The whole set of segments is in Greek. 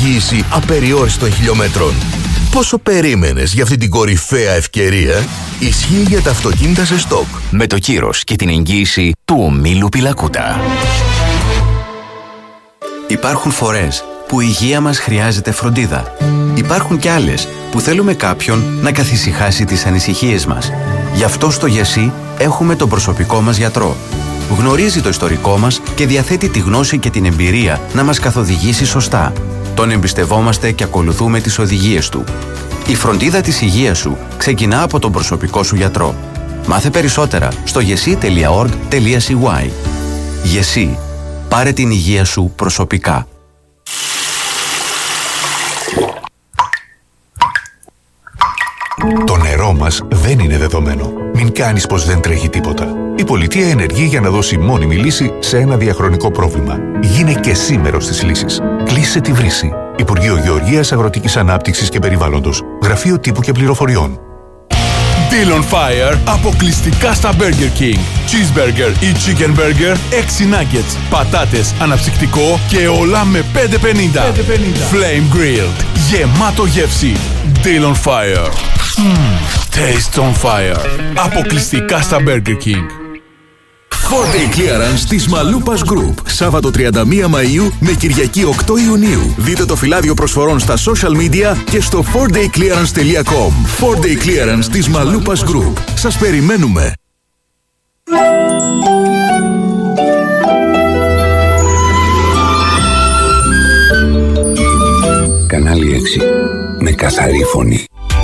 εγγύηση απεριόριστων χιλιόμετρων. Πόσο περίμενες για αυτή την κορυφαία ευκαιρία? Ισχύει για τα αυτοκίνητα σε στοκ. Με το κύρος και την εγγύηση του ομίλου Πιλακούτα. Υπάρχουν φορές που η υγεία μας χρειάζεται φροντίδα. Υπάρχουν κι άλλες που θέλουμε κάποιον να καθησυχάσει τις ανησυχίες μας. Γι' αυτό στο ΓΕΣΥ έχουμε τον προσωπικό μας γιατρό. Γνωρίζει το ιστορικό μας και διαθέτει τη γνώση και την εμπειρία να μας καθοδηγήσει σωστά. Τον εμπιστευόμαστε και ακολουθούμε τις οδηγίες του. Η φροντίδα της υγείας σου ξεκινά από τον προσωπικό σου γιατρό. Μάθε περισσότερα στο gesi.org.cy. ΓΕΣΥ. Πάρε την υγεία σου προσωπικά. Το νερό μας δεν είναι δεδομένο. Μην κάνεις πως δεν τρέχει τίποτα. Η πολιτεία ενεργεί για να δώσει μόνιμη λύση σε ένα διαχρονικό πρόβλημα. Γίνε και εσύ μέρος της λύσης. Κλείσε τη βρύση. Υπουργείο Γεωργίας, Αγροτικής Ανάπτυξης και Περιβάλλοντος. Γραφείο Τύπου και Πληροφοριών. Deal on Fire αποκλειστικά στα Burger King. Cheeseburger ή Chicken Burger, 6 nuggets, πατάτες, αναψυκτικό και όλα με 5,50. Flame Grilled. Γεμάτο γεύση. Deal on Fire. Taste on Fire. Αποκλειστικά στα Burger King. 4-Day Clearance της Μαλούπας Group. Σάββατο 31 Μαΐου με Κυριακή 8 Ιουνίου. Δείτε το φυλάδιο προσφορών στα social media και στο 4dayclearance.com. 4-Day Clearance της Μαλούπας Group. Σας περιμένουμε. Κανάλι 6. Με καθαρή φωνή.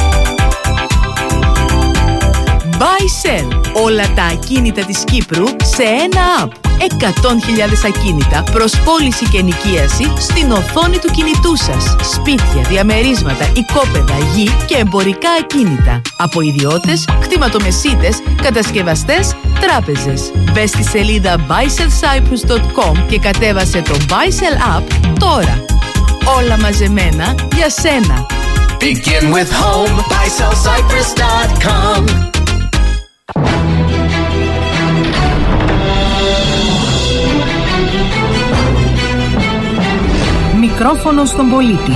Buy-Sell. Όλα τα ακίνητα της Κύπρου σε ένα app. 100.000 ακίνητα προς πώληση και ενοικίαση στην οθόνη του κινητού σας. Σπίτια, διαμερίσματα, οικόπεδα, γη και εμπορικά ακίνητα. Από ιδιώτες, κτηματομεσίτες, κατασκευαστές, τράπεζες. Μπες στη σελίδα buysellcyprus.com και κατέβασε το Buy-Sell app τώρα. Όλα μαζεμένα για σένα. Begin with home, buysellcyprus.com. Μικρόφωνο στον πολίτη.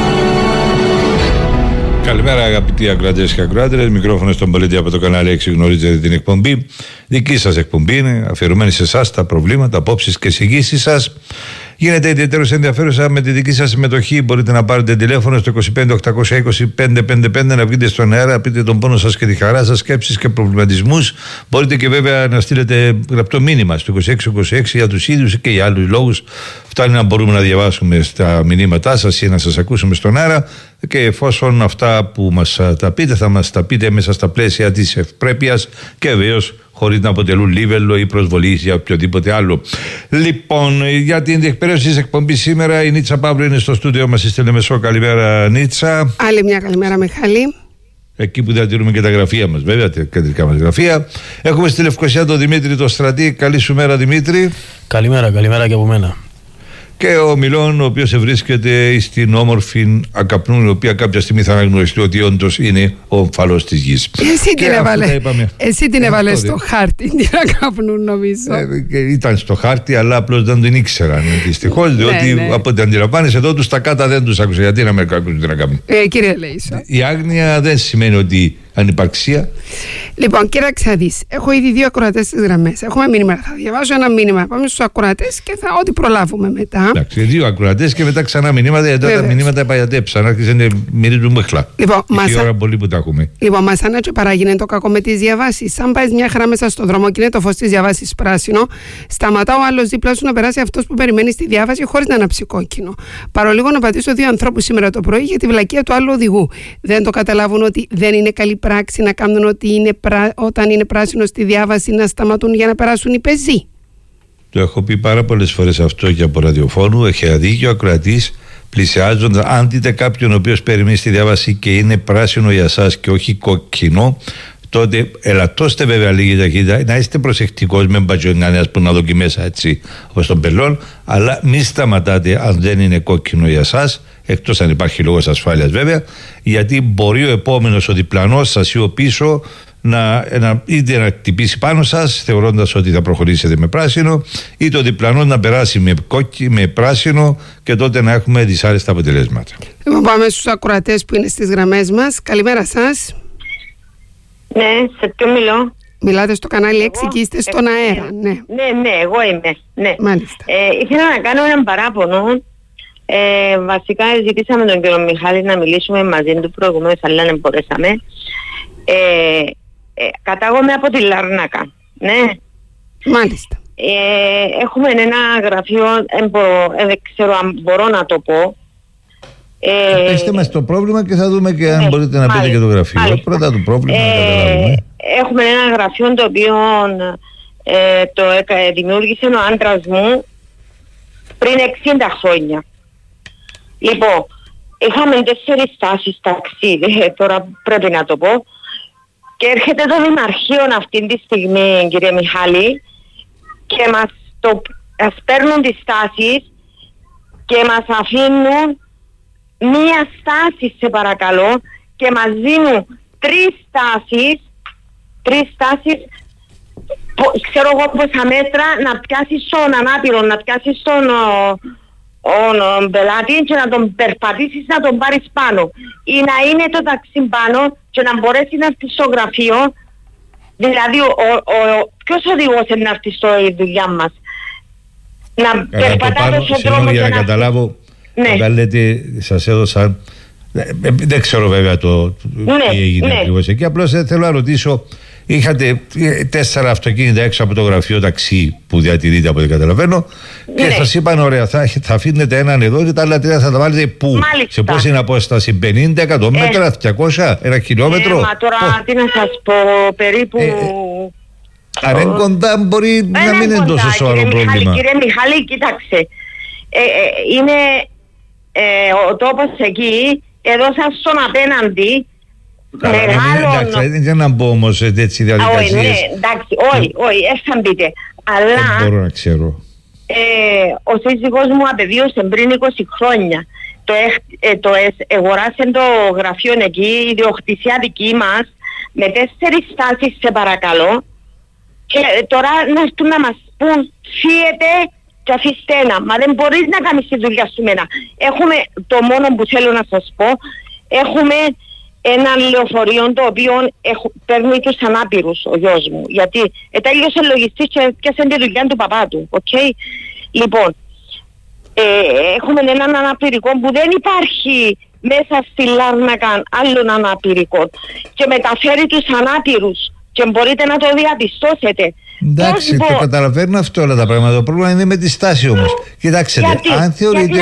Καλημέρα αγαπητοί ακροατές και ακροάτρες. Μικρόφωνο στον πολίτη από το κανάλι 6. Γνωρίζετε την εκπομπή. Δική σας εκπομπή είναι αφιερωμένη σε εσάς, τα προβλήματα, απόψεις και εισηγήσεις σας. Γίνεται ιδιαίτερως ενδιαφέρουσα με τη δική σας συμμετοχή. Μπορείτε να πάρετε τηλέφωνο στο 25-820-555 να βγείτε στον αέρα, να πείτε τον πόνο σας και τη χαρά σας, σκέψεις και προβληματισμούς. Μπορείτε και βέβαια να στείλετε γραπτό μήνυμα στο 2626 για τους ίδιους και για άλλους λόγους. Φτάνει να μπορούμε να διαβάσουμε στα μηνύματά σας ή να σας ακούσουμε στον αέρα. Και εφόσον αυτά που μας τα πείτε, θα μας τα πείτε μέσα στα πλαίσια της ευπρέπειας και βεβαίως χωρίς να αποτελούν λίβελο ή προσβολή για οποιοδήποτε άλλο. Λοιπόν, για την διεκπαιρέωση της εκπομπής σήμερα η Νίτσα Παύλου είναι στο στούντιο μας στη Λεμεσό. Καλημέρα Νίτσα. Άλλη μια καλημέρα Μιχάλη. Εκεί που διατηρούμε και τα γραφεία μας, βέβαια, τα κεντρικά μας γραφεία. Έχουμε στη Λευκοσία τον Δημήτρη το Στρατή. Καλή σου μέρα Δημήτρη. Καλημέρα και από μένα. Και ο Μιλών, ο οποίος βρίσκεται στην όμορφη Ακαπνού, η οποία κάποια στιγμή θα αναγνωριστεί ότι όντως είναι ο ομφαλός της γης. Εσύ την έβαλες στο χάρτη, την Ακαπνού, νομίζω. Ήταν στο χάρτη, αλλά απλώς δεν την ήξεραν. Δυστυχώς, διότι από ό,τι αντιλαμβάνεσαι εδώ τους τα κάτα δεν τους άκουσα. Γιατί να με ακούσουν την Ακαπνού. Κύριε Λέησο. Η άγνοια δεν σημαίνει ότι ανυπαρξία. Λοιπόν, κοίταξε να δεις. Έχω ήδη 2 ακροατές στις γραμμές. Έχουμε μήνυμα. Θα διαβάσω ένα μήνυμα. Πάμε στους ακροατές και ό,τι προλάβουμε μετά. Εντάξει, 2 ακροατές και μετά ξανά μηνύματα. Γιατί τα μηνύματα επαγιατέψαν. Άρχισαν να μυρίζουν μέχλα. Λοιπόν, η ώρα πολύ που τα έχουμε. Λοιπόν, μας ανάτσο παράγεινε το κακό με τις διαβάσεις. Αν πάει μια χαρά μέσα στον δρόμο και είναι το φως της διαβάσης πράσινο, σταματά ο άλλος δίπλα σου να περάσει αυτός που περιμένει στη διάβαση χωρίς να αναψει κόκκινο. Παρολίγο να πατήσω 2 ανθρώπους σήμερα το πρωί για τη βλακεία του άλλου οδηγού. Δεν το καταλάβουν ότι δεν είναι καλή πράξη να κάνουν ότι όταν είναι πράσινο στη διάβαση να σταματούν για να περάσουν οι πεζοί. Το έχω πει πάρα πολλές φορές αυτό και από ραδιοφώνου. Έχει αδίκιο ο ακροατής πλησιάζοντας. Αν δείτε κάποιον ο οποίος περιμένει στη διάβαση και είναι πράσινο για σας και όχι κόκκινο, τότε ελαττώστε βέβαια λίγη ταχύτητα, να είστε προσεκτικός, με μπατσιονιάνες που να δοκιμέσα έτσι όπως τον πελών, αλλά μην σταματάτε αν δεν είναι κόκκινο για σας, εκτός αν υπάρχει λόγος ασφάλειας βέβαια, γιατί μπορεί ο επόμενος, ο διπλανός σας ή ο πίσω, είτε να χτυπήσει πάνω σας θεωρώντας ότι θα προχωρήσετε με πράσινο, είτε ο διπλανός να περάσει με πράσινο και τότε να έχουμε δυσάρεστα αποτελέσματα. Πάμε στους ακροατές που είναι στις γραμμές μας. Καλημέρα σας. Ναι, σε ποιο μιλώ? Μιλάτε στο κανάλι 6 και είστε στον αέρα. Ναι, εγώ είμαι. Ναι. Μάλιστα. Ήθελα να κάνω έναν παράπονο. Βασικά ζητήσαμε τον κύριο Μιχάλη να μιλήσουμε μαζί του προηγουμένως, αλλά δεν μπορέσαμε. Κατάγομαι από τη Λάρνακα. Ναι. Μάλιστα. Έχουμε ένα γραφείο, δεν ξέρω αν μπορώ να το πω. Πέστε μας το πρόβλημα και θα δούμε και αν μπορείτε να πείτε και το γραφείο. Πρώτα το πρόβλημα να καταλάβουμε. Έχουμε ένα γραφείο το οποίο το δημιούργησε ο άντρας μου πριν 60 χρόνια. Λοιπόν, είχαμε 4 στάσεις ταξί, τώρα πρέπει να το πω, και έρχεται το Δημαρχείο αυτή τη στιγμή, κύριε Μιχάλη, και μας παίρνουν τις στάσεις και μας αφήνουν μία στάση, σε παρακαλώ, και μας δίνουν 3 στάσεις, ξέρω εγώ πόσα μέτρα, να πιάσεις τον ανάπηρο, να πιάσεις τον πελάτη και να τον περπατήσεις, να τον πάρεις πάνω, ή να είναι το ταξί πάνω και να μπορέσει να έρθει στο γραφείο. Δηλαδή ποιος οδηγός είναι να έρθει στο δουλειά μας? Να περπατάμε στον δρόμο για να καταλάβω. Όταν λέτε σας έδωσαν, δεν ξέρω βέβαια τι έγινε ακριβώς εκεί, απλώς θέλω να ρωτήσω, είχατε 4 αυτοκίνητα έξω από το γραφείο ταξί που διατηρείται από ό,τι καταλαβαίνω, και σας είπαν ωραία, θα αφήνετε έναν εδώ και τα άλλα 3 θα τα βάλετε πού? Μάλιστα. Σε πόση είναι απόσταση? 50, 100 μέτρα, 200, 1 χιλιόμετρο? Μα τώρα τι να σας πω, περίπου... Αν είναι κοντά μπορεί να μην είναι τόσο σοβαρό πρόβλημα. Κύριε Μιχάλη, κοίταξε, είναι ο τόπος εκεί, εδώ σας στον απέναντι, μεγάλο... Δεν να μπω όμως έτσι διαδικασίες. Εντάξει, όχι, θα μπείτε. Αλλά δεν μπορώ να ξέρω. Ο σύζυγός μου απεβίωσε πριν 20 χρόνια. Αγοράσε το γραφείο εκεί, η ιδιοκτησία δική μας, με 4 στάσεις, σε παρακαλώ. Και τώρα να έρθουν να μας πούν, φύγετε και αφήστε ένα. Μα δεν μπορείς να κάνεις τη δουλειά σου μένα. Έχουμε, το μόνο που θέλω να σας πω, έχουμε ένα λεωφορείο το οποίο παίρνει τους ανάπηρους, ο γιος μου. Γιατί τέλειωσε λογιστής και πιάσε τη δουλειά του παπά του. Okay? Λοιπόν, έχουμε έναν αναπηρικό που δεν υπάρχει μέσα στη Λάρνακα άλλων αναπηρικών και μεταφέρει τους ανάπηρους και μπορείτε να το διαπιστώσετε. Εντάξει, το καταλαβαίνω αυτό όλα τα πράγματα. Το πρόβλημα είναι με τη στάση όμως. Κοιτάξτε, αν θεωρείτε...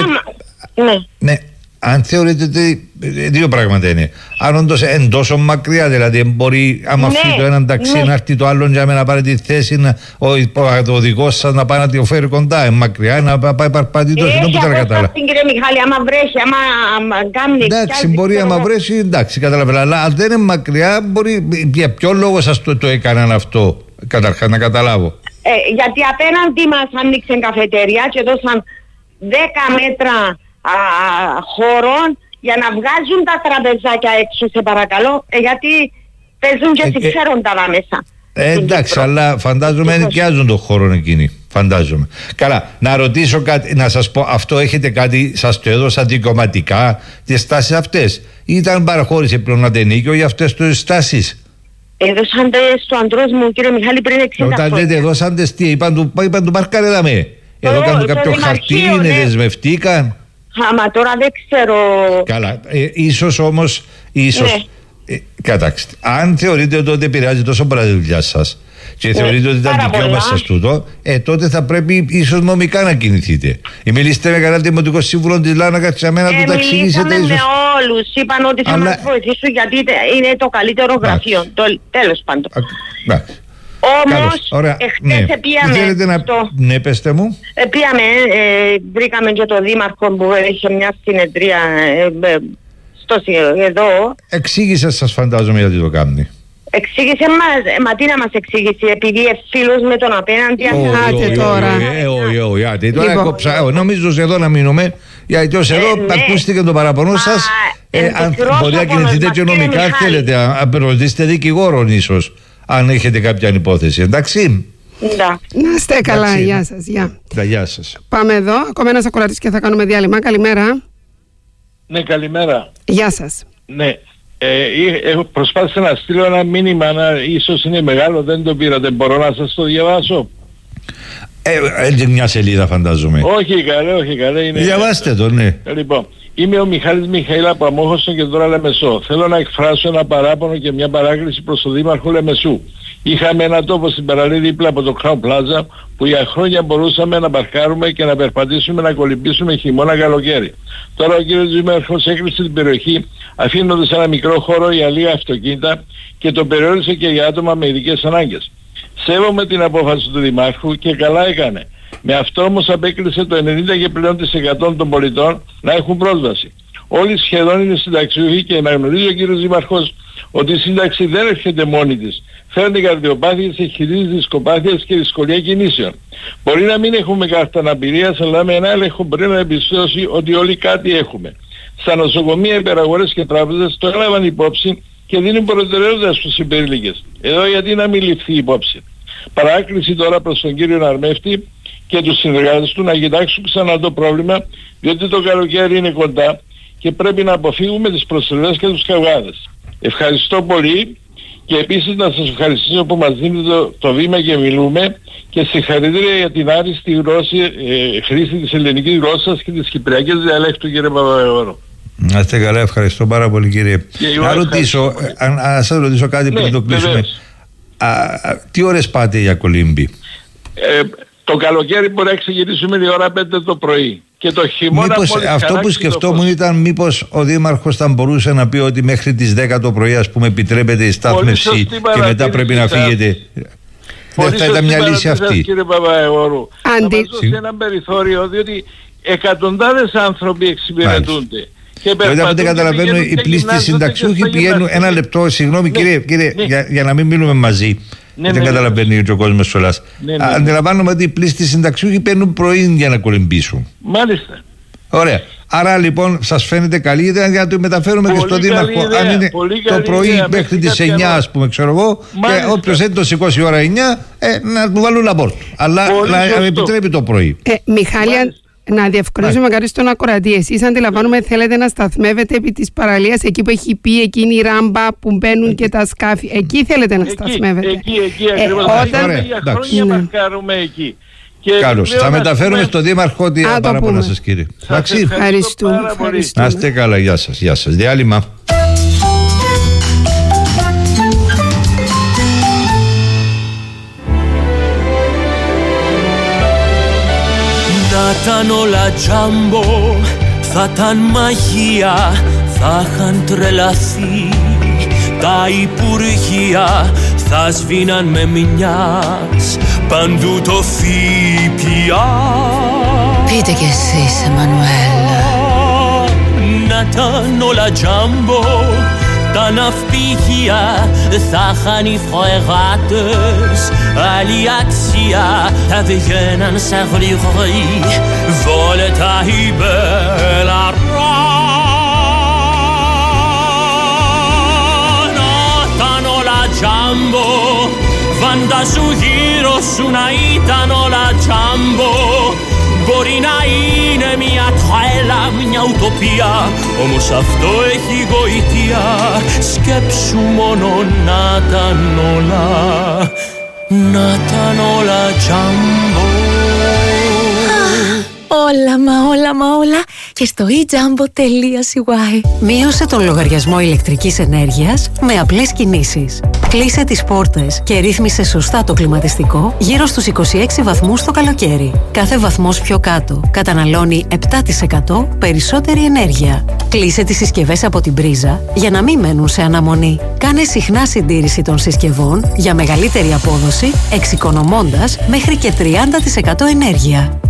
Αν θεωρείτε ότι 2 πράγματα είναι. Αν όντως είναι τόσο μακριά, δηλαδή μπορεί, άμα αφήσει το έναν ταξί να έρθει το άλλο για να πάρει τη θέση, ο οδηγός σας να πάει να τη φέρει κοντά, μακριά, να πάει παρπατητός. Έχει απόσταση, κύριε Μιχάλη, άμα βρέσει, άμα κάνει... Εντάξει, μπορεί άμα βρέσει, εντάξει, καταλαβαίνω. Αλλά αν δεν είναι μακριά, μπορεί, για ποιο λόγο σας το έκαναν αυτό, καταρχάς να καταλάβω? Γιατί απέναντι μας άνοιξε καφετερία και δώσαν 10 μέτρα χώρων για να βγάζουν τα τραπεζάκια έξω, σε παρακαλώ, γιατί παίζουν και συμφέροντα μέσα. Εντάξει, αλλά φαντάζομαι νοικιάζουν τον χώρο εκείνη. Φαντάζομαι. Καλά, να ρωτήσω κάτι, να σας πω, αυτό έχετε κάτι, σας το έδωσα δικαιωματικά τις στάσεις αυτές? Ήταν παραχώρησε πλέον να τενίκιο για αυτές τις στάσεις? Έδωσαν στο αντρός μου, κύριε Μιχάλη, πριν 60 χρόνια. Όταν λέτε έδωσαν τις τι, είπαν του παρκάρε δαμέ. Εδώ κάνουν κάποιο χαρτί, δεσμευτήκαν. Άμα τώρα δεν ξέρω. Καλά, ίσως όμως, κατάξτε, αν θεωρείτε ότι δεν επηρεάζει τόσο πολλά τη δουλειά σας και θεωρείτε ότι ήταν δικαίωμα σας τούτο, τότε θα πρέπει ίσως νομικά να κινηθείτε. Μιλήσετε με κανένα δημοτικό σύμβουλο της Λάρνακας και αμένα του τα εξηγήσετε ίσως. Με όλους, είπαν ότι θα μας βοηθήσουν γιατί είναι το καλύτερο γραφείο. Τέλος πάντων. Όμως, εχθές επίαμε Ναι, πέστε μου. Επίαμε, βρήκαμε και το δήμαρχο που είχε μια συνεδρία εδώ. Εξήγησε σας, φαντάζομαι, γιατί το κάνει. Εξήγησε μας, μα τι να μας εξήγησε, επειδή φίλος με τον απέναντι. Άτε τώρα. Όχι, τώρα κόψα, νομίζω εδώ να μείνουμε, γιατί ως εδώ ακούστηκε το παραπονό σας. Αν μπορεί να κινηθείτε και νομικά, θέλετε, αν ρωτήσετε δικηγόρων ίσως, αν έχετε κάποια υπόθεση, εντάξει. Να είστε καλά, γεια σας. Γεια σας. Πάμε εδώ, ακόμα ένας ακροατής και θα κάνουμε διάλειμμα. Καλημέρα. Ναι, καλημέρα. Γεια σας. Ναι, προσπάθησα να στείλω ένα μήνυμα, ίσως είναι μεγάλο, δεν το πήρατε, μπορώ να σας το διαβάσω? Έτσι μια σελίδα φαντάζομαι. Όχι καλέ είναι. Διαβάστε το, ναι. Λοιπόν, είμαι ο Μιχάλης Μιχαήλ από Αμόχωστον και τώρα Λεμεσό. Θέλω να εκφράσω ένα παράπονο και μια παράκληση προς τον Δήμαρχο Λεμεσού. Είχαμε ένα τόπο στην παραλία δίπλα από το Crown Plaza που για χρόνια μπορούσαμε να παρκάρουμε και να περπατήσουμε, να κολυμπήσουμε χειμώνα καλοκαίρι. Τώρα ο κύριος Δήμαρχος έκλεισε την περιοχή αφήνοντας ένα μικρό χώρο για λίγα αυτοκίνητα και το περιόρισε και για άτομα με ειδικές ανάγκες. Σέβομαι την απόφαση του Δημάρχου και καλά έκανε. Με αυτό όμως απέκλεισε το 90% και πλέον των πολιτών να έχουν πρόσβαση. Όλοι σχεδόν είναι συνταξιούχοι και να γνωρίζει ο κύριος Δημαρχός ότι η σύνταξη δεν έρχεται μόνη της. Φέρνει καρδιοπάθειες, εχειρίζεις δισκοπάθειες και δυσκολία κινήσεων. Μπορεί να μην έχουμε κάρτα αναπηρίας, αλλά με ένα έλεγχο μπορεί να εμπιστώσει ότι όλοι κάτι έχουμε. Στα νοσοκομεία, υπεραγορές και τράπεζες το έλαβαν υπόψη και δίνουν προτεραιότητα στους υπερήλικες. Εδώ γιατί να μην ληφθεί υπόψη. Παράκληση τώρα προς τον κύριο Ναρμεύτη και τους συνεργάτες του να κοιτάξουν ξανά το πρόβλημα, διότι το καλοκαίρι είναι κοντά και πρέπει να αποφύγουμε τις προσελές και τους καυγάδες. Ευχαριστώ πολύ και επίσης να σας ευχαριστήσω που μας δίνετε το βήμα και μιλούμε και συγχαρητήρια για την άριστη χρήση της ελληνικής γλώσσας και της κυπριακής διαλέκτου, κύριε Παπαϊωάννου. Να είστε καλά, ευχαριστώ πάρα πολύ, κύριε. Να ρωτήσω, αν σας ρωτήσω κάτι πριν το κλείσουμε. Τι ώρες πάτε για κολύμπη? Το καλοκαίρι μπορεί να ξεκινήσουμε η ώρα 5 το πρωί. Και το χειμώνα αυτό που σκεφτόμουν ήταν μήπως ο Δήμαρχος θα μπορούσε να πει ότι μέχρι τις 10 το πρωί, ας πούμε, επιτρέπεται η στάθμευση και μετά πρέπει να φύγετε. Δεν θα ήταν μια λύση αυτή? Κύριε Παπαϊωάννου, να μας δώσει ένα περιθώριο, διότι εκατοντάδες άνθρωποι εξυπηρετούνται. Δηλαδή από ό,τι καταλαβαίνω οι πλήστοι συνταξιούχοι πηγαίνουν. Ένα λεπτό, συγγνώμη κύριε, για να μην μείνουμε μαζί. Δεν καταλαβαίνει ο κόσμος Σολάς. Αντιλαμβάνομαι ότι οι πλήστοι συνταξιούχοι παίρνουν πρωί για να κολυμπήσουν. Μάλιστα. Ωραία. Άρα λοιπόν σας φαίνεται καλή ιδέα για να το μεταφέρουμε και στον Δήμαρχο. Αν είναι το πρωί μέχρι τις 9, ας πούμε, ξέρω εγώ, και όποιος δεν το σηκώσει ώρα 9, να του βάλουν λαμπόρτ. Αλλά να επιτρέπει το πρωί. Μιχάλη, να διευκρινίσουμε κάτι στον ακροατή. Εσείς αντιλαμβάνομαι θέλετε να σταθμεύετε επί της παραλίας, εκεί που έχει πει εκείνη η ράμπα που μπαίνουν και τα σκάφη. Εκεί θέλετε να σταθμεύετε. Εκεί ακριβώς. Για χρόνια μαρκάρουμε εκεί. Καλώς. Θα μεταφέρουμε στον Δήμαρχο ότι παράπονα σας, κύριε. Σας ευχαριστούμε. Να είστε καλά. Γεια σας. Γεια σας. Διάλειμμα. Θα ήταν όλα τζάμπο, θα ήταν μαγεία, θα είχαν τρελαθεί. Τα υπουργεία θα σβήναν με μιας, παντού το ΦΠΑ. Πείτε κι εσείς, Εμμανουέλ. Να ήταν όλα τζάμπο, τα ναυπηγεία θα είχαν οι φρεγάτες, άλλη αξία θα βγαίναν σε γρηγορή, βόλετα η μπελαρά. Να ήταν όλα τζάμπο, φαντάσου γύρω σου να ήταν όλα τζάμπο. Μπορεί να είναι μια τρέλα, μια ουτοπία, όμως αυτό έχει γοητεία. Σκέψου μόνο να ήταν όλα, να ήταν όλα τζάμπο. Όλα και στο ejumbo.cy. Μείωσε τον λογαριασμό ηλεκτρικής ενέργειας με απλές κινήσεις. Κλείσε τις πόρτες και ρύθμισε σωστά το κλιματιστικό γύρω στους 26 βαθμούς το καλοκαίρι. Κάθε βαθμός πιο κάτω καταναλώνει 7% περισσότερη ενέργεια. Κλείσε τις συσκευές από την πρίζα για να μην μένουν σε αναμονή. Κάνε συχνά συντήρηση των συσκευών για μεγαλύτερη απόδοση, εξοικονομώντας μέχρι και 30% ενέργεια.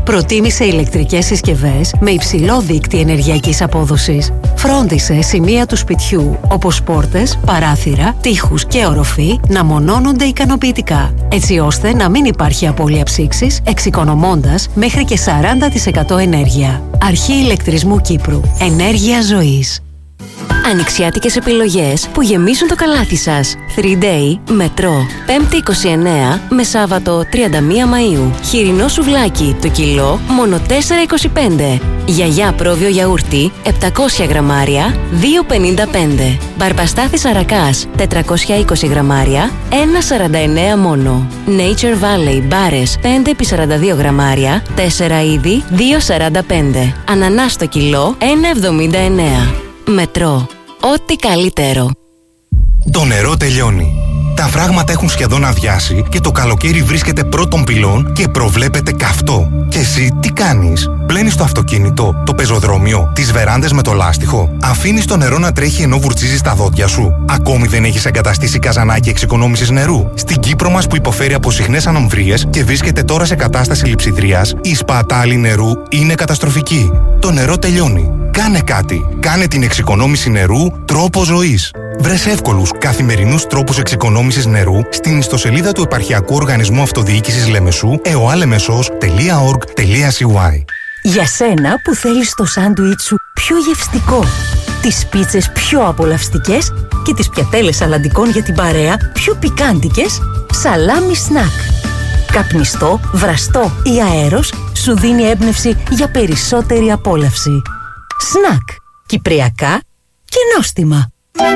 Προτίμησε ηλεκτρικές συσκευές με υψηλό δίκτυο ενεργειακής απόδοσης. Φρόντισε σημεία του σπιτιού, όπως πόρτες, παράθυρα, τοίχους και οροφή, να μονώνονται ικανοποιητικά, έτσι ώστε να μην υπάρχει απώλεια ψήξης, εξοικονομώντας μέχρι και 40% ενέργεια. Αρχή Ηλεκτρισμού Κύπρου. Ενέργεια ζωής. Ανοιξιάτικες επιλογές που γεμίζουν το καλάθι σας. 3Day, Μετρό, 5η 29 με Σάββατο 31 Μαΐου. Χοιρινό σουβλάκι, το κιλό, μόνο 4,25. Γιαγιά πρόβιο γιαούρτι, 700 γραμμάρια, 2,55. Μπαρμπαστάθης αρακάς, 420 γραμμάρια, 1,49 μόνο. Nature Valley μπάρες, 5x42 γραμμάρια, 4 είδη, 2,45. Ανανάς το κιλό, 1,79. Μετρό. Ό,τι καλύτερο. Το νερό τελειώνει. Τα φράγματα έχουν σχεδόν αδειάσει και το καλοκαίρι βρίσκεται πρώτων πυλών και προβλέπεται καυτό. Και εσύ τι κάνεις? Πλένεις το αυτοκίνητο, το πεζοδρόμιο, τις βεράντες με το λάστιχο? Αφήνεις το νερό να τρέχει ενώ βουρτσίζεις τα δόντια σου? Ακόμη δεν έχεις εγκαταστήσει καζανάκι εξοικονόμησης νερού? Στην Κύπρο μας που υποφέρει από συχνές ανομβρίες και βρίσκεται τώρα σε κατάσταση λειψιδρίας, η σπατάλη νερού είναι καταστροφική. Το νερό τελειώνει. Κάνε κάτι. Κάνε την εξοικονόμηση νερού τρόπο ζωής. Βρες εύκολους καθημερινούς τρόπους εξοικονόμησης νερού στην ιστοσελίδα του Επαρχιακού Οργανισμού Αυτοδιοίκησης Λεμεσού eoalemessos.org.cy. Για σένα που θέλεις το σάντουιτ σου πιο γευστικό, τις πίτσες πιο απολαυστικές και τις πιατέλες σαλαντικών για την παρέα πιο πικάντικες, Σαλάμι Σνακ. Καπνιστό, βραστό ή αέρος σου δίνει έμπνευση για περισσότερη απόλαυση. Σνακ. Κυπριακά και νόστιμα.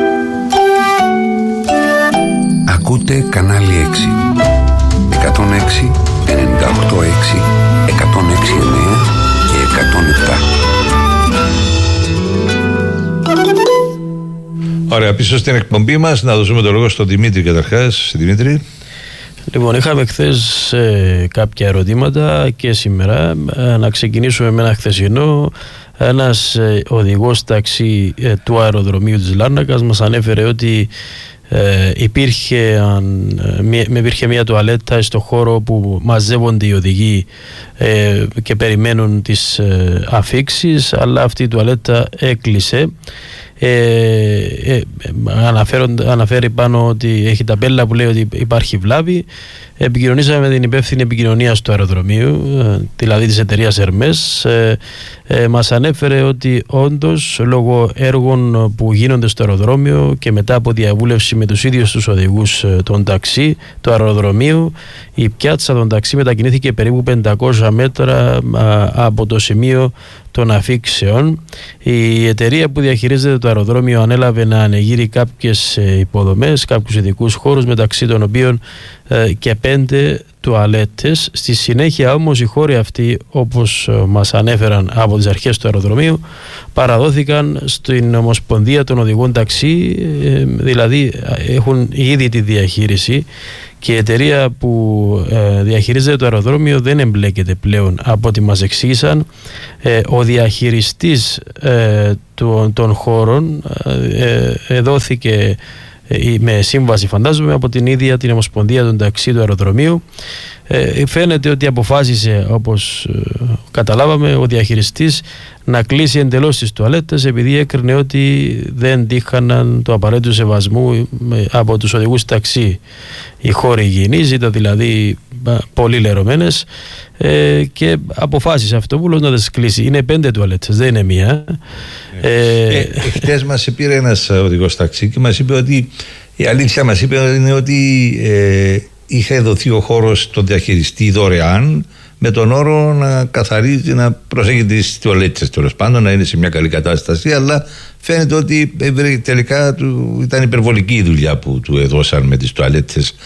Ακούτε κανάλι 6. 106, 98,6, 106,9 και 107. Ωραία, πίσω στην εκπομπή μας να δώσουμε το λόγο στον Δημήτρη καταρχάς. Δημήτρη. Λοιπόν, είχαμε χθες κάποια ερωτήματα και σήμερα. Να ξεκινήσουμε με ένα χθεσινό. Ένας οδηγός ταξί του αεροδρομίου της Λάρνακας μας ανέφερε ότι υπήρχε μια τουαλέτα στο χώρο που μαζεύονται οι οδηγοί και περιμένουν τις αφίξεις, αλλά αυτή η τουαλέτα έκλεισε. Αναφέρει πάνω ότι έχει ταμπέλα που λέει ότι υπάρχει βλάβη. Επικοινωνήσαμε με την υπεύθυνη επικοινωνίας του αεροδρομίου, δηλαδή της εταιρείας Ερμές. Μας ανέφερε ότι όντως λόγω έργων που γίνονται στο αεροδρόμιο και μετά από διαβούλευση με τους ίδιους τους οδηγούς των ταξί του αεροδρομίου, η πιάτσα των ταξί μετακινήθηκε περίπου 500 μέτρα από το σημείο των αφίξεων. Η εταιρεία που διαχειρίζεται το αεροδρόμιο ανέλαβε να ανεγείρει κάποιες υποδομές, κάποιους ειδικούς χώρους, μεταξύ των οποίων και 5 τουαλέτες. Στη συνέχεια όμως οι χώροι αυτοί, όπως μας ανέφεραν από τις αρχές του αεροδρομίου, παραδόθηκαν στην Ομοσπονδία των Οδηγών Ταξί, δηλαδή έχουν ήδη τη διαχείριση και η εταιρεία που διαχειρίζεται το αεροδρόμιο δεν εμπλέκεται πλέον από ό,τι μας εξήγησαν. Ο διαχειριστής των χώρων δόθηκε με σύμβαση, φαντάζομαι, από την ίδια την Ομοσπονδία των Ταξί του αεροδρομίου. Φαίνεται ότι αποφάσισε, όπως καταλάβαμε, ο διαχειριστής να κλείσει εντελώς τις τουαλέτες επειδή έκρινε ότι δεν τύχαναν το απαραίτητο σεβασμού από τους οδηγούς ταξί. Οι χώροι υγιεινής ήταν δηλαδή πολύ λερωμένες και αποφάσισε αυτόπουλος να τις κλείσει. Είναι 5 τουαλέτες, δεν είναι μία. Χτες μας πήρε ένας οδηγός ταξί και μας είπε ότι η αλήθεια μας είπε είναι ότι είχε δοθεί ο χώρος στον διαχειριστή δωρεάν με τον όρο να καθαρίζει, να προσέχει τις τουαλέτες, τέλος πάντων, να είναι σε μια καλή κατάσταση, αλλά φαίνεται ότι τελικά ήταν υπερβολική η δουλειά που του έδωσαν με τις τουαλέτες.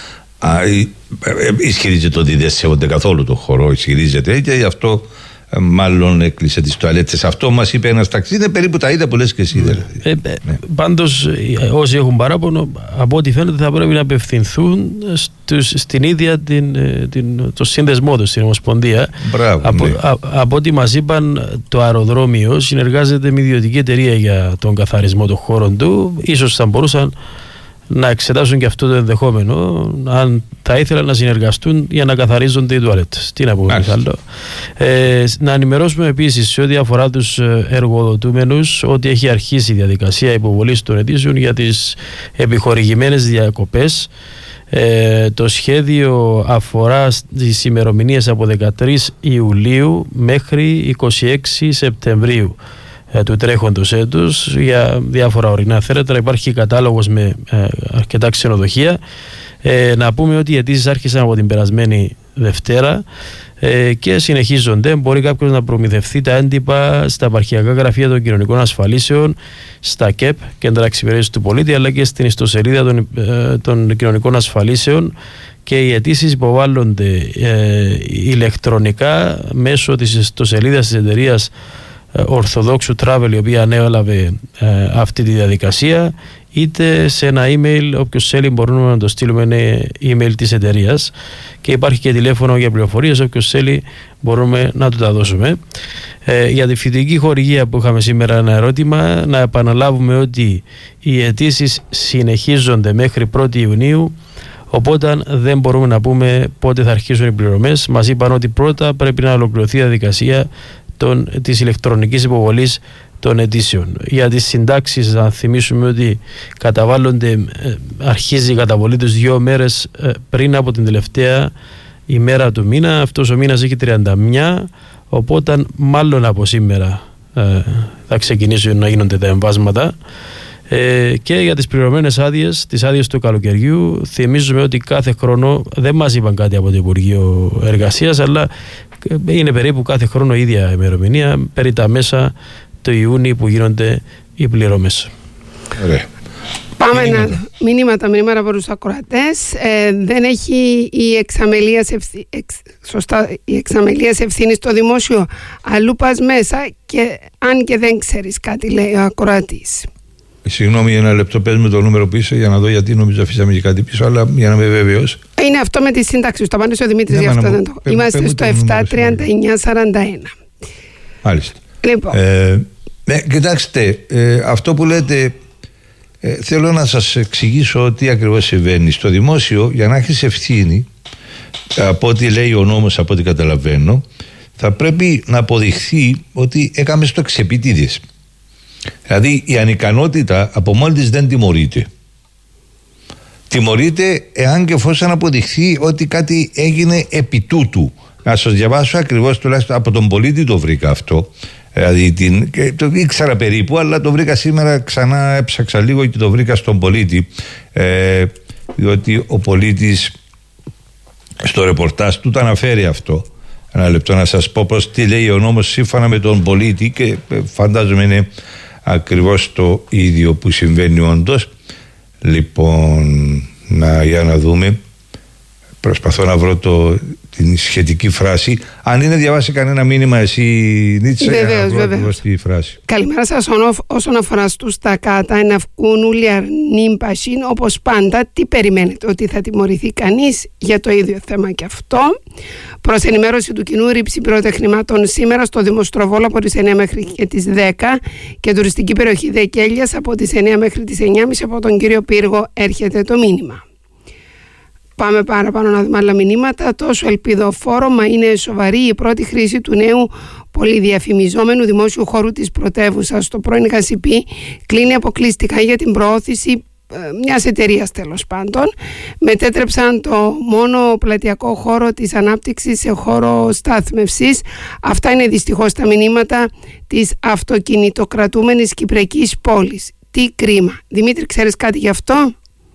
Ισχυρίζεται ότι δεν σέβονται καθόλου το χώρο, ισχυρίζεται, και γι' αυτό μάλλον έκλεισε τις τουαλέτες. Αυτό μας είπε ένας ταξί, είναι περίπου τα ίδια που λες και εσύ. Πάντως όσοι έχουν παράπονο, από ό,τι φαίνεται θα πρέπει να απευθυνθούν στην ίδια το σύνδεσμό του, στην Ομοσπονδία. Από ό,τι μας είπαν, το αεροδρόμιο συνεργάζεται με ιδιωτική εταιρεία για τον καθαρισμό των χώρων του. Ίσως θα μπορούσαν να εξετάσουν και αυτό το ενδεχόμενο, αν θα ήθελαν να συνεργαστούν για να καθαρίζονται οι τουαλέτες. Τι να πούμε άλλο. Να ενημερώσουμε επίσης σε ό,τι αφορά τους εργοδοτούμενους ότι έχει αρχίσει η διαδικασία υποβολής των αιτήσεων για τις επιχορηγημένες διακοπές. Το σχέδιο αφορά τις ημερομηνίες από 13 Ιουλίου μέχρι 26 Σεπτεμβρίου του τρέχοντος έτους για διάφορα ορεινά θέρετρα. Υπάρχει κατάλογος με αρκετά ξενοδοχεία. Να πούμε ότι οι αιτήσεις άρχισαν από την περασμένη Δευτέρα και συνεχίζονται. Μπορεί κάποιος να προμηθευτεί τα έντυπα στα επαρχιακά γραφεία των κοινωνικών ασφαλίσεων, στα ΚΕΠ, κέντρα εξυπηρέτησης του πολίτη, αλλά και στην ιστοσελίδα των κοινωνικών ασφαλίσεων, και οι αιτήσεις υποβάλλονται ηλεκτρονικά μέσω της ιστοσελίδας της εταιρείας Ορθοδόξου Travel, η οποία ανέλαβε αυτή τη διαδικασία, είτε σε ένα email. Όποιος θέλει μπορούμε να το στείλουμε ένα email της εταιρείας, και υπάρχει και τηλέφωνο για πληροφορίες. Όποιος θέλει μπορούμε να του τα δώσουμε. Για τη φοιτητική χορηγία που είχαμε σήμερα ένα ερώτημα, να επαναλάβουμε ότι οι αιτήσεις συνεχίζονται μέχρι 1η Ιουνίου, οπότε δεν μπορούμε να πούμε πότε θα αρχίσουν οι πληρωμές. Μας είπαν ότι πρώτα πρέπει να ολοκληρωθεί η διαδικασία της ηλεκτρονικής υποβολής των αιτήσεων. Για τις συντάξεις, να θυμίσουμε ότι καταβάλλονται, αρχίζει η καταβολή τους 2 μέρες πριν από την τελευταία ημέρα του μήνα. Αυτός ο μήνας έχει 31, οπότε μάλλον από σήμερα θα ξεκινήσουν να γίνονται τα εμβάσματα. Και για τις πληρωμένες άδειες, τις άδειες του καλοκαιριού, θυμίζουμε ότι κάθε χρόνο, δεν μας είπαν κάτι από το Υπουργείο Εργασίας, αλλά είναι περίπου κάθε χρόνο η ίδια ημερομηνία, περί τα μέσα του Ιούνιου που γίνονται οι πληρωμές. Ωραία. Πάμε μηνύματα από τους ακροατές. Δεν έχει η εξαμελίας ευθύνη στο δημόσιο. Αλλού πας μέσα και αν και δεν ξέρεις κάτι, λέει ο ακροατής. Συγγνώμη, ένα λεπτό, πες με το νούμερο πίσω για να δω, γιατί νομίζω αφήσαμε και κάτι πίσω, αλλά για να είμαι βέβαιος. Είναι αυτό με τη σύνταξη. Το απάντησε ο Δημήτρης, γι' αυτό δεν το έχω. Είμαστε στο 73941. Μάλιστα. Λοιπόν. Κοιτάξτε, αυτό που λέτε, θέλω να σας εξηγήσω τι ακριβώς συμβαίνει. Στο δημόσιο, για να έχεις ευθύνη, από ό,τι λέει ο νόμος, από ό,τι καταλαβαίνω, θα πρέπει να αποδειχθεί ότι έκαμε το εξεπίτηδες. Δηλαδή η ανικανότητα από μόνη της δεν τιμωρείται. Τιμωρείται εάν και εφόσον αποδειχθεί ότι κάτι έγινε επί τούτου. Να σας διαβάσω ακριβώς, τουλάχιστον από τον πολίτη το βρήκα αυτό. Δηλαδή το ήξερα περίπου, αλλά το βρήκα σήμερα, ξανά έψαξα λίγο και το βρήκα στον πολίτη. Διότι ο πολίτης στο ρεπορτάζ του το αναφέρει αυτό. Ένα λεπτό να σας πω πως τι λέει ο νόμος σύμφωνα με τον πολίτη, και φαντάζομαι είναι ακριβώς το ίδιο που συμβαίνει όντως. Λοιπόν, για να δούμε. Προσπαθώ να βρω την σχετική φράση. Αν είναι διαβάσει κανένα μήνυμα εσύ, Νίτσα, για να βρω ακριβώς τη φράση. Καλημέρα σας. Όσον αφορά στους τακάτα, εναυκούν ούλοι αρνήν πασίν, όπως πάντα, τι περιμένετε, ότι θα τιμωρηθεί κανείς για το ίδιο θέμα και αυτό? Προς ενημέρωση του κοινού, ρήψη πυροτεχνημάτων σήμερα στο Δημοστροβόλο από τις 9 μέχρι και τις 10 και τουριστική περιοχή Δεκέλιας από τις 9 μέχρι τις 9.30. Από τον κύριο Πύργο έρχεται το μήνυμα. Πάμε παραπάνω να δούμε άλλα μηνύματα. Τόσο ελπιδοφόρο, μα είναι σοβαρή η πρώτη χρήση του νέου πολυδιαφημιζόμενου δημόσιου χώρου της πρωτεύουσας. Στο πρώην Γασιπί κλείνει αποκλειστικά για την προώθηση μιας εταιρείας, τέλος πάντων. Μετέτρεψαν το μόνο πλατειακό χώρο της ανάπτυξης σε χώρο στάθμευσης. Αυτά είναι δυστυχώς τα μηνύματα της αυτοκινητοκρατούμενης κυπριακής πόλης. Τι κρίμα. Δημήτρη, ξέρεις κάτι γι' αυτό?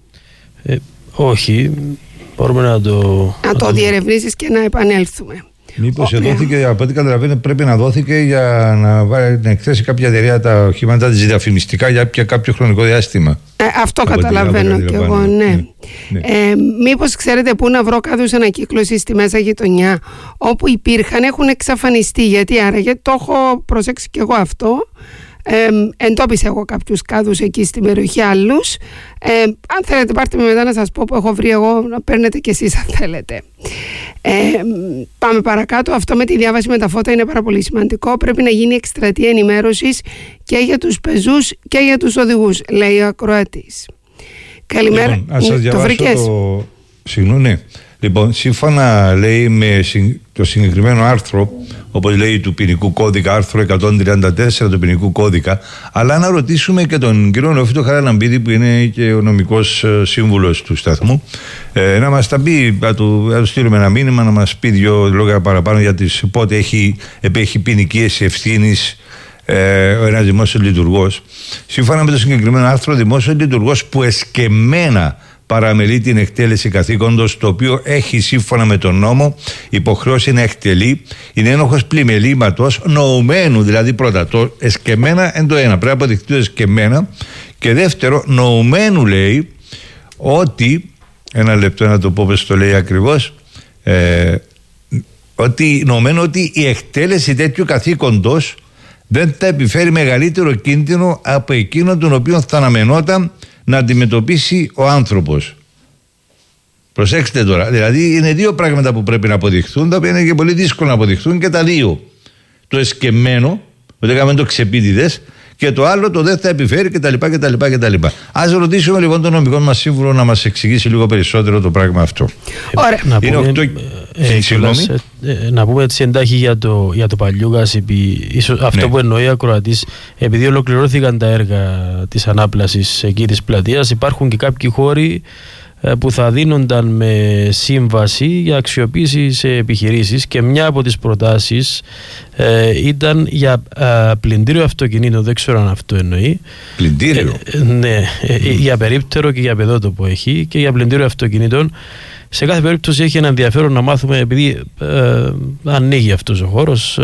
Όχι. Μπορούμε να το διερευνήσεις και να επανέλθουμε. Μήπως δόθηκε, από ό,τι καταλαβαίνω, πρέπει να δόθηκε για να εκθέσει κάποια εταιρεία τα οχήματα της διαφημιστικά για κάποιο χρονικό διάστημα. Αυτό καταλαβαίνω κι εγώ, ναι. Μήπως ξέρετε πού να βρω κάποιους ανακύκλωση στη Μέσα Γειτονιά? Όπου υπήρχαν έχουν εξαφανιστεί. Γιατί άραγε? Το έχω προσέξει κι εγώ αυτό. Εντόπισα εγώ κάποιους κάδους εκεί στην περιοχή, άλλους. Αν θέλετε πάρτε με μετά να σας πω που έχω βρει εγώ, να παίρνετε κι εσείς αν θέλετε. Πάμε παρακάτω. Αυτό με τη διάβαση με τα φώτα είναι πάρα πολύ σημαντικό. Πρέπει να γίνει εκστρατεία ενημέρωσης και για τους πεζούς και για τους οδηγούς, λέει ο ακροατής. Καλημέρα. Λοιπόν, ας σας διαβάσω Συγγνώμη, ναι. Λοιπόν, σύμφωνα λέει με το συγκεκριμένο άρθρο, όπως λέει του ποινικού κώδικα, άρθρο 134 του ποινικού κώδικα, αλλά να ρωτήσουμε και τον κύριο Νεοφύτο Χαραλαμπίδη, που είναι και ο νομικός σύμβουλος του σταθμού, να μας τα πει, να του στείλουμε ένα μήνυμα, να μας πει δύο λόγια παραπάνω για τις πότε έχει ποινικές ευθύνης ο ένας δημόσιος λειτουργός. Σύμφωνα με το συγκεκριμένο άρθρο, δημόσιος λειτουργός που εσκεμμένα παραμελεί την εκτέλεση καθήκοντος, το οποίο έχει σύμφωνα με τον νόμο υποχρέωση να εκτελεί, είναι ένοχος πλημελήματος νοουμένου. Δηλαδή, πρώτα, το εσκεμμένα είναι το ένα, πρέπει να αποδειχθεί το εσκεμμένα, και δεύτερο, νοουμένου λέει ότι, ένα λεπτό να το πω πως το λέει ακριβώς, νοουμένου ότι η εκτέλεση τέτοιου καθήκοντος δεν θα επιφέρει μεγαλύτερο κίνδυνο από εκείνον τον οποίο θα αναμενόταν να αντιμετωπίσει ο άνθρωπος. Προσέξτε τώρα, δηλαδή είναι δύο πράγματα που πρέπει να αποδειχθούν, τα οποία είναι και πολύ δύσκολο να αποδειχθούν και τα δύο. Το εσκεμμένο, ότι έκαμε το ξεπίτηδες, και το άλλο το δεν θα επιφέρει κτλ. Ας ρωτήσουμε λοιπόν τον νομικό μας σύμβουλο να μας εξηγήσει λίγο περισσότερο το πράγμα αυτό. Ωραία. Να πούμε έτσι εντάχει για το Παλιούγας, αυτό που εννοεί ακροατής, επειδή ολοκληρώθηκαν τα έργα της ανάπλασης εκεί της πλατείας, υπάρχουν και κάποιοι χώροι που θα δίνονταν με σύμβαση για αξιοποίηση σε επιχειρήσεις, και μια από τις προτάσεις ήταν για πλυντήριο αυτοκινήτων, δεν ξέρω αν αυτό εννοεί. Πλυντήριο? Ναι, για περίπτερο και για παιδότοπο έχει, και για πλυντήριο αυτοκινήτων. Σε κάθε περίπτωση έχει ένα ενδιαφέρον να μάθουμε, επειδή ανοίγει αυτός ο χώρος,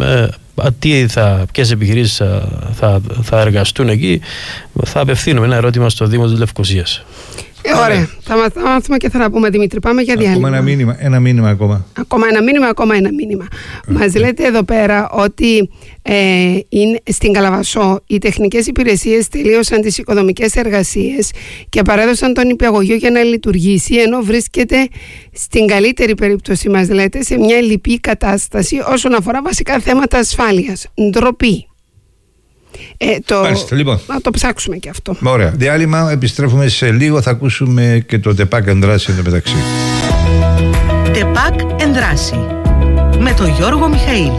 ποιες επιχειρήσεις θα εργαστούν εκεί. Θα απευθύνουμε ένα ερώτημα στο Δήμο της Λευκωσίας. Ωραία. Θα μάθουμε και θα τα πούμε, Δημήτρη. Πάμε για διάλειμμα. Ένα μήνυμα ακόμα. Ακόμα ένα μήνυμα. Μας λέτε εδώ πέρα ότι στην Καλαβασσό οι τεχνικές υπηρεσίες τελείωσαν τις οικοδομικές εργασίες και παρέδωσαν τον υπηαγωγείο για να λειτουργήσει, ενώ βρίσκεται στην καλύτερη περίπτωση, μας λέτε, σε μια λυπή κατάσταση όσον αφορά βασικά θέματα ασφάλειας. Ντροπή. Μάλιστα, λοιπόν. Να το ψάξουμε και αυτό. Ωραία. Διάλειμμα, επιστρέφουμε σε λίγο. Θα ακούσουμε και το ΤΕΠΑΚ Ενδράση εδώ μεταξύ. ΤΕΠΑΚ Ενδράση με τον Γιώργο Μιχαήλ.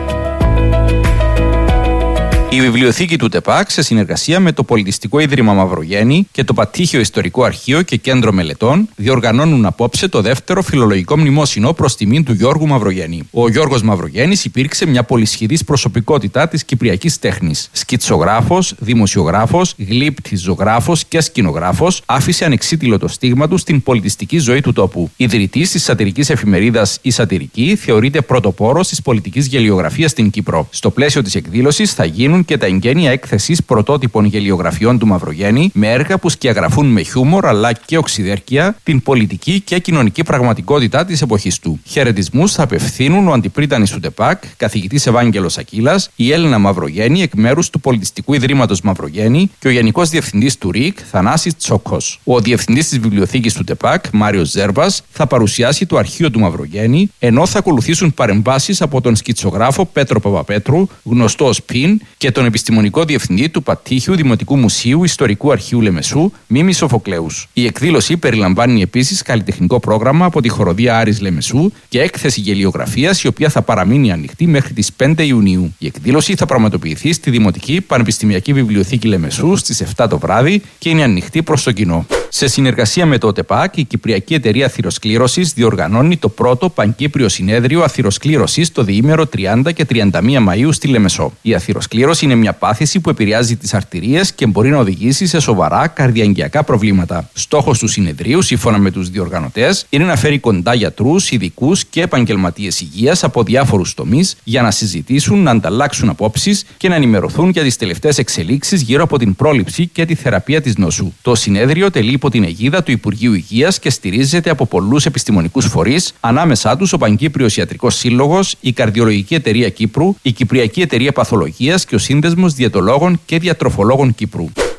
Η βιβλιοθήκη του ΤΕΠΑΚ, σε συνεργασία με το Πολιτιστικό Ίδρυμα Μαυρογέννη και το Πατήχιο Ιστορικό Αρχείο και Κέντρο Μελετών, διοργανώνουν απόψε το δεύτερο φιλολογικό μνημόσυνο προς τιμήν του Γιώργου Μαυρογέννη. Ο Γιώργος Μαυρογέννης υπήρξε μια πολυσχηδής προσωπικότητα της κυπριακής τέχνης. Σκητσογράφος, δημοσιογράφος, γλύπτης ζωγράφος και σκηνογράφος, άφησε ανεξίτηλο το στίγμα του στην πολιτιστική ζωή του τόπου. Ιδρυτής της σατυρικής εφημερίδας Η Σατυρική, θεωρείται πρωτοπόρος της πολιτικής γελιογραφίας στην Κύπρο. Στο πλαίσιο της εκδήλωσης θα γίνουν και τα εγγένεια έκθεσης πρωτότυπων γελιογραφιών του Μαυρογέννη, με έργα που σκιαγραφούν με χιούμορ αλλά και οξυδέρκεια την πολιτική και κοινωνική πραγματικότητα της εποχής του. Χαιρετισμούς θα απευθύνουν ο αντιπρίτανης του ΤΕΠΑΚ, καθηγητής Ευάγγελος Ακύλας, η Έλληνα Μαυρογέννη εκ μέρους του Πολιτιστικού Ιδρύματος Μαυρογέννη και ο Γενικός Διευθυντής του ΡΙΚ, Θανάσης Τσόκος. Ο Διευθυντής της Βιβλιοθήκης του ΤΕΠΑΚ, Μάριος Ζέρβας, θα παρουσιάσει το αρχείο του Μαυρογέννη, ενώ θα ακολουθήσουν παρεμβάσεις από τον σκητσογράφο Πέτρο Παπαπέτρου, γνωστό ως Πιν, και τον επιστημονικό διευθυντή του Πατήχιου Δημοτικού Μουσείου Ιστορικού Αρχείου Λεμεσού, Μίμη Σοφοκλέους. Η εκδήλωση περιλαμβάνει επίσης καλλιτεχνικό πρόγραμμα από τη χοροδία Άρης Λεμεσού και έκθεση γελιογραφίας, η οποία θα παραμείνει ανοιχτή μέχρι τις 5 Ιουνίου. Η εκδήλωση θα πραγματοποιηθεί στη Δημοτική Πανεπιστημιακή Βιβλιοθήκη Λεμεσού στις 7 το βράδυ και είναι ανοιχτή προς το κοινό. Σε συνεργασία με το ΤΕΠΑΚ, η Κυπριακή Εταιρεία Αθυροσκλήρωσης διοργανώνει το πρώτο Πανκύπριο Συνέδριο Αθυροσκλήρωσης το διήμερο 30 και 31 Μαΐου στη Λεμεσό. Η αθυροσκλήρωση είναι μια πάθηση που επηρεάζει τις αρτηρίες και μπορεί να οδηγήσει σε σοβαρά καρδιαγγειακά προβλήματα. Στόχος του συνεδρίου, σύμφωνα με τους διοργανωτές, είναι να φέρει κοντά γιατρούς, ειδικούς και επαγγελματίες υγείας από διάφορους τομείς για να συζητήσουν, να ανταλλάξουν απόψεις και να ενημερωθούν για τις τελευταίες εξελίξεις γύρω από την πρόληψη και τη θεραπεία της νόσου. Το συνέδριο τελεί υπό την αιγίδα του Υπουργείου Υγείας και στηρίζεται από πολλούς επιστημονικούς φορείς, ανάμεσά τους ο Παγκύπριος Ιατρικός Σύλλογος, η Καρδιολογική Εταιρεία Κύπρου, η Κυπριακή Εταιρεία Παθολογίας και ο Σύνδεσμος Διαιτολόγων και Διατροφολόγων Κύπρου.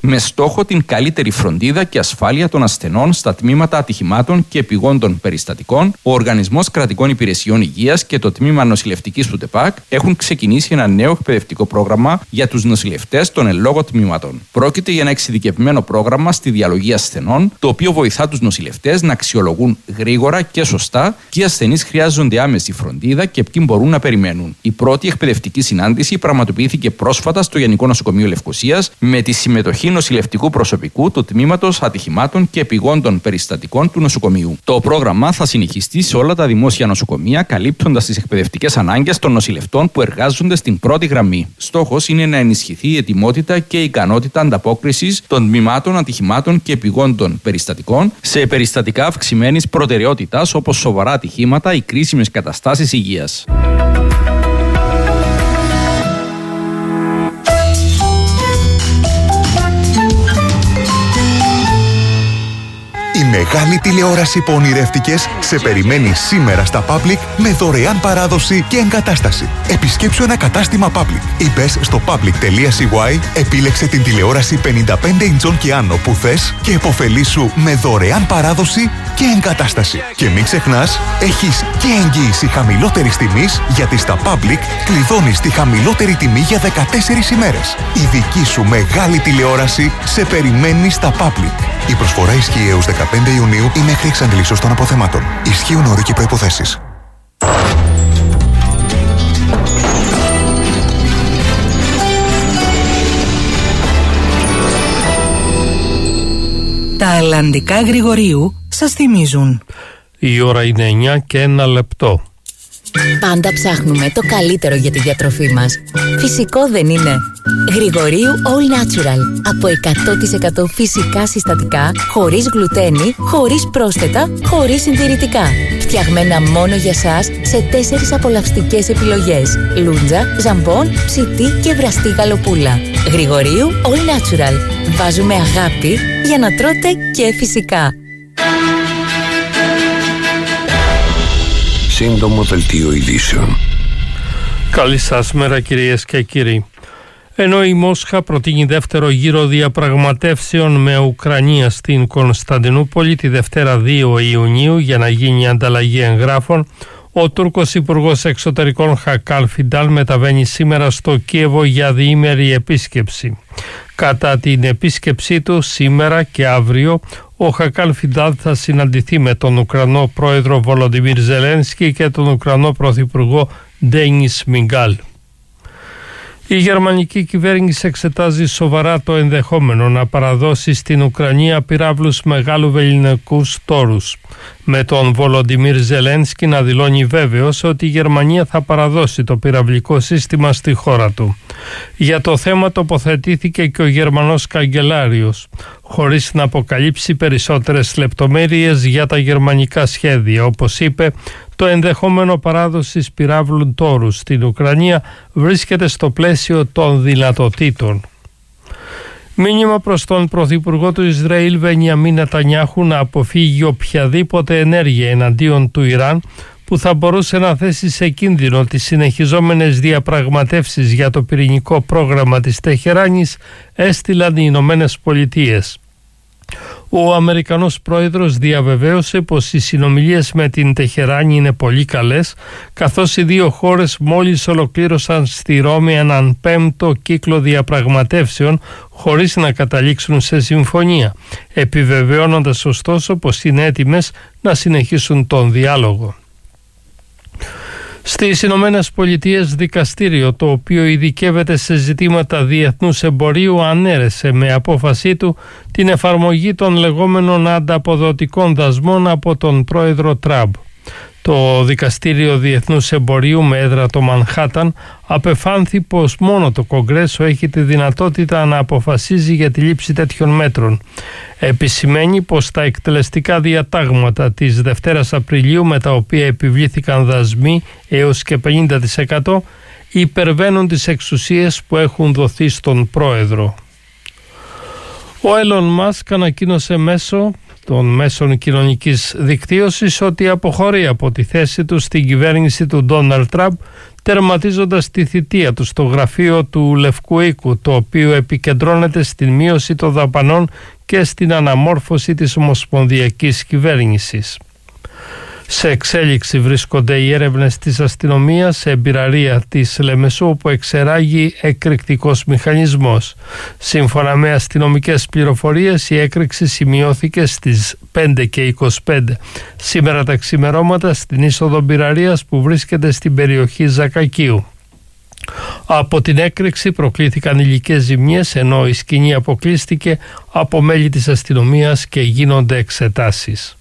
με στόχο την καλύτερη φροντίδα και ασφάλεια των ασθενών στα τμήματα ατυχημάτων και επιγόντων περιστατικών, ο Οργανισμός Κρατικών Υπηρεσιών Υγείας και το Τμήμα Νοσηλευτικής του ΤΕΠΑΚ έχουν ξεκινήσει ένα νέο εκπαιδευτικό πρόγραμμα για τους νοσηλευτές των εν λόγω τμήματων. Πρόκειται για ένα εξειδικευμένο πρόγραμμα στη διαλογή ασθενών, το οποίο βοηθά τους νοσηλευτές να αξιολογούν γρήγορα και σωστά ποιοι ασθενείς χρειάζονται άμεση φροντίδα και ποιοι μπορούν να περιμένουν. Η πρώτη εκπαιδευτική συνάντηση πραγματοποιήθηκε πρόσφατα στο Γενικό Νοσοκομείο Λευκωσίας με τη συμμετοχή νοσηλευτικού προσωπικού του Τμήματος Ατυχημάτων και Επιγόντων Περιστατικών του νοσοκομείου. Το πρόγραμμα θα συνεχιστεί σε όλα τα δημόσια νοσοκομεία, καλύπτοντας τις εκπαιδευτικές ανάγκες των νοσηλευτών που εργάζονται στην πρώτη γραμμή. Στόχος είναι να ενισχυθεί η ετοιμότητα και η ικανότητα ανταπόκρισης των τμήματων ατυχημάτων και επιγόντων περιστατικών σε περιστατικά αυξημένης προτεραιότητας όπως σοβαρά ατυχήματα ή κρίσιμες καταστάσεις υγείας. Η μεγάλη τηλεόραση που ονειρεύτηκες σε περιμένει σήμερα στα Public με δωρεάν παράδοση και εγκατάσταση. Επισκέψου ένα κατάστημα Public. Είπες στο public.cy, επίλεξε την τηλεόραση 55 ιντσών και άνω που θες και επωφελήσου με δωρεάν παράδοση και εγκατάσταση. Και μην ξεχνάς, έχεις και εγγύηση χαμηλότερης τιμής, γιατί στα Public κλειδώνεις τη χαμηλότερη τιμή για 14 ημέρες. Η δική σου μεγάλη τηλεόραση σε περιμένει στα Public. Η προσφορά ισχύει έως 15 Ιουνίου ή μέχρι εξαντλήσεως των αποθεμάτων. Ισχύουν όροι και προϋποθέσεις. Τα αλλαντικά Γρηγορίου σας θυμίζουν. Η ώρα είναι 9 και 1 λεπτό. Πάντα ψάχνουμε το καλύτερο για τη διατροφή μας. Φυσικό δεν είναι? Γρηγορίου All Natural. Από 100% φυσικά συστατικά, χωρίς γλουτένι, χωρίς πρόσθετα, χωρίς συντηρητικά. Φτιαγμένα μόνο για σας σε 4 απολαυστικές επιλογές: λούντζα, ζαμπόν, ψητή και βραστή γαλοπούλα. Γρηγορίου All Natural. Βάζουμε αγάπη για να τρώτε και φυσικά. Σύντομο δελτίο ειδήσεων. Καλή σας μέρα κυρίες και κύριοι. Ενώ η Μόσχα προτείνει δεύτερο γύρο διαπραγματεύσεων με Ουκρανία στην Κωνσταντινούπολη τη Δευτέρα 2 Ιουνίου για να γίνει ανταλλαγή εγγράφων, ο Τούρκος Υπουργός Εξωτερικών Χακάλ Φιντάλ μεταβαίνει σήμερα στο Κίεβο για διήμερη επίσκεψη. Κατά την επίσκεψή του σήμερα και αύριο, ο Χακάλ Φιντάλ θα συναντηθεί με τον Ουκρανό πρόεδρο Βολοντιμίρ Ζελένσκι και τον Ουκρανό πρωθυπουργό Ντένις Μιγκάλ. Η γερμανική κυβέρνηση εξετάζει σοβαρά το ενδεχόμενο να παραδώσει στην Ουκρανία πυράβλους μεγάλου βεληνικού στόρους, με τον Βολοντιμίρ Ζελένσκι να δηλώνει βέβαιος ότι η Γερμανία θα παραδώσει το πυραυλικό σύστημα στη χώρα του. Για το θέμα τοποθετήθηκε και ο Γερμανός καγκελάριος, χωρίς να αποκαλύψει περισσότερες λεπτομέρειες για τα γερμανικά σχέδια. Όπως είπε, το ενδεχόμενο παράδοσης πυράβλου τόρους στην Ουκρανία βρίσκεται στο πλαίσιο των δυνατοτήτων. Μήνυμα προς τον Πρωθυπουργό του Ισραήλ Μπενιαμίν Νετανιάχου να αποφύγει οποιαδήποτε ενέργεια εναντίον του Ιράν που θα μπορούσε να θέσει σε κίνδυνο τις συνεχιζόμενες διαπραγματεύσεις για το πυρηνικό πρόγραμμα της Τεχεράνης, έστειλαν οι Ηνωμένες Πολιτείες. Ο Αμερικανός πρόεδρος διαβεβαίωσε πως οι συνομιλίες με την Τεχεράνη είναι πολύ καλές, καθώς οι δύο χώρες μόλις ολοκλήρωσαν στη Ρώμη έναν 5ο κύκλο διαπραγματεύσεων χωρίς να καταλήξουν σε συμφωνία, επιβεβαιώνοντας ωστόσο πως είναι έτοιμες να συνεχίσουν τον διάλογο. Στις Ηνωμένες Πολιτείες, δικαστήριο το οποίο ειδικεύεται σε ζητήματα διεθνούς εμπορίου ανέρεσε με απόφασή του την εφαρμογή των λεγόμενων ανταποδοτικών δασμών από τον πρόεδρο Τραμπ. Το Δικαστήριο Διεθνούς Εμπορίου με έδρα το Μανχάταν απεφάνθη πως μόνο το Κογκρέσο έχει τη δυνατότητα να αποφασίζει για τη λήψη τέτοιων μέτρων. Επισημαίνει πως τα εκτελεστικά διατάγματα της Δευτέρας Απριλίου, με τα οποία επιβλήθηκαν δασμοί έως και 50%, υπερβαίνουν τις εξουσίες που έχουν δοθεί στον πρόεδρο. Ο Elon Musk ανακοίνωσε μέσω των μέσων κοινωνικής δικτύωσης ότι αποχωρεί από τη θέση του στην κυβέρνηση του Ντόναλντ Τραμπ, τερματίζοντας τη θητεία του στο γραφείο του Λευκού Οίκου, το οποίο επικεντρώνεται στην μείωση των δαπανών και στην αναμόρφωση της ομοσπονδιακής κυβέρνησης. Σε εξέλιξη βρίσκονται οι έρευνες της αστυνομίας σε εμπειραρία της Λεμεσού, όπου εξεράγει εκρηκτικός μηχανισμός. Σύμφωνα με αστυνομικές πληροφορίες, η έκρηξη σημειώθηκε στις 5:25 σήμερα τα ξημερώματα στην είσοδο Μπειραρίας που βρίσκεται στην περιοχή Ζακακίου. Από την έκρηξη προκλήθηκαν υλικές ζημιές, ενώ η σκηνή αποκλείστηκε από μέλη της αστυνομίας και γίνονται εξετάσεις.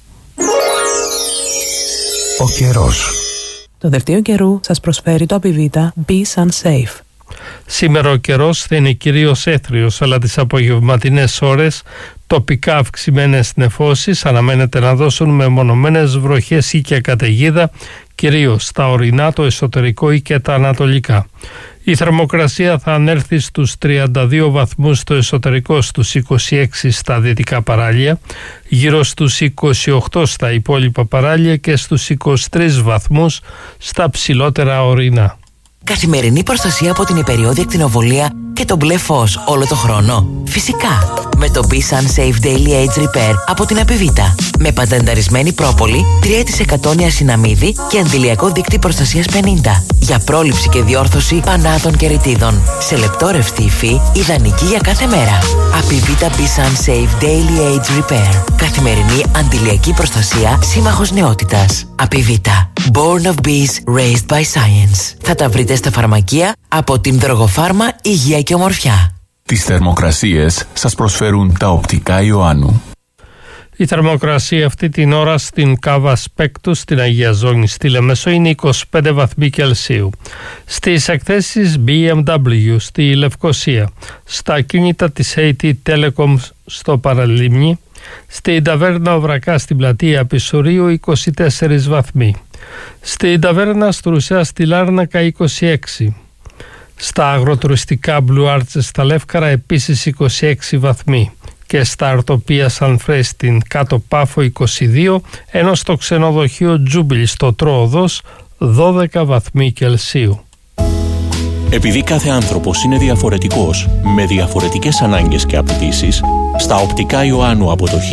Ο καιρός. Το δελτίο καιρού σας προσφέρει το Απιβίτα Be Sunsafe. Σήμερα ο καιρός θα είναι κυρίως έθριος, αλλά τις απογευματινές ώρες τοπικά αυξημένες νεφώσεις αναμένεται να δώσουν μεμονωμένες βροχές ή και καταιγίδα, κυρίως στα ορεινά, το εσωτερικό ή και τα ανατολικά. Η θερμοκρασία θα ανέλθει στους 32 βαθμούς στο εσωτερικό, στους 26 στα δυτικά παράλια, γύρω στους 28 στα υπόλοιπα παράλια και στους 23 βαθμούς στα ψηλότερα ορεινά. Καθημερινή προστασία από την υπεριόδια ακτινοβολία και το μπλε φως όλο το χρόνο. Φυσικά, με το Be Sunsafe Daily Age Repair από την Απιβίτα. Με πατενταρισμένη πρόπολη, 3% νιασιναμίδι και αντιλιακό δίκτυ προστασίας 50. Για πρόληψη και διόρθωση πανάτων και ρητίδων. Σε λεπτό ρευστή υφή, ιδανική για κάθε μέρα. Απιβίτα Be Sunsafe Daily Age Repair. Καθημερινή αντιλιακή προστασία, σύμμαχος νεότητας. Απιβίτα. Born of Bees, Raised by Science. Θα τα βρείτε στα φαρμακεία από την Δρογοφάρμα Υγεία και Ομορφιά. Τις θερμοκρασίες σας προσφέρουν τα οπτικά Ιωάννου. Η θερμοκρασία αυτή την ώρα στην Κάβα Σπέκτου, στην Αγία Ζώνη, στη Λεμεσό, είναι 25 βαθμοί Κελσίου. Στις εκθέσεις BMW στη Λευκοσία, στα ακίνητα της AT Telecom στο Παραλίμνη, στην ταβέρνα Οβρακά στην πλατεία Πισουρίου 24 βαθμοί. Στην ταβέρνα Στρουσιά στη Λάρνακα 26. Στα αγροτουριστικά Blue Arches στα Λεύκαρα επίσης 26 βαθμοί. Και στα αρτοπία Σανφρέ στην Κάτω Πάφο 22, ενώ στο ξενοδοχείο Τζούμπιλ στο Τρώοδος 12 βαθμοί Κελσίου. Επειδή κάθε άνθρωπος είναι διαφορετικός, με διαφορετικές ανάγκες και απαιτήσεις, στα οπτικά Ιωάννου από το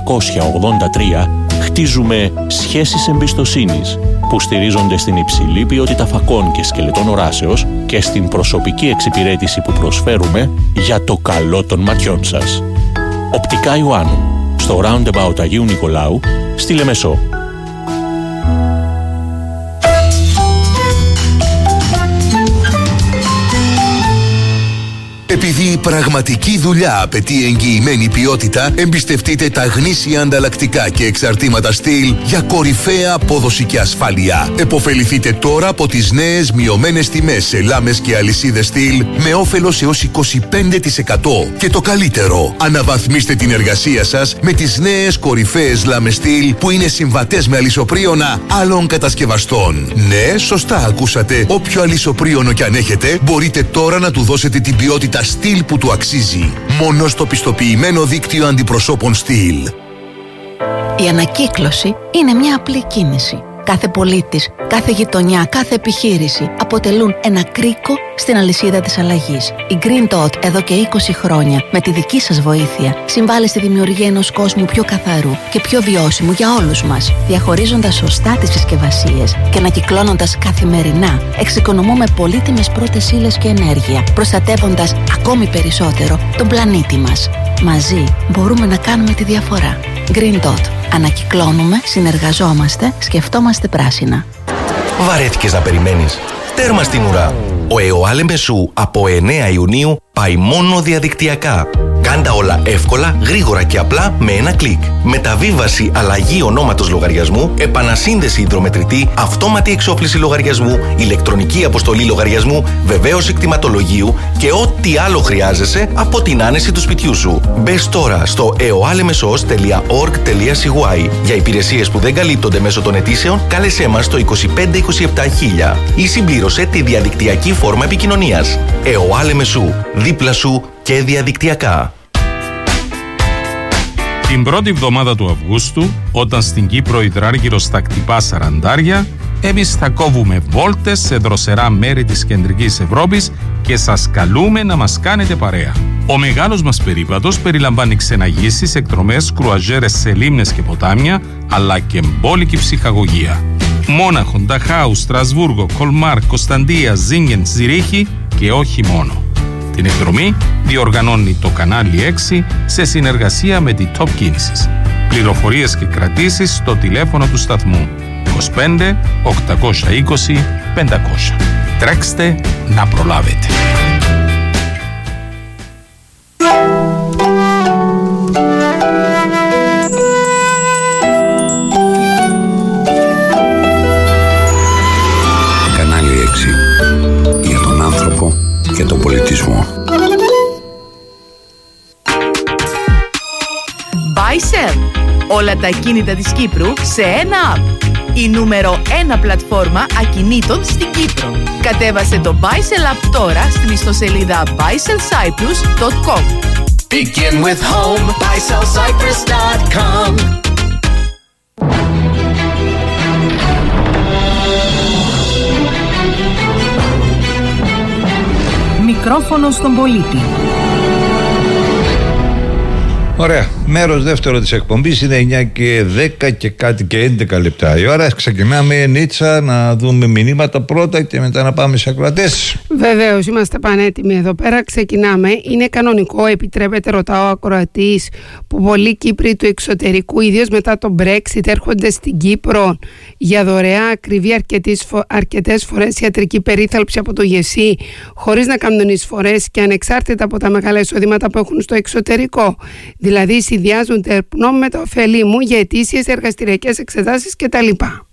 1983 χτίζουμε σχέσεις εμπιστοσύνης που στηρίζονται στην υψηλή ποιότητα φακών και σκελετών οράσεως και στην προσωπική εξυπηρέτηση που προσφέρουμε για το καλό των ματιών σας. Οπτικά Ιωάννου, στο Roundabout Αγίου Νικολάου, στη Λεμεσό. Επειδή η πραγματική δουλειά απαιτεί εγγυημένη ποιότητα, εμπιστευτείτε τα γνήσια ανταλλακτικά και εξαρτήματα στυλ για κορυφαία απόδοση και ασφάλεια. Εποφεληθείτε τώρα από τις νέες μειωμένες τιμές σε λάμες και αλυσίδες στυλ με όφελος έως 25%. Και το καλύτερο, αναβαθμίστε την εργασία σας με τις νέες κορυφαίες λάμες στυλ που είναι συμβατές με αλυσοπρίωνα άλλων κατασκευαστών. Ναι, σωστά ακούσατε. Όποιο αλυσοπρίωνο κι αν έχετε, μπορείτε τώρα να του δώσετε την ποιότητα στυλ που του αξίζει. Μόνο στο πιστοποιημένο δίκτυο αντιπροσώπων στυλ. Η ανακύκλωση είναι μια απλή κίνηση. Κάθε πολίτης, κάθε γειτονιά, κάθε επιχείρηση αποτελούν ένα κρίκο στην αλυσίδα της αλλαγής. Η Green Dot εδώ και 20 χρόνια, με τη δική σας βοήθεια, συμβάλλει στη δημιουργία ενός κόσμου πιο καθαρού και πιο βιώσιμου για όλους μας. Διαχωρίζοντας σωστά τις συσκευασίες και ανακυκλώνοντας καθημερινά, εξοικονομούμε πολύτιμες πρώτες ύλες και ενέργεια, προστατεύοντας ακόμη περισσότερο τον πλανήτη μας. Μαζί μπορούμε να κάνουμε τη διαφορά. Green Dot. Ανακυκλώνουμε, συνεργαζόμαστε, σκεφτόμαστε πράσινα. Βαρέθηκες να περιμένεις? Τέρμα στην ουρά! Ο ΕΟΑ Μεσού από 9 Ιουνίου πάει μόνο διαδικτυακά. Κάντα όλα εύκολα, γρήγορα και απλά με ένα κλικ. Μεταβίβαση αλλαγή ονόματος λογαριασμού, επανασύνδεση υδρομετρητή, αυτόματη εξόφληση λογαριασμού, ηλεκτρονική αποστολή λογαριασμού, βεβαίωση κτηματολογίου και ό,τι άλλο χρειάζεσαι από την άνεση του σπιτιού σου. Μπες τώρα στο eoalemesos.org.cy. Για υπηρεσίες που δεν καλύπτονται μέσω των αιτήσεων, κάλεσέ μας στο 2527 ή συμπλήρωσε τη διαδικτυακή φόρμα επικοινωνίας. ΕΟΑ Μεσού, δίπλα σου και διαδικτυακά. Την πρώτη εβδομάδα του Αυγούστου, όταν στην Κύπρο υδράργυρος θα χτυπά 40, εμείς θα κόβουμε βόλτες σε δροσερά μέρη της κεντρικής Ευρώπης και σας καλούμε να μας κάνετε παρέα. Ο μεγάλος μας περίπατος περιλαμβάνει ξεναγήσεις, εκδρομές, κρουαζέρες σε λίμνες και ποτάμια, αλλά και μπόλικη ψυχαγωγία. Μόναχο, Νταχάου, Στρασβούργο, Κολμάρ, Κωνσταντία, Ζίνγκεν, Ζηρίχη και όχι μόνο. Την εκδρομή διοργανώνει το κανάλι 6 σε συνεργασία με τη Top Κίνησης. Πληροφορίες και κρατήσεις στο τηλέφωνο του σταθμού 25 820 500. Τρέξτε να προλάβετε. Κανάλι 6. Για τον άνθρωπο και τον πολιτισμό. Buy Sell. Όλα τα ακίνητα της Κύπρου σε ένα app. Η νούμερο 1 πλατφόρμα ακινήτων στην Κύπρο. Κατέβασε το Buy Sell app τώρα στην ιστοσελίδα buysellcyprus.com. Begin with home, buysellcyprus.com. Μικρόφωνο στον πολίτη. Ωραία. Μέρος δεύτερο της εκπομπής είναι 9 και 10 και κάτι και 11 λεπτά η ώρα. Ξεκινάμε, Νίτσα, να δούμε μηνύματα πρώτα και μετά να πάμε σε ακροατές. Βεβαίως, είμαστε πανέτοιμοι εδώ πέρα. Ξεκινάμε. Είναι κανονικό, επιτρέπεται, ρωτάω ο ακροατής, που πολλοί Κύπροι του εξωτερικού, ιδίως μετά το Brexit, έρχονται στην Κύπρο για δωρεά, ακριβή αρκετές φορές ιατρική περίθαλψη από το ΓΕΣΥ, χωρίς να κάνουν εισφορές και ανεξάρτητα από τα μεγάλα εισοδήματα που έχουν στο εξωτερικό. Δηλαδή, συνδυάζουν τερπνό με το ωφέλη μου για ετήσιες εργαστηριακές εξετάσεις κτλ.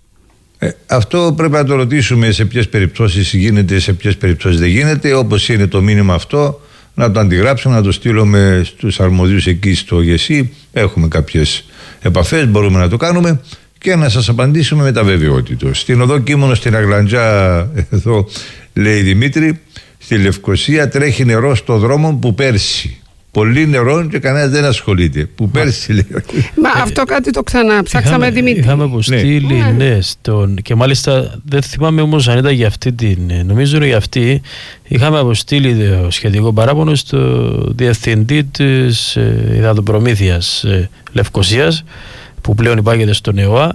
Αυτό πρέπει να το ρωτήσουμε σε ποιες περιπτώσεις γίνεται, σε ποιες περιπτώσεις δεν γίνεται. Όπως είναι το μήνυμα αυτό, να το αντιγράψουμε, να το στείλουμε στους αρμοδίους εκεί στο ΓΕΣΥ. Έχουμε κάποιες επαφές, μπορούμε να το κάνουμε και να σας απαντήσουμε με τα βεβαιότητος. Στην οδό Κίμωνο, στην Αγλαντζά, εδώ λέει Δημήτρη, στη Λευκοσία τρέχει νερό στο δρόμο που πέρσι. Πολύ νερό και κανένας δεν ασχολείται. Που πέρσι λέει. Μα αυτό κάτι το ξαναψάξαμε, Δημήτρη. Είχαμε αποστείλει, και μάλιστα δεν θυμάμαι όμως αν ήταν για αυτή την. Νομίζω είναι για αυτή. Είχαμε αποστείλει το σχετικό παράπονο στο διευθυντή της υδατοπρομήθειας Λευκοσίας, που πλέον υπάγεται στον ΕΟΑ.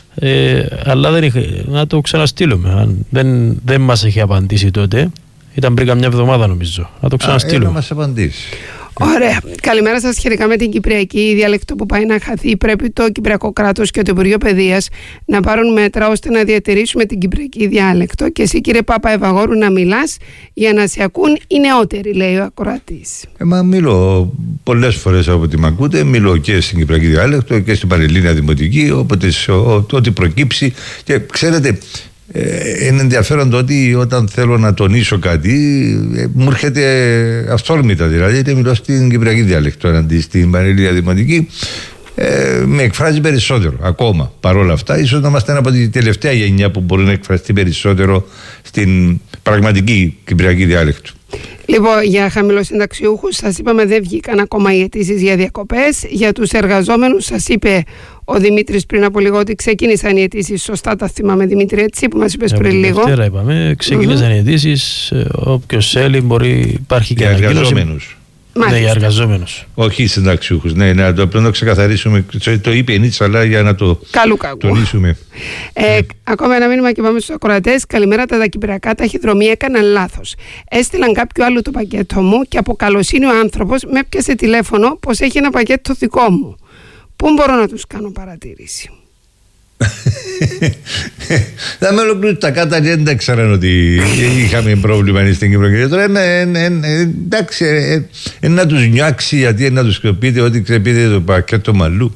Αλλά δεν είχε, να το ξαναστείλουμε. Δεν μας έχει απαντήσει τότε. Ήταν πριν καμιά εβδομάδα νομίζω. Να το ξαναστείλουμε. Να μας απαντήσει. Ωραία. Καλημέρα σας. Σχετικά με την κυπριακή διάλεκτο που πάει να χαθεί, πρέπει το Κυπριακό κράτος και το Υπουργείο Παιδείας να πάρουν μέτρα ώστε να διατηρήσουμε την κυπριακή διάλεκτο. Και εσύ, κύριε Πάπα Ευαγόρου, να μιλάς για να σε ακούν οι νεότεροι, λέει ο ακροατής. Μα μιλώ πολλές φορές από ό,τι με ακούτε. Μιλώ και στην κυπριακή διάλεκτο και στην Πανελλήνια Δημοτική, όποτε ό,τι προκύψει. Και ξέρετε, είναι ενδιαφέρον το ότι όταν θέλω να τονίσω κάτι μου έρχεται αυθόρμητα, δηλαδή είτε μιλώ στην κυπριακή διάλεκτο αντί στην Πανελλήνια Δημοτική, με εκφράζει περισσότερο ακόμα. Παρόλα αυτά, ίσως να είμαστε από τη τελευταία γενιά που μπορεί να εκφραστεί περισσότερο στην πραγματική κυπριακή διάλεκτο. Λοιπόν, για χαμηλοσυνταξιούχους σας είπαμε δεν βγήκαν ακόμα οι αιτήσεις για διακοπές. Για τους εργαζόμενους σας είπε ο Δημήτρης πριν από λίγο ότι ξεκίνησαν οι αιτήσεις. Σωστά τα θυμάμαι, Δημήτρη, έτσι που μας είπες πριν λίγο. Δευτέρα είπαμε, ξεκίνησαν οι αιτήσεις. Όποιος θέλει μπορεί, υπάρχει και ανακοίνωση. Ναι, για εργαζόμενους. Όχι συνταξιούχους. Ναι, να το ξεκαθαρίσουμε. Το είπε η Νίτσα, αλλά για να το τονίσουμε. Ακόμα ένα μήνυμα και πάμε στους ακροατές. Καλημέρα, τα κυπριακά ταχυδρομεία έκαναν λάθος. Έστειλαν κάποιο άλλο το πακέτο μου και από καλοσύνη ο άνθρωπος με έπιασε τηλέφωνο πως έχει ένα πακέτο δικό μου. Πού μπορώ να τους κάνω παρατήρηση? Θα με ολοκληρώσει τα κάτω, δεν τα ξέραν ότι είχαμε πρόβλημα στην Κύπρο. Και τώρα εντάξει, να τους νιάξει, γιατί να τους πείτε ότι ξεπείτε το πακέτο μαλλού.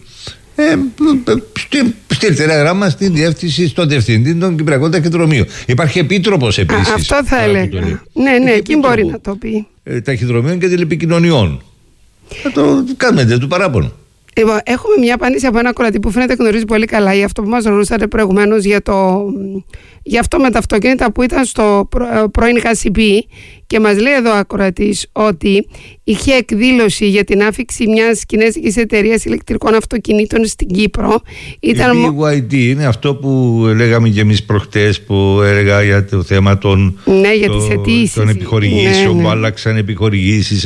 Στείλτε ένα γράμμα στην διεύθυνση, στον διευθυντή των Κυπριακών Ταχυδρομείων. Υπάρχει επίτροπος επίσης. Αυτό θα έλεγα. Ναι, εκεί μπορεί να το πει. Ταχυδρομείων και τηλεπικοινωνιών. Θα το κάνετε του παράπονο. Λοιπόν, έχουμε μια απάντηση από ένα ακροατή που φαίνεται γνωρίζει πολύ καλά για αυτό που μας ρωτούσατε προηγουμένως για αυτό με τα αυτοκίνητα που ήταν στο πρώην HCP Και μας λέει εδώ ο ακροατής ότι είχε εκδήλωση για την άφιξη μιας κινέζικης εταιρείας ηλεκτρικών αυτοκινήτων στην Κύπρο. Η BYD είναι αυτό που λέγαμε και εμείς προχτές, που έλεγα για το θέμα των, ναι, για τις αιτήσεις, των επιχορηγήσεων, ναι, που άλλαξαν επιχορηγήσεις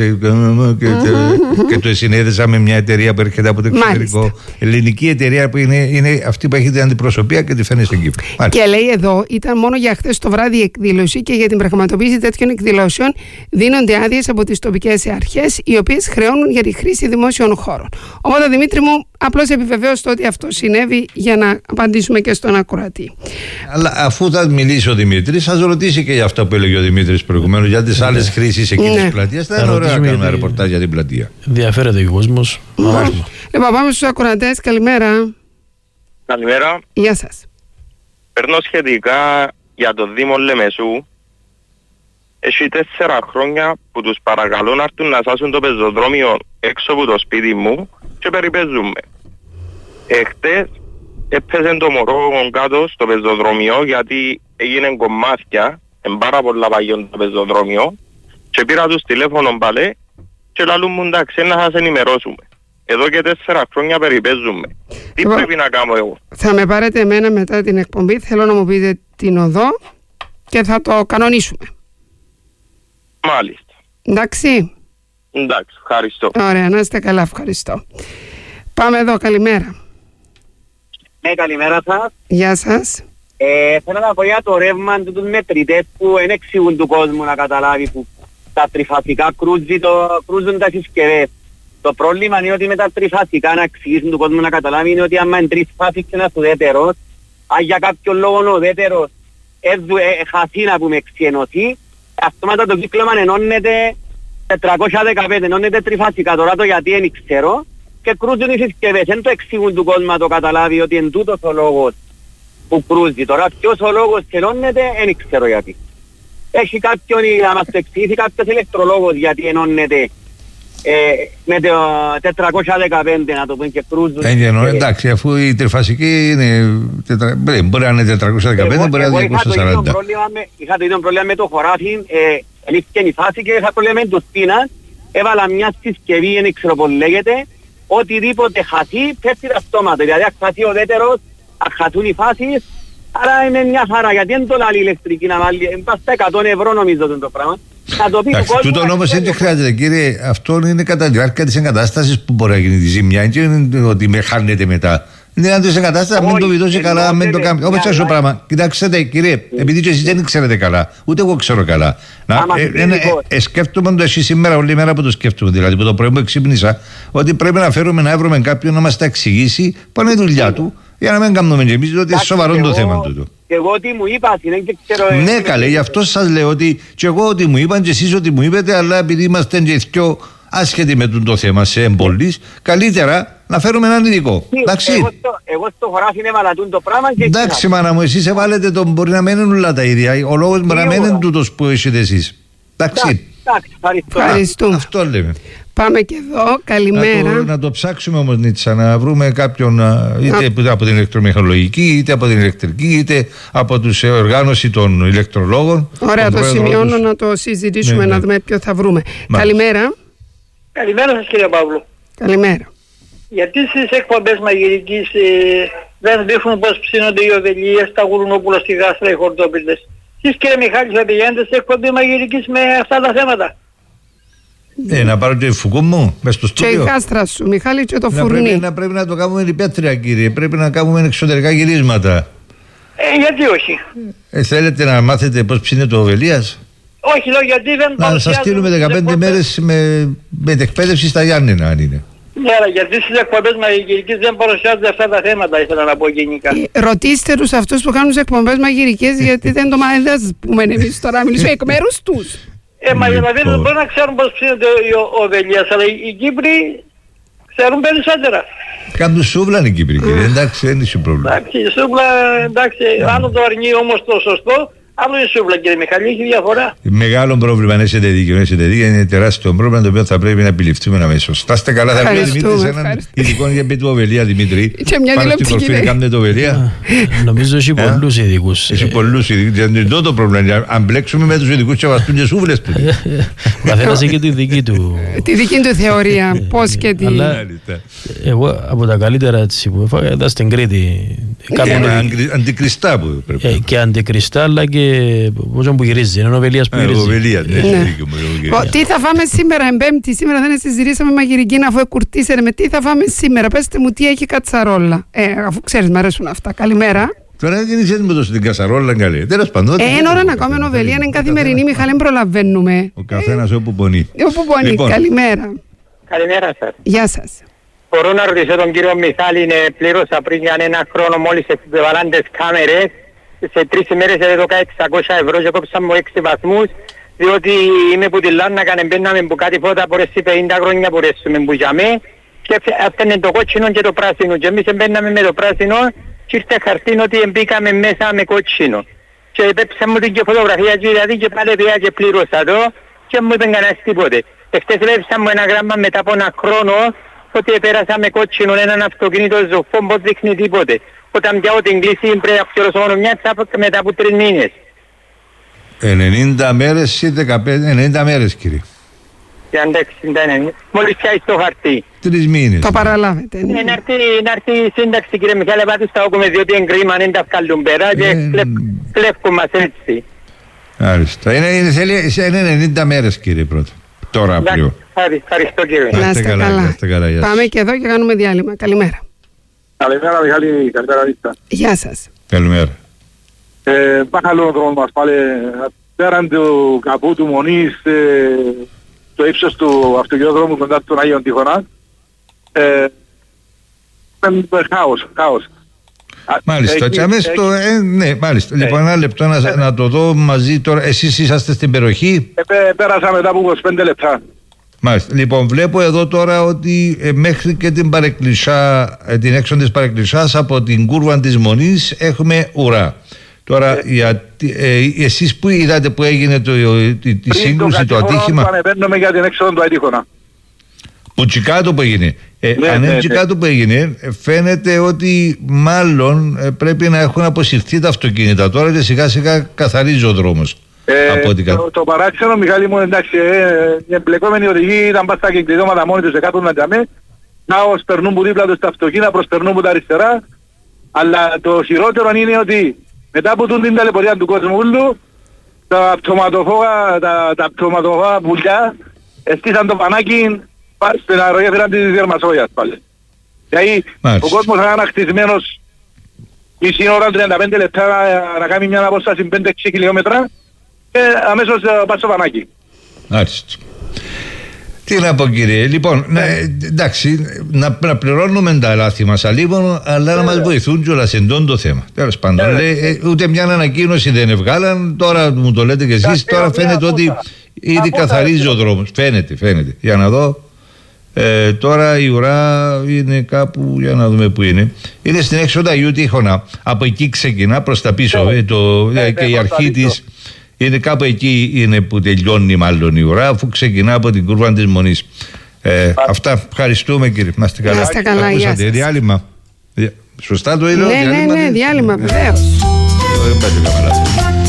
και το συνέδεσα με μια εταιρεία που έρχεται από το εξωτερικό. Μάλιστα. Ελληνική εταιρεία που είναι αυτή που έχει την αντιπροσωπεία και τη φαίνει στην Κύπρο. Και λέει εδώ, ήταν μόνο για χθες το βράδυ η εκδήλωση και για την πραγματοποίηση τέτοιων εκδηλώσεων δίνονται άδειες από τις τοπικές αρχές, οι οποίες χρεώνουν για τη χρήση δημόσιων χώρων. Οπότε, Δημήτρη μου, απλώς επιβεβαίωσε ότι αυτό συνέβη για να απαντήσουμε και στον ακροατή. Αλλά αφού θα μιλήσει ο Δημήτρης, θα ρωτήσει και για αυτό που έλεγε ο Δημήτρης προηγουμένως, για τις άλλες χρήσεις εκείνης της πλατείας. Θα είναι ωραία να κάνουμε ένα ρεπορτάζ για την πλατεία. Ενδιαφέρεται ο κόσμος. Λοιπόν, πάμε στους ακροατές. Καλημέρα. Καλημέρα. Γεια σας. Παίρνω σχετικά για το Δήμο Λεμεσού. Έχει 4 χρόνια που τους παρακαλώ να έρθουν να σάσουν το πεζοδρόμιο έξω από το σπίτι μου και περιπέζουμε. Εχθές έπαιζε το μωρό κάτω στο πεζοδρόμιο γιατί έγινε κομμάτια, εν πάρα πολλά παγιόν το πεζοδρόμιο, και πήρα τους τηλέφωνο πάλι και λαλούν μου εντάξει να σας ενημερώσουμε. Εδώ και 4 χρόνια περιπέζουμε. Τι πρέπει να κάνω εγώ? Θα με πάρετε εμένα μετά την εκπομπή, θέλω να μου πείτε την οδό και θα το κανονίσουμε. Μάλιστα. Εντάξει. Εντάξει, ευχαριστώ. Ωραία, να είστε καλά, ευχαριστώ. Πάμε εδώ, καλημέρα. Ναι, καλημέρα σας. Γεια σας. Θέλω να πω για το ρεύμα του τους μετρητές που δεν εξηγούν του κόσμου να καταλάβει που τα τριφασικά κρούζουν τα συσκευές. Το πρόβλημα είναι ότι με τα τριφασικά να εξηγήσουν του κόσμου να καταλάβει είναι ότι άμα είναι τριφάσικ και ένας ουδέτερος, αν για κάποιον λόγο ο ουδέτερος χαθεί να πούμε εξιενωθεί, αυτόματα το κύκλωμα ενώνεται 415, ενώνεται τριφασικά. Τώρα το γιατί δεν ξέρω και κρούζουν οι συσκευές. Δεν το εξηγούν του κόσμου να το καταλάβει ότι είναι τούτος ο λόγος που κρούζει. Τώρα ποιος ο λόγος ενώνεται δεν ξέρω γιατί. Έχει κάποιον να μας το εξηγήσει κάποιος ηλεκτρολόγος γιατί ενώνεται με το 415 να το πούμε και κρούζουν. Εντάξει, αφού η τριφασική είναι μπορεί να είναι 415, μπορεί να είναι 240. Είχα το ίδιο πρόβλημα με το χωράφι, ελήφθηκε η φάση και είχα πρόβλημα με το σπίνας, έβαλα μια συσκευή, δεν ξέρω πώς λέγεται, οτιδήποτε χαθεί πέφτει τα στόματα, δηλαδή αν χαθεί ο δεύτερος, αν χαθούν οι φάσεις, άρα είναι μια χαρά, γιατί δεν το λέει ηλεκτρική να βάλει, πας στα 100 ευρώ νομίζω το πράγμα. Τούτον όμως δεν χρειάζεται, κύριε. Αυτό είναι κατά τη διάρκεια της εγκατάστασης που μπορεί να γίνει τη ζημιά. Και είναι ότι με χάνεται μετά. Είναι να το εγκατάσταση, μην το βιδώσει καλά, μην το κάνει. Όπως αυτό το πράγμα. Κοιτάξτε, κύριε, επειδή και εσείς δεν ξέρετε καλά, ούτε εγώ ξέρω καλά. Σκέφτομαι το εσύ σήμερα, όλη μέρα που το σκέφτομαι. Δηλαδή, που το πρωί μου ξύπνησα, ότι πρέπει να φέρουμε να βρούμε κάποιον να μας τα εξηγήσει πάνω η δουλειά του, για να μην κάνουμε και εμείς, ότι είναι σοβαρό το θέμα του. Και εγώ ότι μου είπα, δεν ξέρω. Ναι, καλέ, γι' αυτό σας λέω ότι και εγώ ότι μου είπαν και εσείς ότι μου είπετε, αλλά επειδή είμαστε και πιο άσχετοι με το θέμα σε εμπολής, καλύτερα να φέρουμε έναν ειδικό. Εντάξει. Εγώ στο χωράφι έβαλα το πράγμα και. Εντάξει, μάνα μου, εσείς έβαλετε τον, μπορεί να μένουν όλα τα ίδια. Ο λόγος μπορεί να μένουν τούτος που έχετε εσείς. Εντάξει. Ευχαριστούμε. Αυτό λέμε. Πάμε και εδώ, καλημέρα. Να το ψάξουμε όμως, Νίτσα, να βρούμε κάποιον είτε από την ηλεκτρομηχανολογική, είτε από την ηλεκτρική, είτε από τους οργάνωση των ηλεκτρολόγων. Ωραία, το σημειώνω να το συζητήσουμε, να δούμε ποιο θα βρούμε. Καλημέρα. Καλημέρα σας κύριε Παύλο. Καλημέρα. Γιατί στις εκπομπές μαγειρικής δεν δείχνουν πως ψήνονται οι οδελίες, τα γουρνόπουλα στη γάστρα, οι χορτόπιντες. Εσείς κύριε Μιχάλη θα πηγαίνετε σε εκπομπή μαγειρικής με αυτά τα θέματα? Να πάρω το φουκού μου μες στο στούντιο. Και η κάστρα σου, Μιχάλη, και το φουρνί. Πρέπει να το κάνουμε υπέτρια, κύριε. Πρέπει να κάνουμε εξωτερικά γυρίσματα. Γιατί όχι? Θέλετε να μάθετε πώς ψήνεται ο Οβελίας? Όχι, λέω γιατί δεν να σας στείλουμε 15 μέρες με εκπαίδευση στα Γιάννενα, αν είναι. Ναι, αλλά γιατί στις εκπομπές μαγειρικής δεν παρουσιάζονται αυτά τα θέματα, ήθελα να πω γενικά. Ρωτήστε τους αυτούς που κάνουν τις εκπομπές μαγειρικές, γιατί δεν το πούμε εμείς τώρα, μιλήσουμε εκ μέρους τους. Μα δηλαδή δεν μπορούν να ξέρουν πώς ψήνεται ο Οβελίας, αλλά οι Κύπροι ξέρουν περισσότερα. Κάνουν σούβλα είναι οι Κύπροι, κύριε. Εντάξει, δεν είσαι πρόβλημα. Εντάξει, σούβλα, εντάξει, αν το αρνεί όμως το σωστό, Αυτό είναι σούβλα, κύριε Μιχάλη, έχει διαφορά. Μεγάλο πρόβλημα, αν έχετε δίκιο, είναι τεράστιο πρόβλημα το οποίο θα πρέπει να επιληφθούμε αμέσως. Θα είστε καλά, θα πει ο Δημήτρης σε έναν ειδικό για πετουοβελία, Δημήτρη. Πάνω στην κορφή να κάνετε τοβελία. Νομίζω έχει πολλούς ειδικούς. Έχει πολλούς ειδικούς. Είναι το πρόβλημα. Αν μπλέξουμε με τους ειδικούς και βαστούν και σούβλες του. Ο καθένας έχει τη δική του. Τη δική του θεωρία. Πώς και τι. Εγώ από τα καλύτερα που έφαγα ήταν στην Κρήτη. Αντικριστά που πρέπει. Και αντικριστά, αλλά και πόσο που γυρίζει. Είναι οβελίας που γυρίζει. Τι θα φάμε σήμερα, Εμπέμπτη? Σήμερα δεν συζητήσαμε μαγειρική, αφού εκουρτήσετε με τι θα φάμε σήμερα. Πέστε μου τι έχει κατσαρόλα. Αφού ξέρεις, μου αρέσουν αυτά. Καλημέρα. Τώρα δεν ξέρεις με τόσο την κατσαρόλα καλή. Τέλος πάντων. Είναι ώρα να κάνουμε οβελία, είναι καθημερινή, Μιχάλη, δεν προλαβαίνουμε. Ο καθένας όπου πονεί. Όπου πονεί. Καλημέρα. Καλημέρα σας. Γεια σας. Μπορώ να ρωτήσω τον κύριο Μιχάλη, πλήρωσα πριν για ένα χρόνο μόλις επιβεβαλάνε τις κάμερες. Σε 3 ημέρες έδωκα 600 ευρώ και κόψα μου 6 βαθμούς, διότι είμαι που τη Λάρνακα, μπαίναμε που κάτι φώτα από 50 χρόνια που ρέσουμε που για με και έφτανε το κότσινο και το πράσινο και εμείς μπαίναμε με το πράσινο και ήρθε χαρτί ότι μπήκαμε μέσα με κότσινο. Και πέψα μου την και φωτογραφία και δηλαδή και πάλι πια και πλήρωσα το και μου είπαν κανένας τίποτε. Εχθές πέψα μου ένα γράμμα μετά από ένα χρόνο ότι πέρασα με κότσινο έναν αυτοκίνητο ζωφό, πως δείχνει τίποτε. Όταν πιάω την κλίση πρέπει να πληρώσω μόνο μια τσάπα μετά από 3 μήνες. 90 μέρες ή 90 μέρες, κύριε. Για εντάξει, μόλις πιάσεις το χαρτί. 3 μήνες. Το παραλάβετε. Να έρθει η σύνταξη, κύριε Μιχάλη, πάτε στα όκουμε διότι είναι κρίμα, δεν τα βγάλουν πέρα και κλέφκουν μας έτσι. Άριστα. Είναι 90 μέρες, κύριε, πρώτα. Τώρα αύριο. Ευχαριστώ, κύριε. Να είστε καλά. Πάμε και εδώ και κάνουμε διάλειμμα. Καλημέρα. Καλημέρα, Μιχάλη, καλημέρα νύχτα. Γεια σας. Καλημέρα. Πάχαλο ο δρόμος μας πάλι πέραν του καπού του Μονής, το ύψος του αυτοκινητοδρόμου κοντά στον Άγιον Τυχονά. Χάος. Μάλιστα, ναι, μάλιστα. Λοιπόν, ένα λεπτό να το δω μαζί τώρα. Εσείς είσαστε στην περιοχή? Πέρασα μετά από 25 λεπτά. Μάλιστα. Λοιπόν, βλέπω εδώ τώρα ότι μέχρι και την παρεκκλησιά, την έξοδο της παρεκκλησιάς από την κούρβα της Μονής έχουμε ουρά. Τώρα, εσείς που είδατε που έγινε τη σύγκρουση, το ατύχημα? Ανεβαίνουμε για την έξοδο του Ατύχωνα. Που τσικάτο που έγινε. Αν είναι τσικάτο που έγινε, φαίνεται ότι μάλλον πρέπει να έχουν αποσυρθεί τα αυτοκίνητα τώρα και σιγά σιγά καθαρίζει ο δρόμος. Το παράξενο, Μιχάλη μου, εντάξει, οι εμπλεκόμενοι οδηγοί ήταν πάντα στα κεκλειδώματα μόνοι τους, εκάτουν να τζαμέ, να περνούν που δίπλα τους τα αυτοκίνητα, προσπερνούν που τα αριστερά, αλλά το χειρότερο είναι ότι μετά από την ταλαιπωρία του κόσμου ούλου, τα πτωματοφάγα πουλιά έστησαν το πανάκι στην αερογέφυρα της Δερμασόγειας πάλι. Δηλαδή ο κόσμος ήταν ανακτισμένος μισή ώρα, 35 λεπτά να κάνει μια απόσταση 5-6 χιλιόμετρα και αμέσως πάει στο πανάκι. Άριστο. Τι να πω, κύριε, λοιπόν, εντάξει, να πληρώνουμε τα λάθη μας αλίμονο, αλλά να μας βοηθούν κιόλας εντός το θέμα. Τέλος πάντων, ούτε μια ανακοίνωση δεν εβγάλαν, τώρα μου το λέτε κι εσείς, τώρα φαίνεται ότι ήδη καθαρίζει ο δρόμος. Φαίνεται. Για να δω. Τώρα η ουρά είναι κάπου, για να δούμε που είναι. Είναι στην έξοδο Αγίου Τύχωνα. Από εκεί ξεκινά προς τα πίσω. Και η αρχή της είναι κάπου εκεί, είναι που τελειώνει μάλλον η ουρά, αφού ξεκινά από την κούρβα της Μονής. Αυτά. Ευχαριστούμε, κύριε. Να είστε καλά. Να είστε καλά. Ακούσατε, διάλειμμα. Σωστά το είδα? Ναι, διάλειμμα, βεβαίως. Δεν πάτε καλά.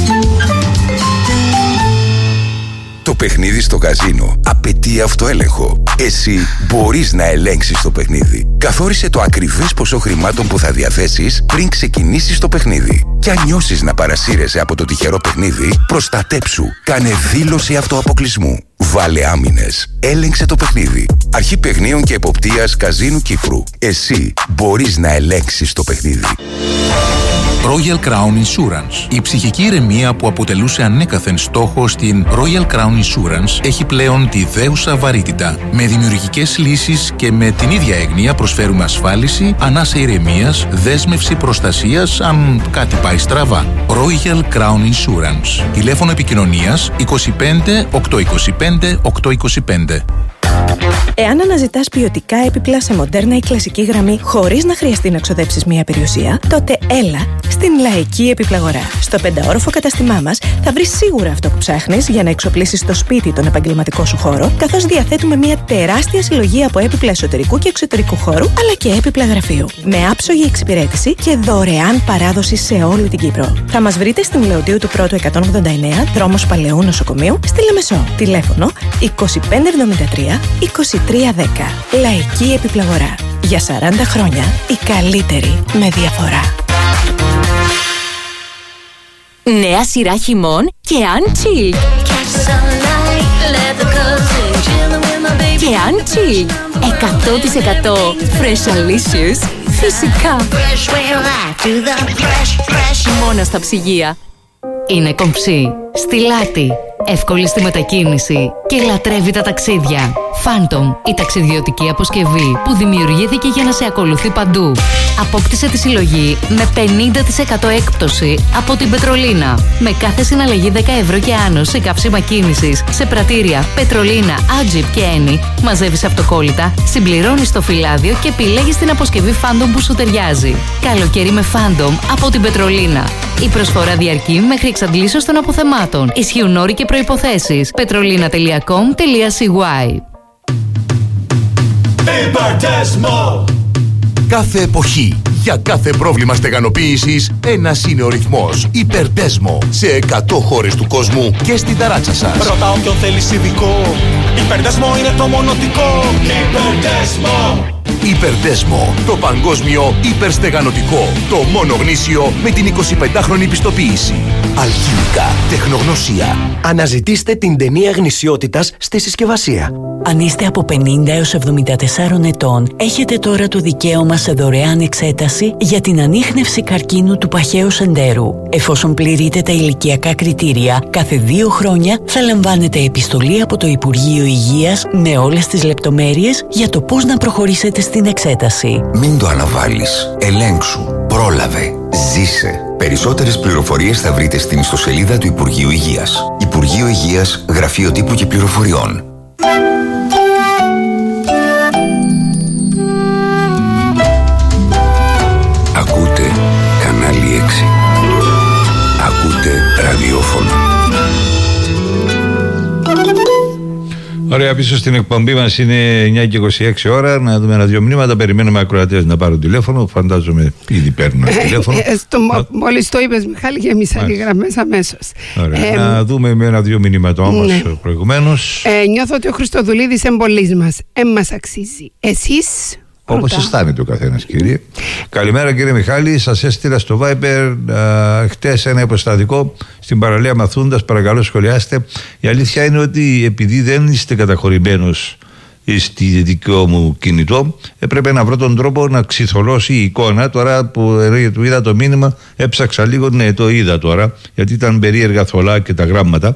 Το παιχνίδι στο καζίνο απαιτεί αυτοέλεγχο. Εσύ μπορείς να ελέγξεις το παιχνίδι. Καθόρισε το ακριβές ποσό χρημάτων που θα διαθέσεις πριν ξεκινήσεις το παιχνίδι. Και αν νιώσεις να παρασύρεσαι από το τυχερό παιχνίδι, προστατέψου. Κάνε δήλωση αυτοαποκλεισμού. Βάλε άμυνες. Έλεγξε το παιχνίδι. Αρχή Παιχνίων και Εποπτείας Καζίνου Κύπρου. Εσύ μπορείς να ελέγξεις το παιχνίδι. Royal Crown Insurance. Η ψυχική ηρεμία που αποτελούσε ανέκαθεν στόχο στην Royal Crown Insurance έχει πλέον τη δέουσα βαρύτητα. Με δημιουργικές λύσεις και με την ίδια έγνοια προσφέρουμε ασφάλιση, ανάσα ηρεμίας, δέσμευση προστασίας αν κάτι πάει στραβά. Royal Crown Insurance. Τηλέφωνο επικοινωνίας 25 825 825. Εάν αναζητάς ποιοτικά έπιπλα σε μοντέρνα ή κλασική γραμμή χωρίς να χρειαστεί να ξοδέψεις μια περιουσία, τότε έλα στη στην Λαϊκή Επιπλαγορά. Στο 5όροφο κατάστημά μας θα βρεις σίγουρα αυτό που ψάχνεις για να εξοπλίσεις το σπίτι τον επαγγελματικό σου χώρο, καθώς διαθέτουμε μια τεράστια συλλογή από έπιπλα εσωτερικού και εξωτερικού χώρου, αλλά και έπιπλα γραφείου. Με άψογη εξυπηρέτηση και δωρεάν παράδοση σε όλη την Κύπρο. Θα μας βρείτε στην Λεωντίου του Πρώτου 189, δρόμος Παλαιού Νοσοκομείου, στη Λεμεσό. Τηλέφωνο 2573 2310. Λαϊκή Επιπλαγορά. Για 40 χρόνια η καλύτερη με διαφορά. Νέα σειρά χειμών και Unchill. Και Unchill. 100% Freshalicious. Φυσικά. Μόνο στα ψυγεία. Είναι κομψή, στιλάτη, εύκολη στη μετακίνηση και λατρεύει τα ταξίδια. Phantom, η ταξιδιωτική αποσκευή που δημιουργήθηκε για να σε ακολουθεί παντού. Απόκτησε τη συλλογή με 50% έκπτωση από την Πετρολίνα. Με κάθε συναλλαγή 10 ευρώ και άνω σε καύσιμα κίνησης, σε πρατήρια, Πετρολίνα, Agip και Eni, μαζεύεις αυτοκόλλητα, συμπληρώνεις το φυλάδιο και επιλέγεις την αποσκευή Phantom που σου ταιριάζει. Καλοκαίρι με Phantom από την Πετρολίνα. Η προσφορά διαρκεί μέχρι εξαντλήσεως των αποθεμάτων. Ισχύουν όροι και προϋποθέσεις. petrolina.com.cy. Κάθε εποχή, για κάθε πρόβλημα στεγανοποίησης, ένας είναι ο ρυθμός. Υπερτέσμο, σε 100 χώρες του κόσμου και στην ταράτσα σας. Ρώτα όποιον θέλεις ειδικό. Υπερτέσμο είναι το μονοτικό. Υπερτέσμο. Υπερτέσμο, το παγκόσμιο υπερστεγανωτικό. Το μόνο γνήσιο με την 25χρονη πιστοποίηση. Αλχημικά, τεχνογνωσία. Αναζητήστε την ταινία γνησιότητας στη συσκευασία. Αν είστε από 50 έως 74 ετών, έχετε τώρα το δικαίωμα σε δωρεάν εξέταση για την ανίχνευση καρκίνου του παχαίου σεντέρου. Εφόσον πληρείτε τα ηλικιακά κριτήρια, κάθε 2 χρόνια θα λαμβάνετε επιστολή από το Υπουργείο Υγείας με όλες τις λεπτομέρειες για το πώς να προχωρήσετε στην εξέταση. Μην το αναβάλεις. Ελέγξου. Πρόλαβε. Ζήσε. Περισσότερες πληροφορίες θα βρείτε στην ιστοσελίδα του Υπουργείου Υγείας. Υπουργείο Υγείας, Γραφείο Τύπου και Πληροφοριών. Ακούτε κανάλι 6. Ακούτε ραδιόφωνο. Ωραία, πίσω στην εκπομπή μας είναι 9 και 26 ώρα. Να δούμε ένα-δυο μηνύματα. Περιμένουμε ακροατές να πάρουν τηλέφωνο. Φαντάζομαι ήδη παίρνουν τηλέφωνο. Μόλις το είπες, Μιχάλη, γεμίσαν οι γραμμές αμέσως. Ωραία. Να δούμε με ένα-δυο μηνύματα όμως προηγουμένως. Νιώθω ότι ο Χριστοδουλίδης εμπολής μας. Μας αξίζει. Εσείς... Όπως αισθάνεται ο καθένας, κύριε. Καλημέρα, κύριε Μιχάλη. Σας έστειλα στο Viber χτες ένα υποστατικό στην παραλία Μαθούντας. Παρακαλώ, σχολιάστε. Η αλήθεια είναι ότι επειδή δεν είστε καταχωρημένος στη δικό μου κινητό, έπρεπε να βρω τον τρόπο να ξυθολώσει η εικόνα. Τώρα που του είδα το μήνυμα, έψαξα λίγο. Ναι, το είδα τώρα, γιατί ήταν περίεργα θολά και τα γράμματα.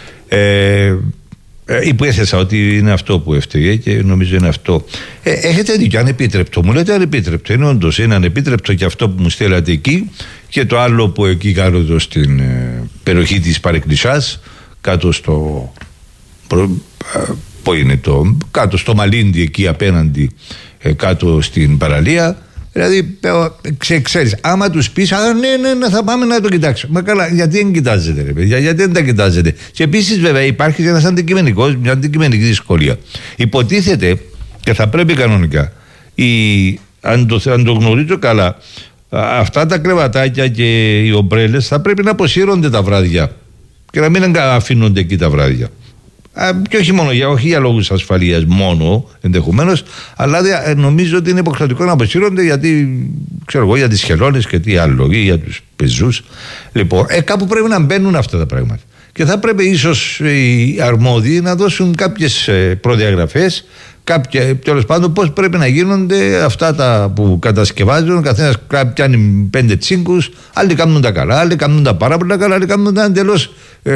Υπέθεσα ότι είναι αυτό που έφταιγε και νομίζω είναι αυτό. Έχετε δίκιο, ανεπίτρεπτο. Μου λέτε ανεπίτρεπτο. Είναι όντως είναι ανεπίτρεπτο και αυτό που μου στέλνατε εκεί και το άλλο που εκεί κάνω εδώ στην περιοχή της Παρεκκλησιάς, κάτω στο. Πού είναι το. Κάτω στο Μαλίντι, εκεί απέναντι, κάτω στην παραλία. Δηλαδή, ξέρεις, άμα τους πεις, ναι, θα πάμε να το κοιτάξουμε. Μα καλά, γιατί δεν κοιτάζετε, ρε παιδιά, γιατί δεν τα κοιτάζετε. Και επίσης, βέβαια, υπάρχει μια αντικειμενική δυσκολία. Υποτίθεται και θα πρέπει κανονικά, αν το γνωρίζω καλά, αυτά τα κρεβατάκια και οι ομπρέλες θα πρέπει να αποσύρονται τα βράδια και να μην αφήνονται εκεί τα βράδια. Και όχι μόνο όχι για λόγους ασφαλείας μόνο ενδεχομένως, αλλά νομίζω ότι είναι υποχρεωτικό να αποσύρονται γιατί ξέρω εγώ για τις χελώνες και τι άλλο ή για τους πεζούς. Λοιπόν, κάπου πρέπει να μπαίνουν αυτά τα πράγματα και θα πρέπει ίσως οι αρμόδιοι να δώσουν κάποιες προδιαγραφές, τέλος πάντων πώς πρέπει να γίνονται αυτά τα που κατασκευάζουν. Ο καθένας πιάνει 5 τσίγκους, άλλοι κάνουν τα καλά, άλλοι κάνουν τα πάρα πολύ καλά, άλλοι κάνουν τα εντελώς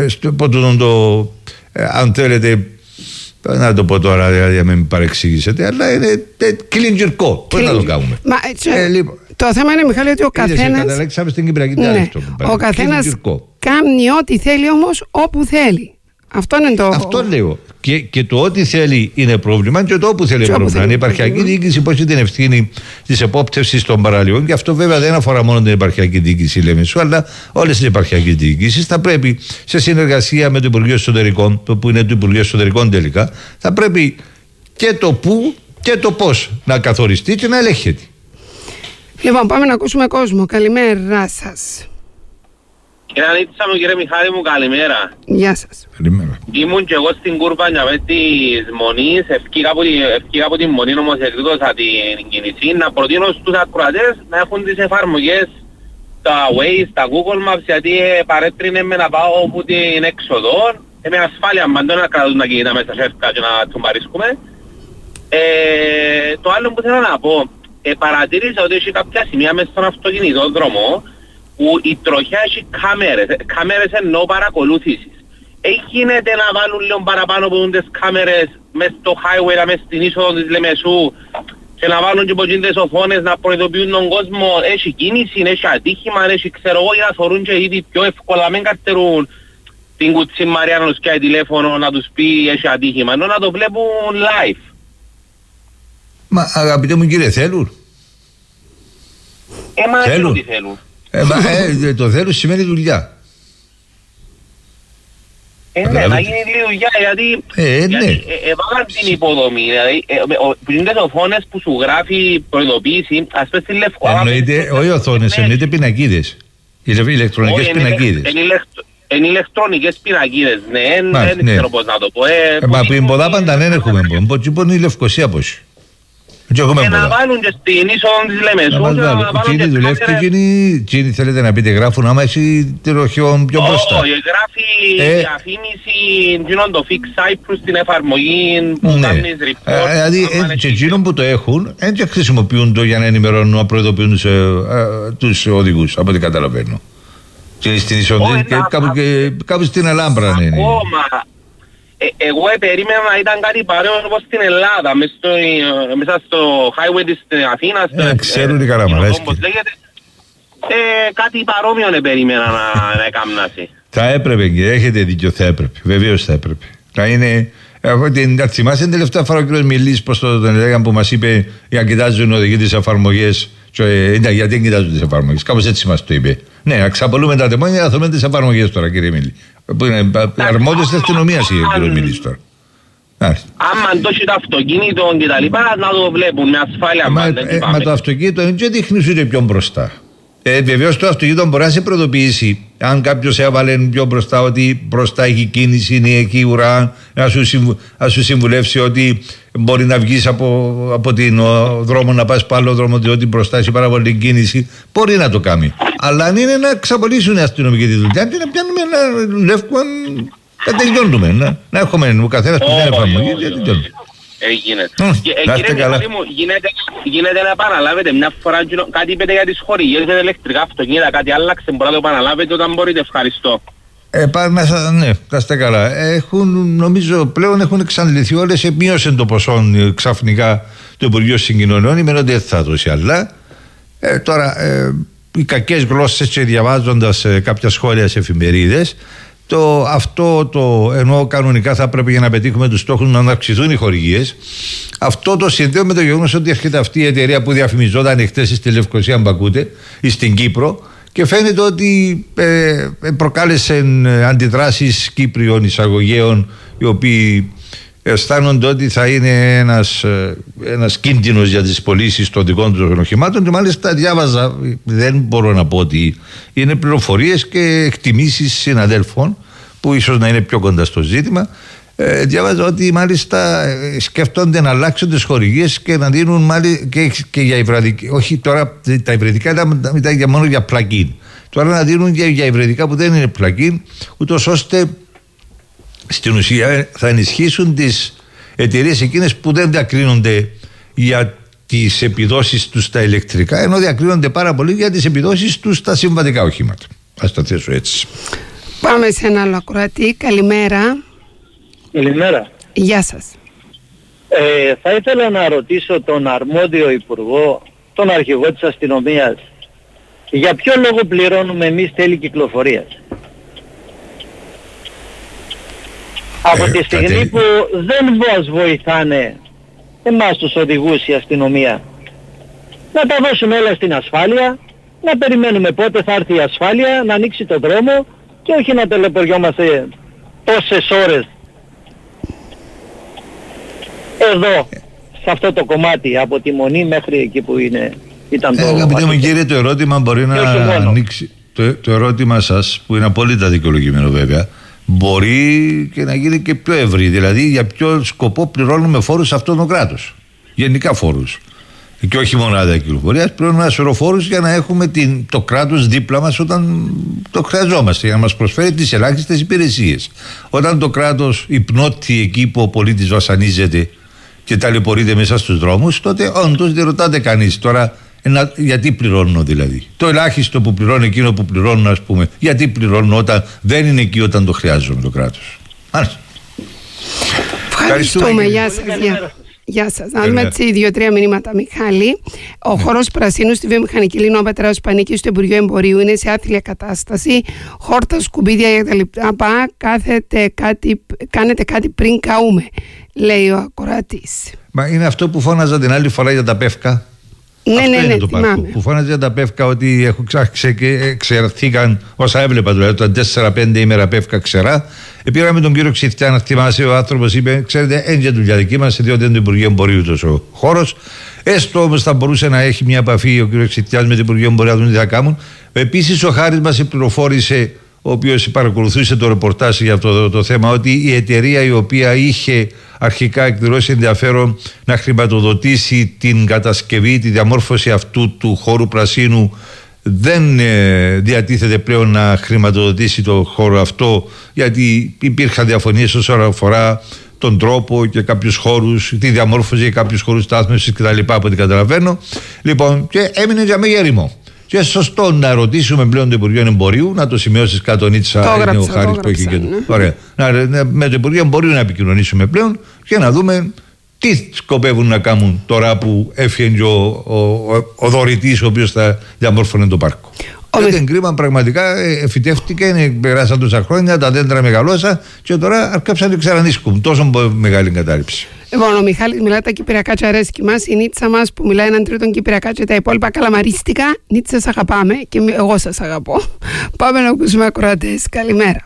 αν θέλετε, να το πω τώρα για να μην παρεξηγήσετε, αλλά είναι κλιντζυρκό. Πώς να το κάνουμε. Το θέμα είναι, Μιχάλη, ότι ο καθένας. Καταλέξαμε στην Κυπριακή ο καθένας κάνει ό,τι θέλει όμως όπου θέλει. Αυτό είναι το. Αυτό λέω. Και το ό,τι θέλει είναι πρόβλημα και το όπου θέλει είναι πρόβλημα. Η επαρχιακή διοίκηση πώς έχει την ευθύνη της επόπτευσης των παραλίων, και αυτό βέβαια δεν αφορά μόνο την επαρχιακή διοίκηση Λεμεσού, αλλά όλες τις επαρχιακές διοικήσεις θα πρέπει σε συνεργασία με το Υπουργείο Εσωτερικών, το που είναι το Υπουργείο Εσωτερικών τελικά, θα πρέπει και το πού και το πώς να καθοριστεί και να ελέγχεται. Λοιπόν, πάμε να ακούσουμε κόσμο. Καλημέρα σας. Κύριε Ανίτσα μου, κύριε Μιχάλη μου, καλημέρα. Γεια σας. Καλημέρα. Ήμουν και εγώ στην κούρπα της Μονής, ευκήκα από την Μονή, όμως εκδίδωσα την κίνηση. Να προτείνω στους ακροατές να έχουν τις εφαρμογές, τα Waze, τα Google Maps, γιατί παρέτρινε με να πάω από την έξοδο, με ασφάλεια μαντώ να κρατούν τα κινητά μέσα σε εύκα και να τους παρίσκουμε. Το άλλο που θέλω να πω, παρατήρησα ότι έχει κάποια σημεία μέσα στον αυτοκινητόδρομο που η τροχιά έχει κάμερες εννοώ παρακολούθησης. Γίνεται να βάλουν λίγο παραπάνω από τις κάμερες μες στο highway, μες στην είσοδο της Λεμεσού, και να βάλουν και από τις οθόνες να προειδοποιούν τον κόσμο. Έχει κίνηση, έχει ατύχημα, έχει ξέρω εγώ, για να θωρούν και ήδη πιο εύκολα, μην καρτερούν την κουτσή Μαρία να τους κάνει τηλέφωνο να τους πει έχει ατύχημα, ενώ να το βλέπουν live. Μα αγαπητέ μου κύριε, θέλουν. Θέλουν. Τι θέλουν. Το θέλουν σημαίνει δουλειά. Ναι, να γίνει λίγη δουλειά, γιατί έβαλαν την υποδομή, δηλαδή που είναι τις οθόνες που σου γράφει προειδοποίηση, ας πες στη Λευκό. Εννοείται, όχι οθόνες, εννοείται πινακίδες, ηλεκτρονικές πινακίδες. Είναι ηλεκτρονικές πινακίδες, ναι, δεν ξέρω πώς να το πω. Μα πριν πολλά πάντα δεν έχουμε, πώς είναι η Λευκοσία πώς. Και να βάλουν και στην είσοδο της Λεμεσού και να βάλουν και δουλεύει και θέλετε να πείτε γράφουν άμα έχει τροχιόν πιο μπροστά. Όχι, γράφει διαφήμιση το Fix Cyprus στην εφαρμογή που κάνεις report. Δηλαδή και εκείνων που το έχουν δεν χρησιμοποιούν το για να ενημερώνουν, να προειδοποιούν τους οδηγούς, από ό,τι καταλαβαίνω. Και στην είσοδο κάπου στην Αλάμπρα είναι. Εγώ περίμενα να ήταν κάτι παρέο όπως στην Ελλάδα, μέσα στο highway της Αθήνας. Ξέρουν οι Καραμαλές. Κάτι παρόμοιο περίμενα να έκαμνασει. Θα έπρεπε και έχετε δίκιο, θα έπρεπε. Βεβαίως θα έπρεπε. Να είναι... Θα θυμάσαι την τελευταία φορά ο κ. Μιλής, πως το λέγαμε, που μας είπε για να κοιτάζουν οι οδηγοί τις εφαρμογές. Γιατί δεν κοιτάζουν τις εφαρμογές. Κάπως έτσι μας το είπε. Ναι, να ξαπολούμε τα τεμόνια, να δούμε τις εφαρμογές τώρα, κύριε Μιλή. Που είναι αρμόδιος της αστυνομίας, κύριε Μιλής τώρα. Άμα το έχει το αυτοκίνητο και τα λοιπά, να το βλέπουν με ασφάλεια. Μα το αυτοκίνητο δεν δείχνει σου πιο μπροστά. Βεβαίως το αυτοκίνητο μπορεί να σε προειδοποιήσει. Αν κάποιος έβαλε πιο μπροστά ότι μπροστά έχει κίνηση ή έχει ουρά, να σου συμβουλεύσει ότι μπορεί να βγεις από την δρόμο να πας από άλλο δρόμο, διότι μπροστά έχει πάρα πολύ κίνηση. Μπορεί να το κάνει. Αλλά αν είναι να ξαπολύσουν οι αστυνομικοί τη δουλειά, και να πιάνουμε να δουλεύουμε, να τελειώνουμε. Να έχουμε ο καθένας την εφαρμογή και τελειώνουμε. Κύριε Μιχάλη μου, γίνεται να επαναλάβετε μια φορά κάτι είπετε για τις χορηγίες για ηλεκτρικά αυτοκίνητα, κάτι άλλαξε, μπορείτε να το επαναλάβετε όταν μπορείτε, ευχαριστώ. Ναι, θα είστε καλά. Νομίζω πλέον έχουν εξαντληθεί όλες, μείωσε το ποσό ξαφνικά το Υπουργείο Συγκοινωνιών, είμαι ότι δεν θα δώσει, αλλά τώρα οι κακές γλώσσες και διαβάζοντας κάποια σχόλια σε εφημερίδες, ενώ κανονικά θα πρέπει για να πετύχουμε τους στόχους να αυξηθούν οι χορηγίες, αυτό το συνδέω με το γεγονός ότι έρχεται αυτή η εταιρεία που διαφημιζόταν χτες στη Λευκοσία, αν ακούτε, ή στην Κύπρο, και φαίνεται ότι προκάλεσε αντιδράσεις Κύπριων εισαγωγέων, οι οποίοι αισθάνονται ότι θα είναι ένας κίνδυνος για τις πωλήσεις των δικών τους οχημάτων, και μάλιστα διάβαζα, δεν μπορώ να πω ότι είναι πληροφορίες και εκτιμήσεις συναδέλφων που ίσως να είναι πιο κοντά στο ζήτημα. Διάβαζα ότι μάλιστα σκέφτονται να αλλάξουν τις χορηγίες και να δίνουν και για υβραδικά, όχι τώρα τα υβριδικά ήταν μόνο για plug-in, τώρα να δίνουν και για υβριδικά που δεν είναι plug-in, ούτως ώστε στην ουσία θα ενισχύσουν τις εταιρείες εκείνες που δεν διακρίνονται για τις επιδόσεις τους στα ηλεκτρικά, ενώ διακρίνονται πάρα πολύ για τις επιδόσεις τους στα συμβατικά οχήματα. Ας το θέσω έτσι. Πάμε σε ένα άλλο ακροατή. Καλημέρα. Καλημέρα. Γεια σας. Θα ήθελα να ρωτήσω τον αρμόδιο υπουργό, τον αρχηγό της αστυνομίας, για ποιο λόγο πληρώνουμε εμείς τέλη κυκλοφορίας? Από τη στιγμή που δεν μας βοηθάνε εμάς τους οδηγούς η αστυνομία, να τα δώσουμε όλα στην ασφάλεια, να περιμένουμε πότε θα έρθει η ασφάλεια, να ανοίξει το δρόμο και όχι να τελεποριόμαστε τόσες ώρες εδώ, σε αυτό το κομμάτι, από τη Μονή μέχρι εκεί που ήταν το... Αγαπητέ μου κύριε, το ερώτημα μπορεί να ανοίξει. Το ερώτημα σας, που είναι απόλυτα δικαιολογημένο βέβαια, μπορεί και να γίνει και πιο ευρύ. Δηλαδή, για ποιο σκοπό πληρώνουμε φόρους σε αυτό το κράτος? Γενικά φόρους. Και όχι μονάδα κυκλοφορίας, πληρώνουμε ένα σωρό φόρους για να έχουμε το κράτος δίπλα μας όταν το χρειαζόμαστε, για να μας προσφέρει τις ελάχιστες υπηρεσίες. Όταν το κράτος υπνώτει εκεί που ο πολίτης βασανίζεται και ταλαιπωρείται μέσα στους δρόμους, τότε όντως δεν ρωτάτε κανείς τώρα. Γιατί πληρώνω δηλαδή? Το ελάχιστο που πληρώνω, εκείνο που πληρώνω, ας πούμε, γιατί πληρώνω όταν δεν είναι εκεί όταν το χρειάζομαι το κράτος? Ευχαριστούμε. Γεια σας. Να δούμε έτσι 2-3 μηνύματα. Μιχάλη, ο χώρος Πρασίνου στη βιομηχανική Λίνο Πατεράς που ανήκει στο Υπουργείο Εμπορίου είναι σε άθλια κατάσταση. Χόρτα, σκουπίδια για τα λοιπά. Κάνετε κάτι πριν καούμε, λέει ο ακροατής. Μα είναι αυτό που φώναζα την άλλη φορά για τα πεύκα. Ναι, το πάρκο, που φώναζε για τα πεύκα ότι εξερθήκαν όσα έβλεπα, δηλαδή τα 4-5 ημέρα πεύκα ξερά. Πήραμε τον κύριο Ξηθιά, να θυμάσαι, ο άνθρωπος είπε: ξέρετε, έγινε δουλειά δική μας, διότι είναι το Υπουργείο Εμπορίου τόσο χώρος. Έστω όμως θα μπορούσε να έχει μια επαφή ο κύριος Ξηθιάς με το Υπουργείο Εμπορίου, να δουν τι θα κάνουν. Επίσης, ο Χάρης μας πληροφόρησε, ο οποίος παρακολουθούσε το ρεπορτάζ για αυτό το θέμα, ότι η εταιρεία η οποία είχε αρχικά εκδηλώσει ενδιαφέρον να χρηματοδοτήσει την κατασκευή, τη διαμόρφωση αυτού του χώρου Πρασίνου, δεν διατίθεται πλέον να χρηματοδοτήσει το χώρο αυτό, γιατί υπήρχαν διαφωνίες όσον αφορά τον τρόπο και κάποιους χώρους, τη διαμόρφωση και κάποιους χώρους στάθμευσης κτλ. Από ό,τι καταλαβαίνω. Λοιπόν, και έμεινε για μέγα ερημό. Και σωστό να ρωτήσουμε πλέον το Υπουργείο Εμπορίου, να το σημειώσεις κάτω, Νίτσα, είναι ο Χάρης που έχει και ωραία. Με το Υπουργείο Εμπορίου να επικοινωνήσουμε πλέον και να δούμε τι σκοπεύουν να κάνουν τώρα που έφυγε ο δωρητής ο οποίος θα διαμόρφωνε το πάρκο. Δεν κρίμα, πραγματικά φυτεύτηκε, περάσαν τόσα χρόνια, τα δέντρα μεγαλώσαν και τώρα αρκέψαν και ξανανίσκουν. Τόσο μεγάλη εγκατάλειψη. Λοιπόν, ο Μιχάλης μιλάει τα κυπριακά αρέσκει μας, η Νίτσα μας που μιλάει έναν τρίτον κυπριακά και τα υπόλοιπα καλαμαρίστικα. Νίτσα, σας αγαπάμε και εγώ σας αγαπώ. Πάμε να ακούσουμε ακροατές. Καλημέρα.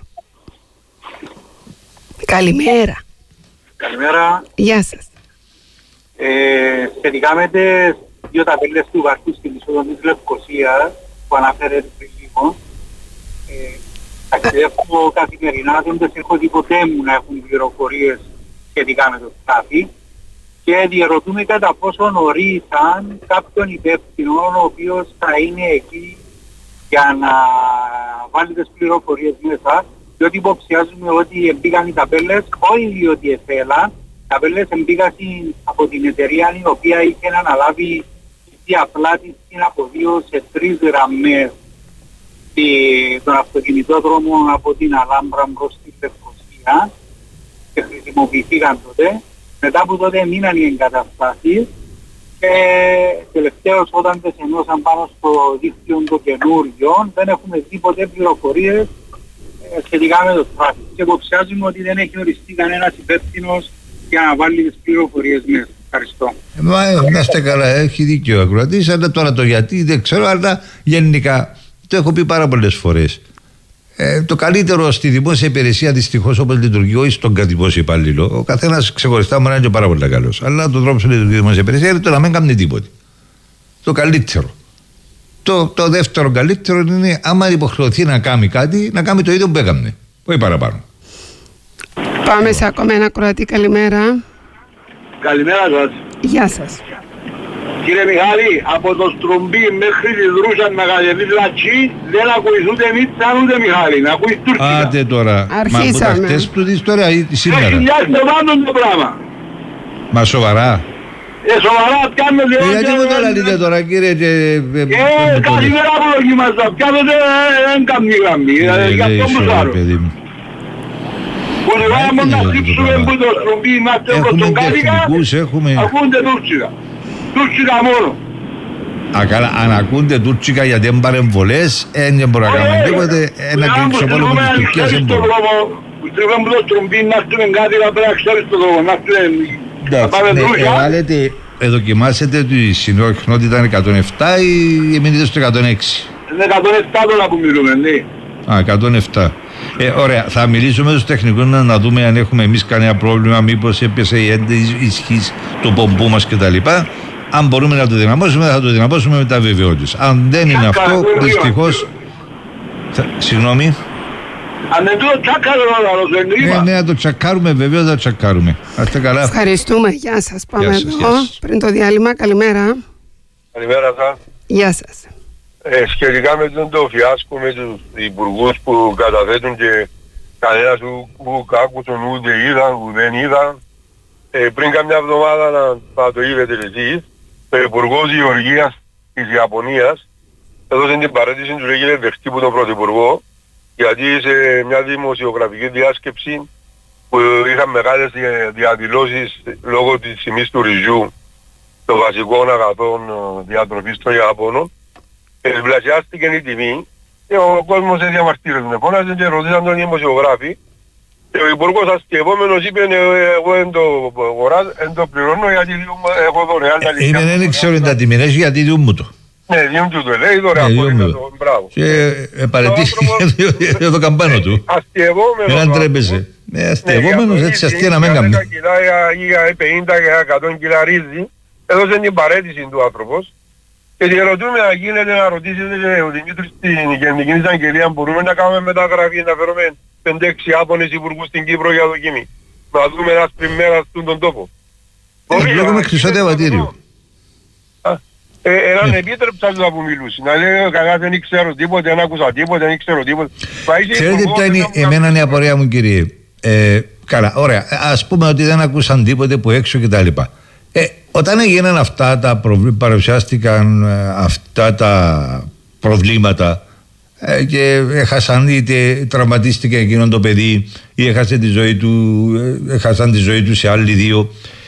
Καλημέρα. Καλημέρα. Γεια σας. Σχετικά με τις δύο ταπέλες του βαρκού στην είσοδο της Λευκωσίας που αναφέρεται πριν λίγο, ταξιδεύω καθημερινά, δεν τις έχω δει ποτέ μου να έχουν πληροφορίες σχετικά με το σκάφι και διερωτούμε κατά πόσο ορίσαν κάποιον υπεύθυνο ο οποίος θα είναι εκεί για να βάλει τις πληροφορίες μέσα, διότι υποψιάζουμε ότι εμπήκαν οι ταπέλες, όχι διότι εθέλαν, οι ταπέλες εμπήκαν από την εταιρεία η οποία είχε αναλάβει η απλάτη από 2 σε 3 γραμμές των αυτοκινητόδρομων από την Αλάμπρα προς τη Λευκωσία και χρησιμοποιηθήκαν τότε. Μετά από τότε μείναν οι εγκαταστάσεις και τελευταίως όταν τις ενώσαν πάνω στο δίκτυο των καινούριων δεν έχουμε δει ποτέ πληροφορίες σχετικά με το τράφικ και υποψιάζουμε ότι δεν έχει οριστεί κανένας υπεύθυνος για να βάλει τις πληροφορίες μέσα. Ευχαριστώ. Να είστε καλά, έχει δίκιο ο ακροατής, αλλά τώρα το γιατί δεν ξέρω, αλλά γενικά το έχω πει πάρα πολλές φορές. Το καλύτερο στη δημόσια υπηρεσία, δυστυχώς, όπως λειτουργεί, όχι στον δημόσιο υπάλληλο, ο καθένας ξεχωριστά μπορεί να είναι και πάρα πολύ καλός. Αλλά το τρόπο που λειτουργεί η δημόσια υπηρεσία είναι το να μην κάνει τίποτε. Το καλύτερο. Το δεύτερο καλύτερο είναι, άμα υποχρεωθεί να κάνει κάτι, να κάνει το ίδιο που έκαμνε. Όχι παραπάνω. Πάμε σε ακόμα ένα ακροατή. Καλημέρα. Καλημέρα σας. Γεια σας. Κύριε Μιχάλη, από το Στρουμπί μέχρι τη Δρούσα να κατεβείς Λατσί δεν ακούεις ούτε Νίτσα ούτε Μιχάλη, να ακούεις τουρκικά. Άντε τώρα. Αρχίσαμε. Μα χτες του δεις τώρα ή σήμερα? Έχει μια εβδομάδα το πράγμα. Μα σοβαρά? Σοβαρά πιάνετε. Γιατί μου το λέτε τώρα κύριε? Κάθε μέρα που δοκιμάζω, πιάνετε δεν κάνει γραμμή, για αυτό που σ' άρω. Που λιγάμε να χτύψουμε που το Στρουμπί είμαστε προς τον κάτοικα, ακούνται τουρκικά. Τουρκικά μόνο. Καλά, αν ακούνται τουρκικά γιατί δεν παρεμβολές, δεν μπορώ να κάνουμε τίποτε, ένα κλείψω μόνο με τις Τουρκίες δεν μπορώ. που τρίπλα μου το στρομπί να έρθουμε κάτι να πρέπει να ξέρεις το δρόμο, να έρθουμε να βάλετε, δοκιμάσετε ότι η συχνότητα είναι 107 ή μείνετε στο 106? Είναι 107 τώρα που μιλούμε, ναι. 107. Ωραία, θα μιλήσουμε με τους τεχνικούς να δούμε αν έχουμε εμείς κανένα πρόβλημα, μήπως έπιασε η ισχύς του πομπού μας κτλ. Αν μπορούμε να το δυναμώσουμε, θα το δυναμώσουμε με τα βεβαιότητες. Αν δεν είναι αυτό, δυστυχώς... Συγγνώμη. Αν δεν το τσακάρουμε, ναι, να το τσακάρουμε, βεβαίως θα τσακάρουμε. Άστε καλά. Ευχαριστούμε, γεια σας. Πάμε εδώ, πριν το διάλειμμα, καλημέρα. Καλημέρα σας. Γεια σας. Σχετικά με το φιάσκο με τους υπουργούς που καταθέτουν και κανένας που άκουσαν ούτε είδαν, ούτε δεν είδαν, πριν καμιά εβδομάδα να το είδετε εσείς, ο Υπουργός Γεωργίας της Ιαπωνίας έδωσε την παρέτηση του, έγινε δεχτή από τον Πρωθυπουργό, γιατί σε μια δημοσιογραφική διάσκεψη που είχαν μεγάλες διαδηλώσεις λόγω της τιμής του ρυζιού των βασικών αγαθών διατροφής των Ιαπώνων, διπλασιάστηκε η τιμή και ο κόσμος διαμαρτύρεται. Φώναζε και ρωτήσαν τον δημοσιογράφη και ο Υπουργός αστειευόμενος είπε εγώ δεν το πληρώνω γιατί έχω δωρεάν τα λυκιά. Δεν ξέρω τα τιμές γιατί διούν μου το. Ναι, διούν του το λέει δωρεάν. Μπράβο. Και παρετήθηκε εδώ καμπάνω του. Αστειευόμενος. Δεν τρέπεσε. Αστειευόμενος έτσι αστεία να μην κάνει. Για 50 100 κιλά ρύζι έδωσε την παρέτηση του άνθρωπος. Και διαρωτούμε να γίνεται να ρωτήσετε ο Δημήτρης στην Γενική Εισαγγελία, μπορούμε να κάνουμε μεταγραφή, να φέρουμε 5-6 Άπωνες υπουργούς στην Κύπρο για δοκιμή. Να δούμε ένας πριμέρας στον τόπο. Βλέπουμε χρυσό διαβατήριο. Έναν επίτρεψα του που μιλούσε. Να λέει καλά δεν ξέρω τίποτε, δεν άκουσα τίποτε, δεν ξέρω τίποτε. Ξέρετε ποια είναι εμένα η απορία μου, κύριε? Καλά, ωραία. Ας πούμε ότι δεν ακούσαν τίποτε που έξω κτλ. Όταν έγιναν αυτά τα παρουσιάστηκαν αυτά τα προβλήματα και έχασαν, είτε τραυματίστηκε εκείνον το παιδί ή έχασαν τη ζωή του σε άλλοι δύο,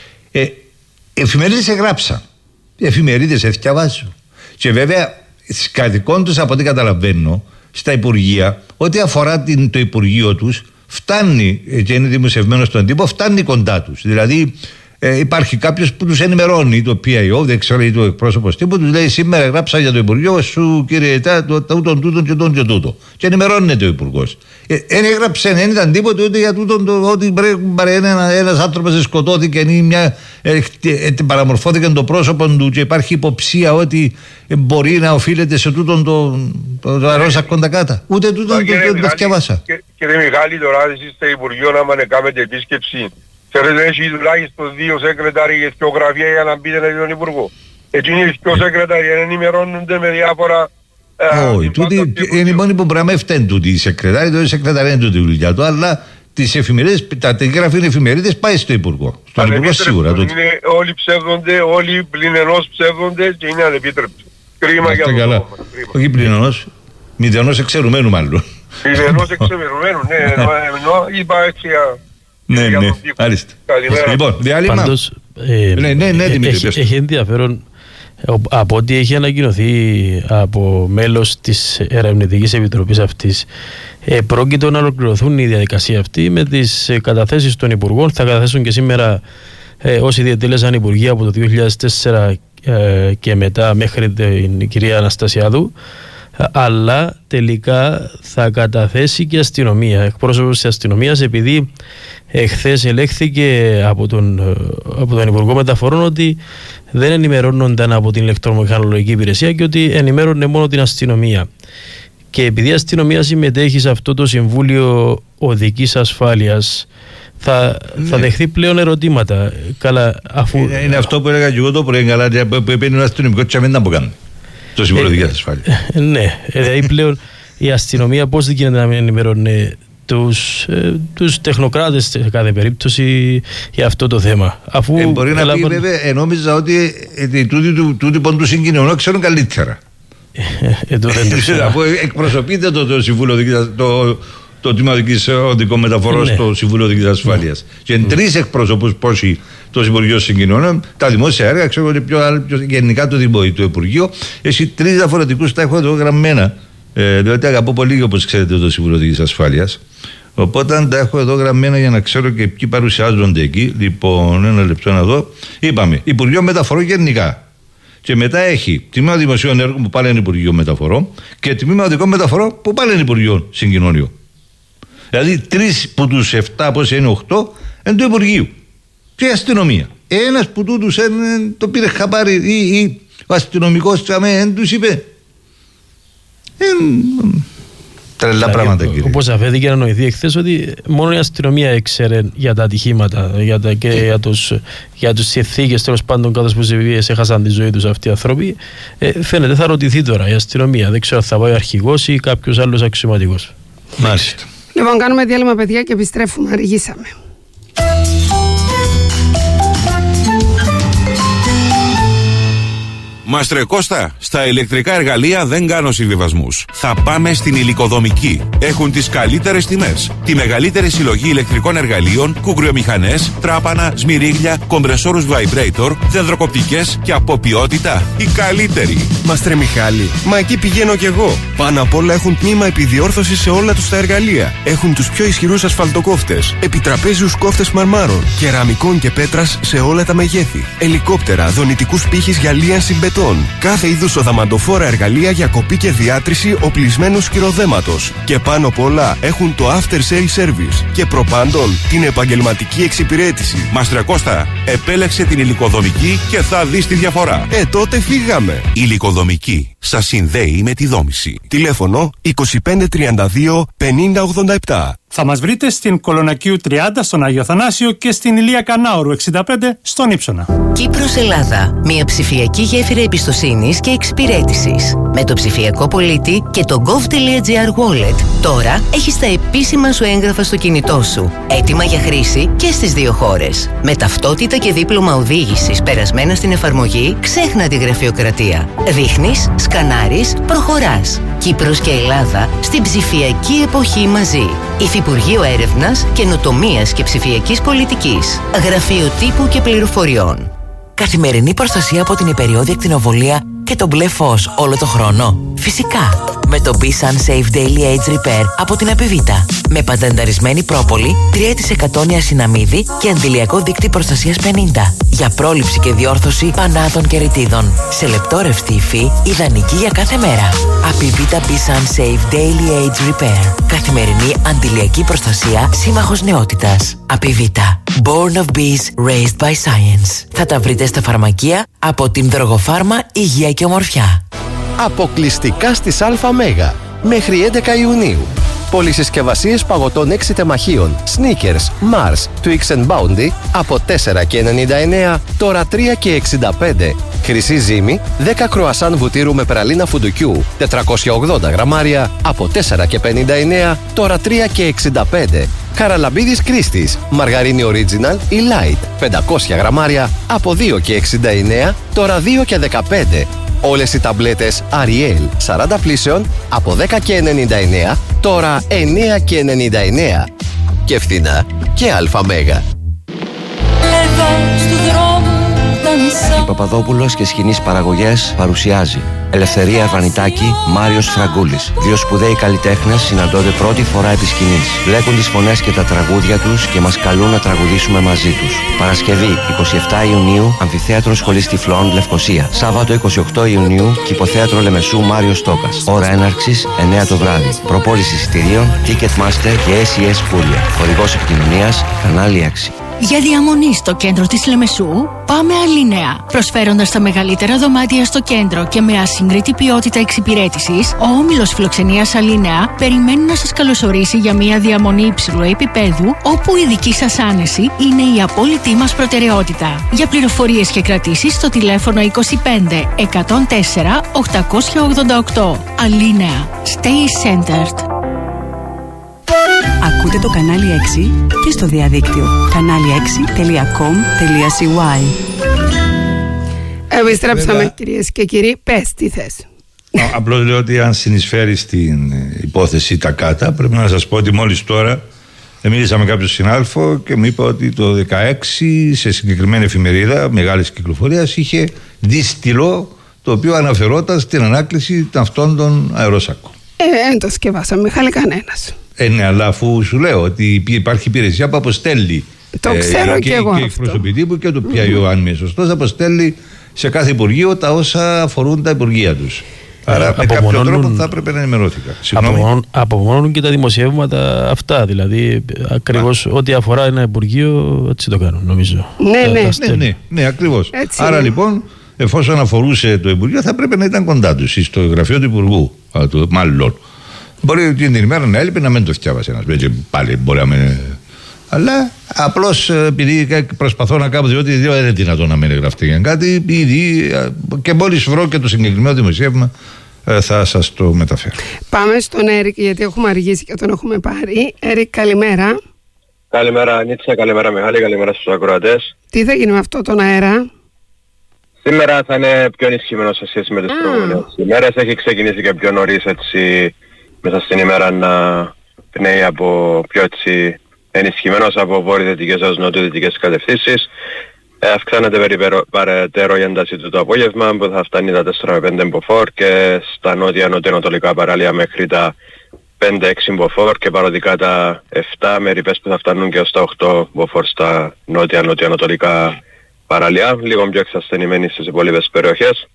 εφημερίδες εγγράψαν, εφημερίδες εθιαβάζουν. Και βέβαια καθηκόν τους, από ό,τι καταλαβαίνω, στα Υπουργεία, ό,τι αφορά το Υπουργείο τους φτάνει, και είναι δημοσιευμένο στον τύπο, φτάνει κοντά τους. Δηλαδή υπάρχει κάποιος που τους ενημερώνει, το PIO, δεν ξέρω, ή το εκπρόσωπος τύπου, τους λέει σήμερα γράψα για το Υπουργείο σου, κύριε τούτον και τον και τούτο. Και ενημερώνεται ο Υπουργός. Δεν έγραψε, δεν ήταν τίποτε ούτε για τούτον, ότι ένας άνθρωπος σκοτώθηκε ή παραμορφώθηκε το πρόσωπο του και υπάρχει υποψία ότι μπορεί να οφείλεται σε τούτον το αρώσα κοντακάτα. Ούτε τούτον το θυκεύασα. Κύριε Μιχάλη, τώρα εσείς στο Υπουργείο να κάνετε επίσκεψη. Ξέρετε, έχει τουλάχιστον 2 σεκρετάριες και γραφεία για να μπείτε να δει τον Υπουργό. Εκείνοι οι 2 σεκρετάριες ενημερώνονται με διάφορα... Όχι, είναι οι μόνοι που μπορεί να με φταίνουν τούτοι οι σεκρετάριοι, το σεκρετάρι είναι τούτη η δουλειά του, αλλά τις εφημερίδες, τα γραφεία είναι εφημερίδες, πάει στο Υπουργό. Στον Υπουργό σίγουρα. Όλοι ψεύδονται, όλοι πλην ενός ψεύδονται και είναι ανεπίτρεπτο. Κρίμα για το κόμμα. Όχι πλην ενός, μηδενός εξαιρουμένου μάλλον. Μηδενός εξαιρουμένου, ναι, ενώ είπα έτσι... Ναι, άριστα. Λοιπόν, διάλειμμα. Πάντως, έχει ενδιαφέρον από ό,τι έχει ανακοινωθεί από μέλος της Ερευνητικής Επιτροπής αυτής. Πρόκειται να ολοκληρωθούν η διαδικασία αυτή με τις καταθέσεις των Υπουργών. Θα καταθέσουν και σήμερα όσοι διατέλεσαν Υπουργοί από το 2004 και μετά μέχρι την κυρία Αναστασιάδου. Αλλά τελικά θα καταθέσει και αστυνομία, εκπρόσωπος της αστυνομίας, επειδή χθες ελέγχθηκε από τον Υπουργό Μεταφορών ότι δεν ενημερώνονταν από την ηλεκτρομηχανολογική υπηρεσία και ότι ενημέρωνε μόνο την αστυνομία. Και επειδή η αστυνομία συμμετέχει σε αυτό το Συμβούλιο Οδικής Ασφάλειας, θα δεχθεί πλέον ερωτήματα. Καλά, αφού... Είναι αυτό που έλεγα και εγώ το πρωί, καλά, που επένει ο αστυνομικός και δεν τα κάνει. Το Συμβούλιο Οδικής Ασφάλειας. Ναι, δηλαδή πλέον η αστυνομία πώς δεν γίνεται να μην ενημερώνει τους τεχνοκράτες σε κάθε περίπτωση για αυτό το θέμα. Αφού μπορεί να πει βέβαια, νόμιζα ότι τούτοι που του συγκοινωνώ ξέρουν καλύτερα. Αφού εκπροσωπείται το Συμβούλιο Οδικής, το Τμήμα Οδικών Μεταφορών στο Συμβούλιο Οδικής Ασφάλειας. Και 3 εκπρόσωπους πόσοι το Υπουργείο Συγκοινωνών, τα δημόσια έργα, ξέρω ότι πιο γενικά το Υπουργείο, έχει 3 διαφορετικούς, τα έχω εδώ γραμμένα. Διότι αγαπώ πολύ, όπως ξέρετε, το Συμβούλιο Οδικής Ασφάλειας. Οπότε τα έχω εδώ γραμμένα για να ξέρω και ποιοι παρουσιάζονται εκεί. Λοιπόν, ένα λεπτό να δω. Είπαμε, Υπουργείο Μεταφορών γενικά. Και μετά έχει τμήμα Δημοσίων Έργων που πάλι είναι Υπουργείο Μεταφορών και τμήμα Οδικών Μεταφορών που πάλι είναι Υπουργείο Συγκοινωνιών. Δηλαδή 3 από τους 7, πώς είναι 8, είναι του Υπουργείου. Και η αστυνομία. Ένας που τούτους το πήρε χαπάρι ή ο αστυνομικός δεν τους είπε. Τρελά πράγματα, κύριε. Όπως αφέθηκε να νοηθεί εχθές ότι μόνο η αστυνομία έξερε για τα ατυχήματα και για τους συνθήκες τέλος πάντων κατά τις οποίες έχασαν τη ζωή τους αυτοί οι άνθρωποι. Φαίνεται θα ρωτηθεί τώρα η αστυνομία. Δεν ξέρω αν θα πάει ο αρχηγός ή κάποιος άλλος αξιωματικός. Μάλιστα. Λοιπόν, κάνουμε διάλειμμα, παιδιά, και επιστρέφουμε. Αργήσαμε. Μαστρε Κώστα, στα ηλεκτρικά εργαλεία δεν κάνω συμβιβασμούς. Θα πάμε στην Υλικοδομική. Έχουν τις καλύτερες τιμές. Τη μεγαλύτερη συλλογή ηλεκτρικών εργαλείων, κουγκριομηχανές, τράπανα, σμυρίγλια, κομπρεσόρους vibrator, δεντροκοπτικές και από ποιότητα η καλύτερη. Μαστρε Μιχάλη, μα εκεί πηγαίνω κι εγώ. Πάνω απ' όλα έχουν τμήμα επιδιόρθωση σε όλα τους τα εργαλεία. Έχουν τους πιο ισχυρούς ασφαλτοκόφτες, επιτραπέζιους κόφτες μαρμάρων, κεραμικών και πέτρας σε όλα τα μεγέθη, ελικόπτερα, δονητικούς πύχης για λίανση μπετών. Κάθε είδους οδαμαντοφόρα εργαλεία για κοπή και διάτρηση οπλισμένου σκυροδέματος. Και πάνω απ' όλα έχουν το after sale service. Και προπάντων την επαγγελματική εξυπηρέτηση. Μαστρε Κώστα, επέλεξε την Υλικοδομική και θα δεις τη διαφορά. Τότε φύγαμε. Υλικοδομική. Σας συνδέει με τη δόμηση. Τηλέφωνο 2532 5087. Θα μας βρείτε στην Κολονακίου 30 στον Άγιο Θανάσιο και στην Ηλία Κανάωρου 65 στον Ύψονα. Κύπρος-Ελλάδα. Μια ψηφιακή γέφυρα εμπιστοσύνης και εξυπηρέτησης. Με το ψηφιακό πολίτη και το gov.gr wallet. Τώρα έχεις τα επίσημα σου έγγραφα στο κινητό σου. Έτοιμα για χρήση και στις δύο χώρες. Με ταυτότητα και δίπλωμα οδήγησης περασμένα στην εφαρμογή, ξέχνα τη γραφειοκρατία. Δείχνεις, σκανάρεις, προχωράς. Κύπρος και Ελλάδα στην ψηφιακή εποχή μαζί. Υφυπουργείο Έρευνας, Καινοτομίας και Ψηφιακής Πολιτικής. Γραφείο Τύπου και Πληροφοριών. Καθημερινή προστασία από την υπεριόδια ακτινοβολία και το μπλε φως όλο το χρόνο. Φυσικά, με το B-Sun Safe Daily Age Repair από την Απιβίτα. Με πατενταρισμένη πρόπολη, 3% νιασιναμίδι και αντιλιακό δίκτυ προστασίας 50. Για πρόληψη και διόρθωση πανάτων και ρητίδων. Σε λεπτόρευστη υφή, ιδανική για κάθε μέρα. Απιβίτα B-Sun Safe Daily Age Repair. Καθημερινή αντιλιακή προστασία, σύμμαχος νεότητας. Απιβίτα. Born of Bees, Raised by Science. Θα τα βρείτε στα φαρμακεία από την Δρογοφάρμα Υγεία και Ομορφιά. Αποκλειστικά στις ΑΜ μέχρι 11 Ιουνίου. Πολυσυσκευασίες παγωτών 6 τεμαχίων, Snickers, Mars, Twix Bounty από 4,99, τώρα 3,65. Χρυσή ζύμη, 10 κρουασάν βουτύρου με περαλίνα φουντουκιού, 480 γραμμάρια από 4,59, τώρα 3,65. Καραλαμπίδης Κρίστης, μαργαρίνη Original ή Light, 500 γραμμάρια από 2,69, τώρα 2,15. Όλες οι ταμπλέτες Ariel 40 πλήσεων από 10,99, τώρα 9,99. Και φθηνά και αλφα-μέγα. Παπαδόπουλος και Σκηνής Παραγωγές παρουσιάζει Ελευθερία Βανιτάκη, Μάριος Φραγκούλης. Δύο σπουδαίοι καλλιτέχνες συναντώνται πρώτη φορά επί σκηνής. Μπλέκουν τις φωνές και τα τραγούδια τους και μας καλούν να τραγουδήσουμε μαζί τους. Παρασκευή 27 Ιουνίου, Αμφιθέατρο Σχολής Τυφλών, Λευκοσία. Σάββατο 28 Ιουνίου, Κηποθέατρο Λεμεσού, Μάριος Τόκας. Ώρα έναρξης 9 το βράδυ. Προπόληση εισιτηρίων, Ticketmaster και SES Courier. Χορηγός επικοινωνίας, Κανάλι 6. Για διαμονή στο κέντρο της Λεμεσού, πάμε Αλίνεα. Προσφέροντας τα μεγαλύτερα δωμάτια στο κέντρο και με ασύγκριτη ποιότητα εξυπηρέτησης, ο όμιλος φιλοξενίας Αλίνεα περιμένει να σας καλωσορίσει για μια διαμονή υψηλού επίπεδου, όπου η δική σας άνεση είναι η απόλυτη μας προτεραιότητα. Για πληροφορίες και κρατήσεις στο τηλέφωνο 25 104 888. Αλίνεα. Stay centered. Ακούτε το Κανάλι 6 και στο διαδίκτυο kanali6.com.cy. Επιστρέψαμε, κυρίες και κύριοι. Πες τι θες. Απλώς λέω ότι αν συνεισφέρει στην υπόθεση τα κάτα, πρέπει να σας πω ότι μόλις τώρα μίλησα με κάποιον συνάδελφο και μου είπε ότι το 2016 σε συγκεκριμένη εφημερίδα μεγάλης κυκλοφορίας είχε διστυλό το οποίο αναφερόταν στην ανάκληση αυτών των αεροσάκων. Δεν το σκευάσαμε, Μιχάλη, κανένας. Ναι, αλλά αφού σου λέω ότι υπάρχει υπηρεσία που αποστέλει. Το ξέρω και εγώ. Και εκπροσωπητή τύπου και το πιάει, αν είμαι σωστός, αποστέλει σε κάθε υπουργείο τα όσα αφορούν τα υπουργεία τους. Άρα με κάποιο τρόπο θα έπρεπε να ενημερώθηκα. Απομονώνουν και τα δημοσιεύματα αυτά. Δηλαδή, ακριβώς ό,τι αφορά ένα υπουργείο, έτσι το κάνουν, νομίζω. Ναι, ακριβώς. Άρα λοιπόν, εφόσον αφορούσε το υπουργείο, θα έπρεπε να ήταν κοντά τους, στο γραφείο του υπουργού, μάλλον. Μπορεί την ημέρα να έλειπε να μην το φτιάβασε ένας. Πάλι μπορεί να μην. Αλλά απλώς επειδή προσπαθώ να κάνω, διότι δεν είναι δυνατόν να μην γραφτεί για κάτι, ήδη και μόλις βρω και το συγκεκριμένο δημοσίευμα θα σας το μεταφέρω. Πάμε στον Έρικ, γιατί έχουμε αργήσει και τον έχουμε πάρει. Έρικ, καλημέρα. Καλημέρα Νίτσα, καλημέρα Μιχάλη, καλημέρα στους ακροατές. Τι θα γίνει με αυτό τον αέρα? Σήμερα θα είναι πιο ενισχυμένο σε σχέση με τις προηγούμενες ημέρες. Έχει ξεκινήσει και πιο νωρίς έτσι μέσα στην ημέρα να πνέει από πιο έτσι ενισχυμένος από βόρειο-δυτικές έως νότιο-δυτικές κατευθύνσεις. Αυξάνεται περαιτέρω η ένταση του το απόγευμα που θα φτάνει τα 4 με 5 μποφόρ και στα νότια-νοτιοανατολικά παράλια μέχρι τα 5-6 μποφόρ και παροδικά τα 7 με ρηπές που θα φτάνουν και ως τα 8 μποφόρ στα νότια-νοτιοανατολικά παράλια, λίγο πιο εξασθενημένοι στις υπόλοιπες περιοχές.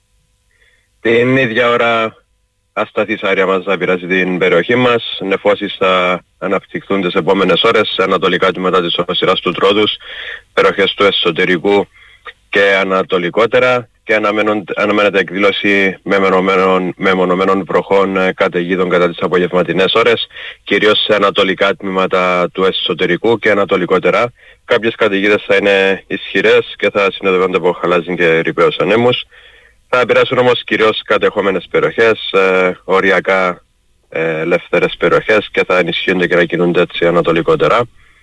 Την ίδια ώρα ασταθής αέρια μας θα πειράζει την περιοχή μας. Νεφώσεις θα αναπτυχθούν τις επόμενες ώρες σε ανατολικά τμήματα της οροσειράς του Τρόδους, περιοχές του εσωτερικού και ανατολικότερα και αναμένεται εκδήλωση μεμονωμένων βροχών καταιγίδων κατά τις απογευματινές ώρες, κυρίως σε ανατολικά τμήματα του εσωτερικού και ανατολικότερα. Κάποιες καταιγίδες θα είναι ισχυρές και θα συνοδεύονται από χαλάζιν και ρηπαίους ανέμους. Θα επηρεάσουν όμως κυρίως κατεχόμενες περιοχές, οριακά ελεύθερες περιοχές και θα ενισχύονται και να κινούνται έτσι ανατολικότερα.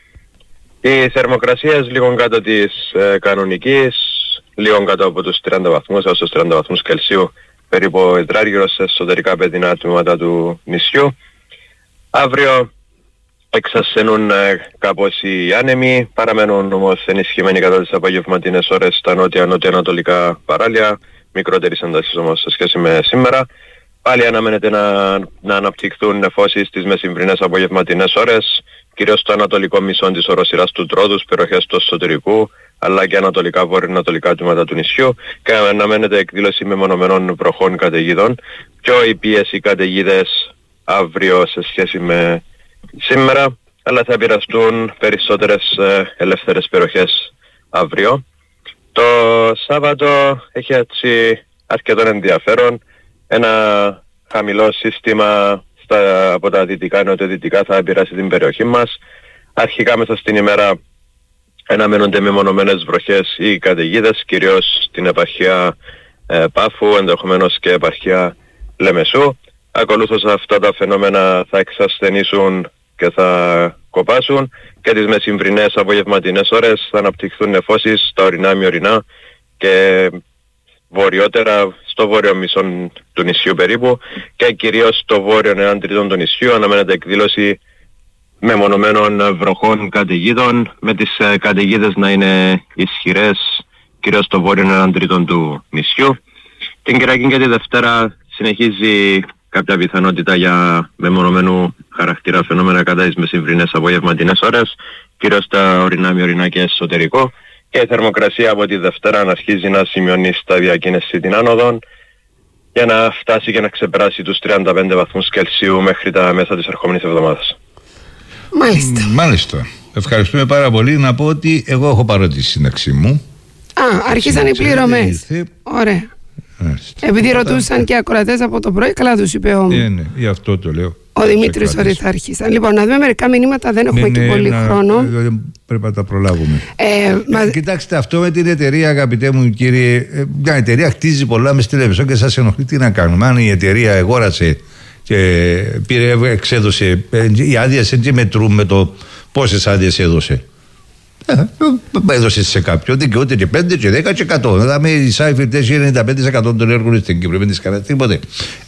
Οι θερμοκρασίες λίγο κάτω της κανονικής, λίγο κάτω από τους 30 βαθμούς έως τους 30 βαθμούς Κελσίου, περίπου τετράργυρο σε εσωτερικά παιδινά τμήματα του νησιού. Αύριο εξασθενούν κάπως οι άνεμοι, παραμένουν όμως ενισχυμένοι κατά τις απογευματινές ώρες στα νότια-νοτιοανατολικά παράλια, μικρότερης έντασης όμως σε σχέση με σήμερα. Πάλι αναμένεται να αναπτυχθούν νεφώσεις στις μεσημβρινές απογευματινές ώρες, κυρίως στο ανατολικό μισό της οροσειράς του Τρόδους, περιοχές του εσωτερικού, αλλά και ανατολικά βορειοανατολικά τμήματα του νησιού και αναμένεται εκδήλωση μεμονωμένων βροχών καταιγίδων. Πιο ήπιες οι καταιγίδες αύριο σε σχέση με σήμερα, αλλά θα επηρεαστούν περισσότερες ελεύθερες περιοχές αύριο. Το Σάββατο έχει έτσι αρκετό ενδιαφέρον. Ένα χαμηλό σύστημα από τα δυτικά νοτιοδυτικά θα επηρεάσει την περιοχή μας. Αρχικά μέσα στην ημέρα αναμένονται μεμονωμένες βροχές ή καταιγίδες, κυρίως στην επαρχία Πάφου, ενδεχομένως και επαρχία Λεμεσού. Ακολούθως αυτά τα φαινόμενα θα εξασθενήσουν και θα κοπάσουν και τις μεσημβρινές απογευματινές ώρες θα αναπτυχθούν νεφώσεις στα ορεινά μειωρινά και βορειότερα στο βόρειο μισό του νησιού περίπου και κυρίως στο βόρειο 1 τρίτο του νησιού αναμένεται εκδήλωση μεμονωμένων βροχών καταιγίδων, με τις καταιγίδες να είναι ισχυρές κυρίως στο βόρειο 1 τρίτο του νησιού. Την Κυριακή και τη Δευτέρα συνεχίζει κάποια πιθανότητα για μεμονωμένου χαρακτήρα φαινόμενα κατά τις μεσημβρινές απογευματινές ώρες, κυρίως στα ορεινά μειωρινά και εσωτερικό, και η θερμοκρασία από τη Δευτέρα να αρχίζει να σημειώνει σταδιακή την άνοδο για να φτάσει και να ξεπεράσει τους 35 βαθμούς Κελσίου μέχρι τα μέσα της ερχόμενης εβδομάδας. Μάλιστα. Ευχαριστούμε πάρα πολύ. Να πω ότι εγώ έχω πάρει τη σύνταξή μου. Άρχισαν οι πληρωμές. Ωραία. Επειδή ρωτούσαν και ακροατές από το πρωί, καλά τους είπε ο... Ναι, γι' αυτό το λέω. Ο Δημήτρης θα αρχίσαν. Λοιπόν, να δούμε μερικά μηνύματα, δεν έχουμε και πολύ χρόνο. Πρέπει να τα προλάβουμε. Κοιτάξτε, αυτό με την εταιρεία, αγαπητέ μου κύριε, μια εταιρεία χτίζει πολλά με στη Λεμεσό και σας ενοχλεί, τι να κάνουμε? Αν η εταιρεία εγόρασε και πήρε, εξέδωσε, οι άδειες έτσι μετρούν με το πόσες άδειες έδωσε. Έδωσε σε κάποιον, δικαιούται και 5 και 10 και 100. Δηλαδή οι Σάιφερτες 95% των έργων στην Κύπρο, δεν τις κανένα τίποτε.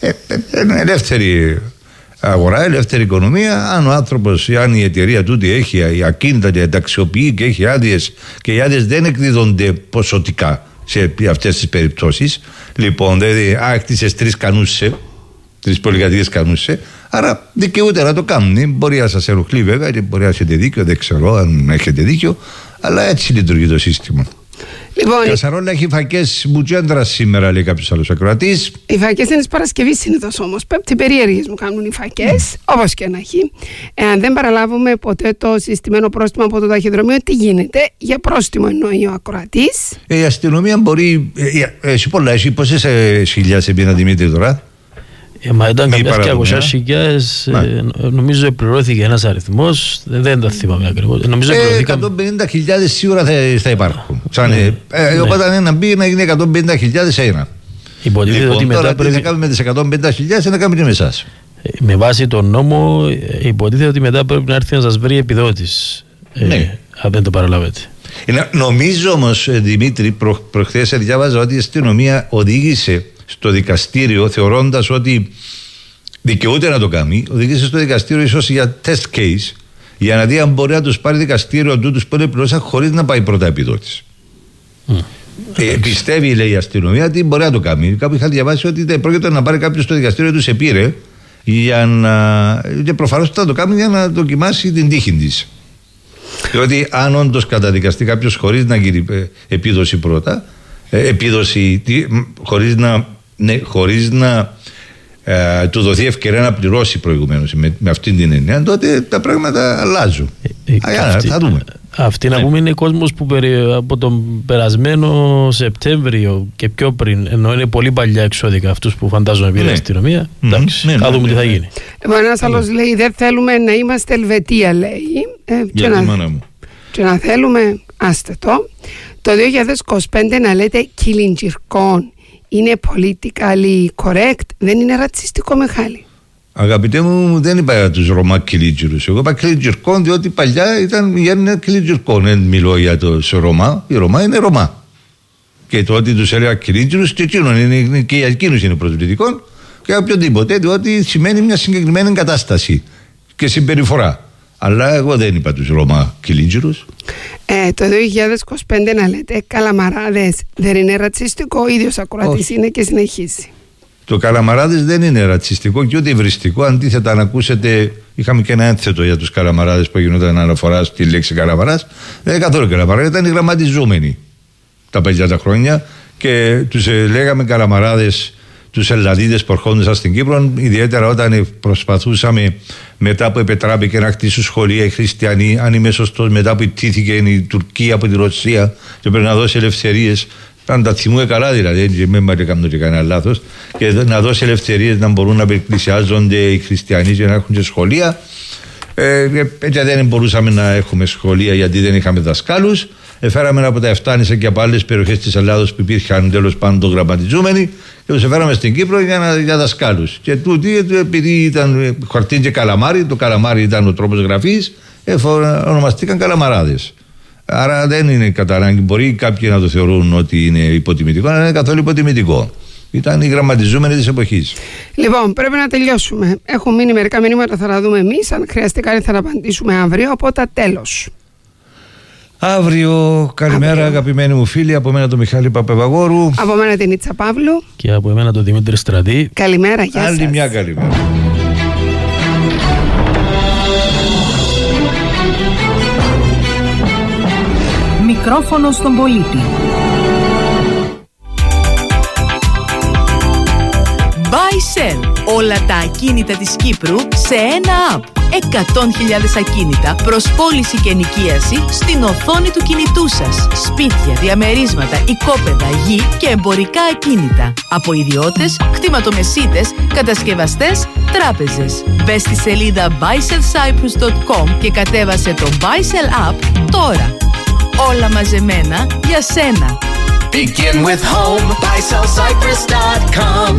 Ελεύθερη αγορά, ελεύθερη οικονομία. Αν ο άνθρωπος, αν η εταιρεία τούτη έχει ακίνητα και τα αξιοποιεί και έχει άδειες, και οι άδειες δεν εκδίδονται ποσοτικά σε αυτές τις περιπτώσεις. Λοιπόν, δηλαδή, άκτησες 3 κανούσες, τις πολυκατοικίες κανούσε. Άρα δικαιούται να το κάνουν. Μπορεί να σας ενοχλεί βέβαια, και μπορεί να έχετε δίκιο, δεν ξέρω αν έχετε δίκιο, αλλά έτσι λειτουργεί το σύστημα. Λοιπόν, Κασαρόλα έχει φακές μπουτζέντρα σήμερα, λέει κάποιος άλλος ακροατής. Οι φακές είναι της Παρασκευής συνήθως όμως. Πέμπτη περίεργες μου κάνουν οι φακές, όπως και να έχει. Εάν δεν παραλάβουμε ποτέ το συστημένο πρόστιμο από το ταχυδρομείο, τι γίνεται? Για πρόστιμο εννοεί ο ακροατής. Η αστυνομία μπορεί. Εσύ πολλά, εσύ πόσες χιλιάδες έπαιρνε Δημήτρη τώρα? Μα ήταν καμιά 200.000, νομίζω επληρώθηκε ένας αριθμός, δεν τα θυμάμαι ακριβώς. 150.000 σίγουρα θα υπάρχουν. Οπότε αν ένα μπει να γίνει 150.000 ένα. Υποτίθεται ότι μετά τώρα πρέπει να κάνουμε τις 150.000 να κάνουμε και με εσάς. Με βάση τον νόμο υποτίθεται ότι μετά πρέπει να έρθει να σας βρει επιδότης, αν δεν το παραλάβετε. Νομίζω όμως, Δημήτρη, προχθές διάβαζα ότι η αστυνομία οδήγησε στο δικαστήριο, θεωρώντας ότι δικαιούται να το κάνει, οδήγησε στο δικαστήριο ίσως για test case, για να δει αν μπορεί να τους πάρει δικαστήριο τούτους που είναι πληρώσαν χωρίς να πάει πρώτα επιδότηση. Πιστεύει, λέει η αστυνομία, ότι μπορεί να το κάνει. Κάπου είχα διαβάσει ότι πρόκειται να πάρει κάποιος στο δικαστήριο, τους επήρε, και προφανώς θα το κάνει για να δοκιμάσει την τύχη της. Διότι αν όντως καταδικαστεί κάποιος χωρίς να γίνει επίδοση πρώτα, χωρίς να του δοθεί ευκαιρία να πληρώσει προηγουμένως, με αυτήν την έννοια, τότε τα πράγματα αλλάζουν. Θα δούμε. Αυτή να πούμε είναι κόσμος που από τον περασμένο Σεπτέμβριο και πιο πριν, ενώ είναι πολύ παλιά εξώδικα αυτούς που φαντάζομαι πήρε η αστυνομία. Εντάξει, θα δούμε τι θα γίνει. Ένας άλλος λέει δεν θέλουμε να είμαστε Ελβετία, λέει. Και να θέλουμε, άστε το 2025 να λέτε κιλιντζιρκών είναι politically correct, δεν είναι ρατσιστικό, Μιχάλη? Αγαπητέ μου, δεν είπα για τους Ρωμά κιλιτζιρούς. Εγώ είπα κιλιτζιρκών, διότι παλιά ήταν για κιλιτζιρκών. Δεν μιλώ για τους Ρωμά. Οι Ρωμά είναι Ρωμά. Και το ότι τους έλεγα κιλιτζιρούς, και για εκείνους είναι προσβλητικό και οποιοδήποτε, διότι σημαίνει μια συγκεκριμένη κατάσταση και συμπεριφορά. Αλλά εγώ δεν είπα τους Ρωμά κιλιτζιρούς. Το 2025 να λέτε καλαμαράδες δεν είναι ρατσιστικό? Ο ίδιος ακροατής είναι και συνεχίζει. Το καλαμαράδες δεν είναι ρατσιστικό και ούτε υβριστικό. Αντίθετα, αν ακούσετε, είχαμε και ένα ένθετο για τους καλαμαράδες που γινόταν αναφορά στη λέξη καλαμαράς. Δεν είναι καθόλου καλαμαράδες, ήταν οι γραμματιζόμενοι τα παλιά τα χρόνια και τους λέγαμε καλαμαράδες τους Ελλαδίτες που ερχόντουσαν στην Κύπρο, ιδιαίτερα όταν προσπαθούσαμε μετά που επετράπηκε να χτίσουν σχολεία οι χριστιανοί, αν είμαι σωστός, μετά που ιτήθηκε η Τουρκία από τη Ρωσία και πρέπει να δώσει ελευθερίες. Αν τα θυμούμε καλά, δηλαδή, δεν με έκανα και κανένα λάθος, και να δώσει ελευθερίες να μπορούν να εκκλησιάζονται οι χριστιανοί και να έχουν και σχολεία. Έτσι δεν μπορούσαμε να έχουμε σχολεία γιατί δεν είχαμε δασκάλους. Φέραμε από τα Εφτάνησα και από άλλες περιοχές της Ελλάδος που υπήρχαν τέλος πάντων γραμματιζούμενοι και τους φέραμε στην Κύπρο για δασκάλους. Και τούτοι, επειδή ήταν χαρτί και καλαμάρι, το καλαμάρι ήταν ο τρόπος γραφής, ονομαστήκαν καλαμαράδες. Άρα δεν είναι κατά ανάγκη. Μπορεί κάποιοι να το θεωρούν ότι είναι υποτιμητικό, αλλά δεν είναι καθόλου υποτιμητικό. Ήταν οι γραμματιζούμενοι της εποχής. Λοιπόν, πρέπει να τελειώσουμε. Έχουν μείνει μερικά μηνύματα, θα τα δούμε εμείς. Αν χρειαστεί κάτι θα τα απαντήσουμε αύριο. Οπότε τέλος. Αύριο, καλημέρα αγαπημένοι μου φίλοι. Από μένα τον Μιχάλη Παπεβαγόρου. Από μένα την Ίτσα Παύλου. Και από εμένα τον Δημήτρη Στρατή. Καλημέρα, γεια σας. Άλλη μια καλημέρα. Μικρόφωνο στον πολίτη. Buy Sell. Όλα τα ακίνητα της Κύπρου σε ένα app. 100.000 ακίνητα προς πώληση και ενοικίαση στην οθόνη του κινητού σας. Σπίτια, διαμερίσματα, οικόπεδα, γη και εμπορικά ακίνητα. Από ιδιώτες, κτηματομεσίτες, κατασκευαστές, τράπεζες. Μπες στη σελίδα buysellcyprus.com και κατέβασε το Buy Sell app τώρα. Όλα μαζεμένα για σένα. Begin with home, buysellcyprus.com.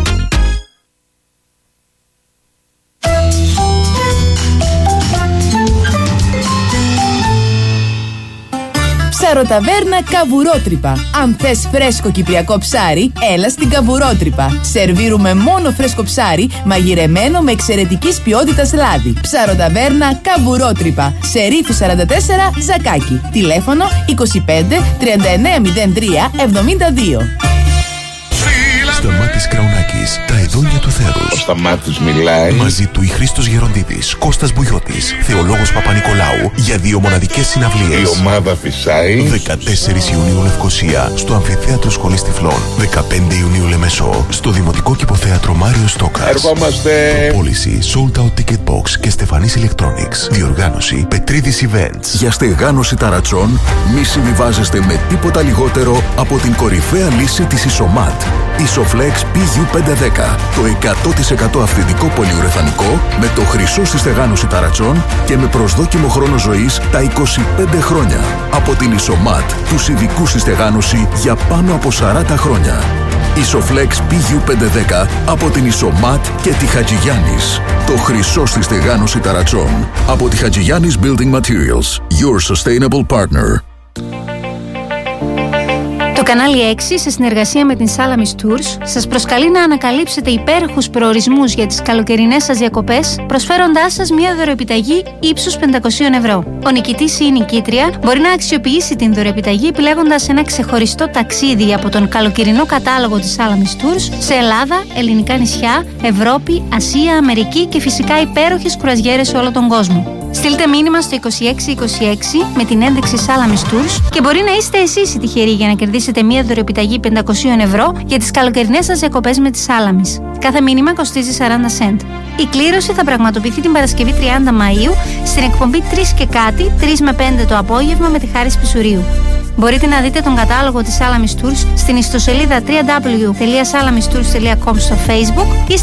Ψαροταβέρνα Καβουρότρυπα. Αν θες φρέσκο κυπριακό ψάρι, έλα στην Καβουρότρυπα. Σερβίρουμε μόνο φρέσκο ψάρι, μαγειρεμένο με εξαιρετικής ποιότητας λάδι. Ψαροταβέρνα Καβουρότρυπα. Σε Ρήφου 44, Ζακάκι. Τηλέφωνο 25 3903 72. Σταμάτης Κραουνάκης, τα ειδόνια του θέρους. Σταμάτης μιλάει. Μαζί του η Χρήστος Γεροντίδης, Κώστας Μπουγιώτης, Θεολόγος Παπα-Νικολάου για 2 μοναδικές συναυλίες. Η ομάδα φυσάει. 14 Ιουνίου Λευκοσία στο Αμφιθέατρο Σχολής Τυφλών. 15 Ιουνίου Λεμεσό στο Δημοτικό Κηποθέατρο Μάριο Στόκας. Ερχόμαστε. Προπόληση Sold Out Ticket Box και Στεφανής Electronics. Διοργάνωση Πετρίδης Events. Για στεγάνωση ταρατσών μη συμβιβάζεστε με τίποτα λιγότερο από την κορυφαία λύση της Isomat. Isoflex PU510. Το 100% αυθεντικό πολυουρεθανικό με το χρυσό στη στεγάνωση ταρατσών και με προσδόκιμο χρόνο ζωής τα 25 χρόνια. Από την Isomat, τους ειδικούς στη στεγάνωση για πάνω από 40 χρόνια. Isoflex PU510 από την Isomat και τη Χατζηγιάννης. Το χρυσό στη στεγάνωση ταρατσών. Από τη Χατζηγιάννης Building Materials. Your sustainable partner. Το κανάλι 6, σε συνεργασία με την Salamis Tours, σας προσκαλεί να ανακαλύψετε υπέροχους προορισμούς για τις καλοκαιρινές σας διακοπές, προσφέροντάς σας μια δωροεπιταγή ύψους 500 ευρώ. Ο νικητής ή η νικήτρια μπορεί να αξιοποιήσει την δωροεπιταγή επιλέγοντας ένα ξεχωριστό ταξίδι από τον καλοκαιρινό κατάλογο της Salamis Tours σε Ελλάδα, ελληνικά νησιά, Ευρώπη, Ασία, Αμερική και φυσικά υπέροχες κουραζιέρες σε όλο τον κόσμο. Στείλτε μήνυμα στο 2626 με την ένδειξη Salamis Tours και μπορεί να είστε εσείς οι τυχεροί για να κερδίσετε μια δωροεπιταγή 500 ευρώ για τις καλοκαιρινές σας διακοπές με τη Salamis. Κάθε μήνυμα κοστίζει 40 cent. Η κλήρωση θα πραγματοποιηθεί την Παρασκευή 30 Μαΐου στην εκπομπή 3 και κάτι, 3 με 5 το απόγευμα με τη Χάρη Σπισουρίου. Μπορείτε να δείτε τον κατάλογο της Salamis Tours στην ιστοσελίδα www.salamistours.com στο Facebook ή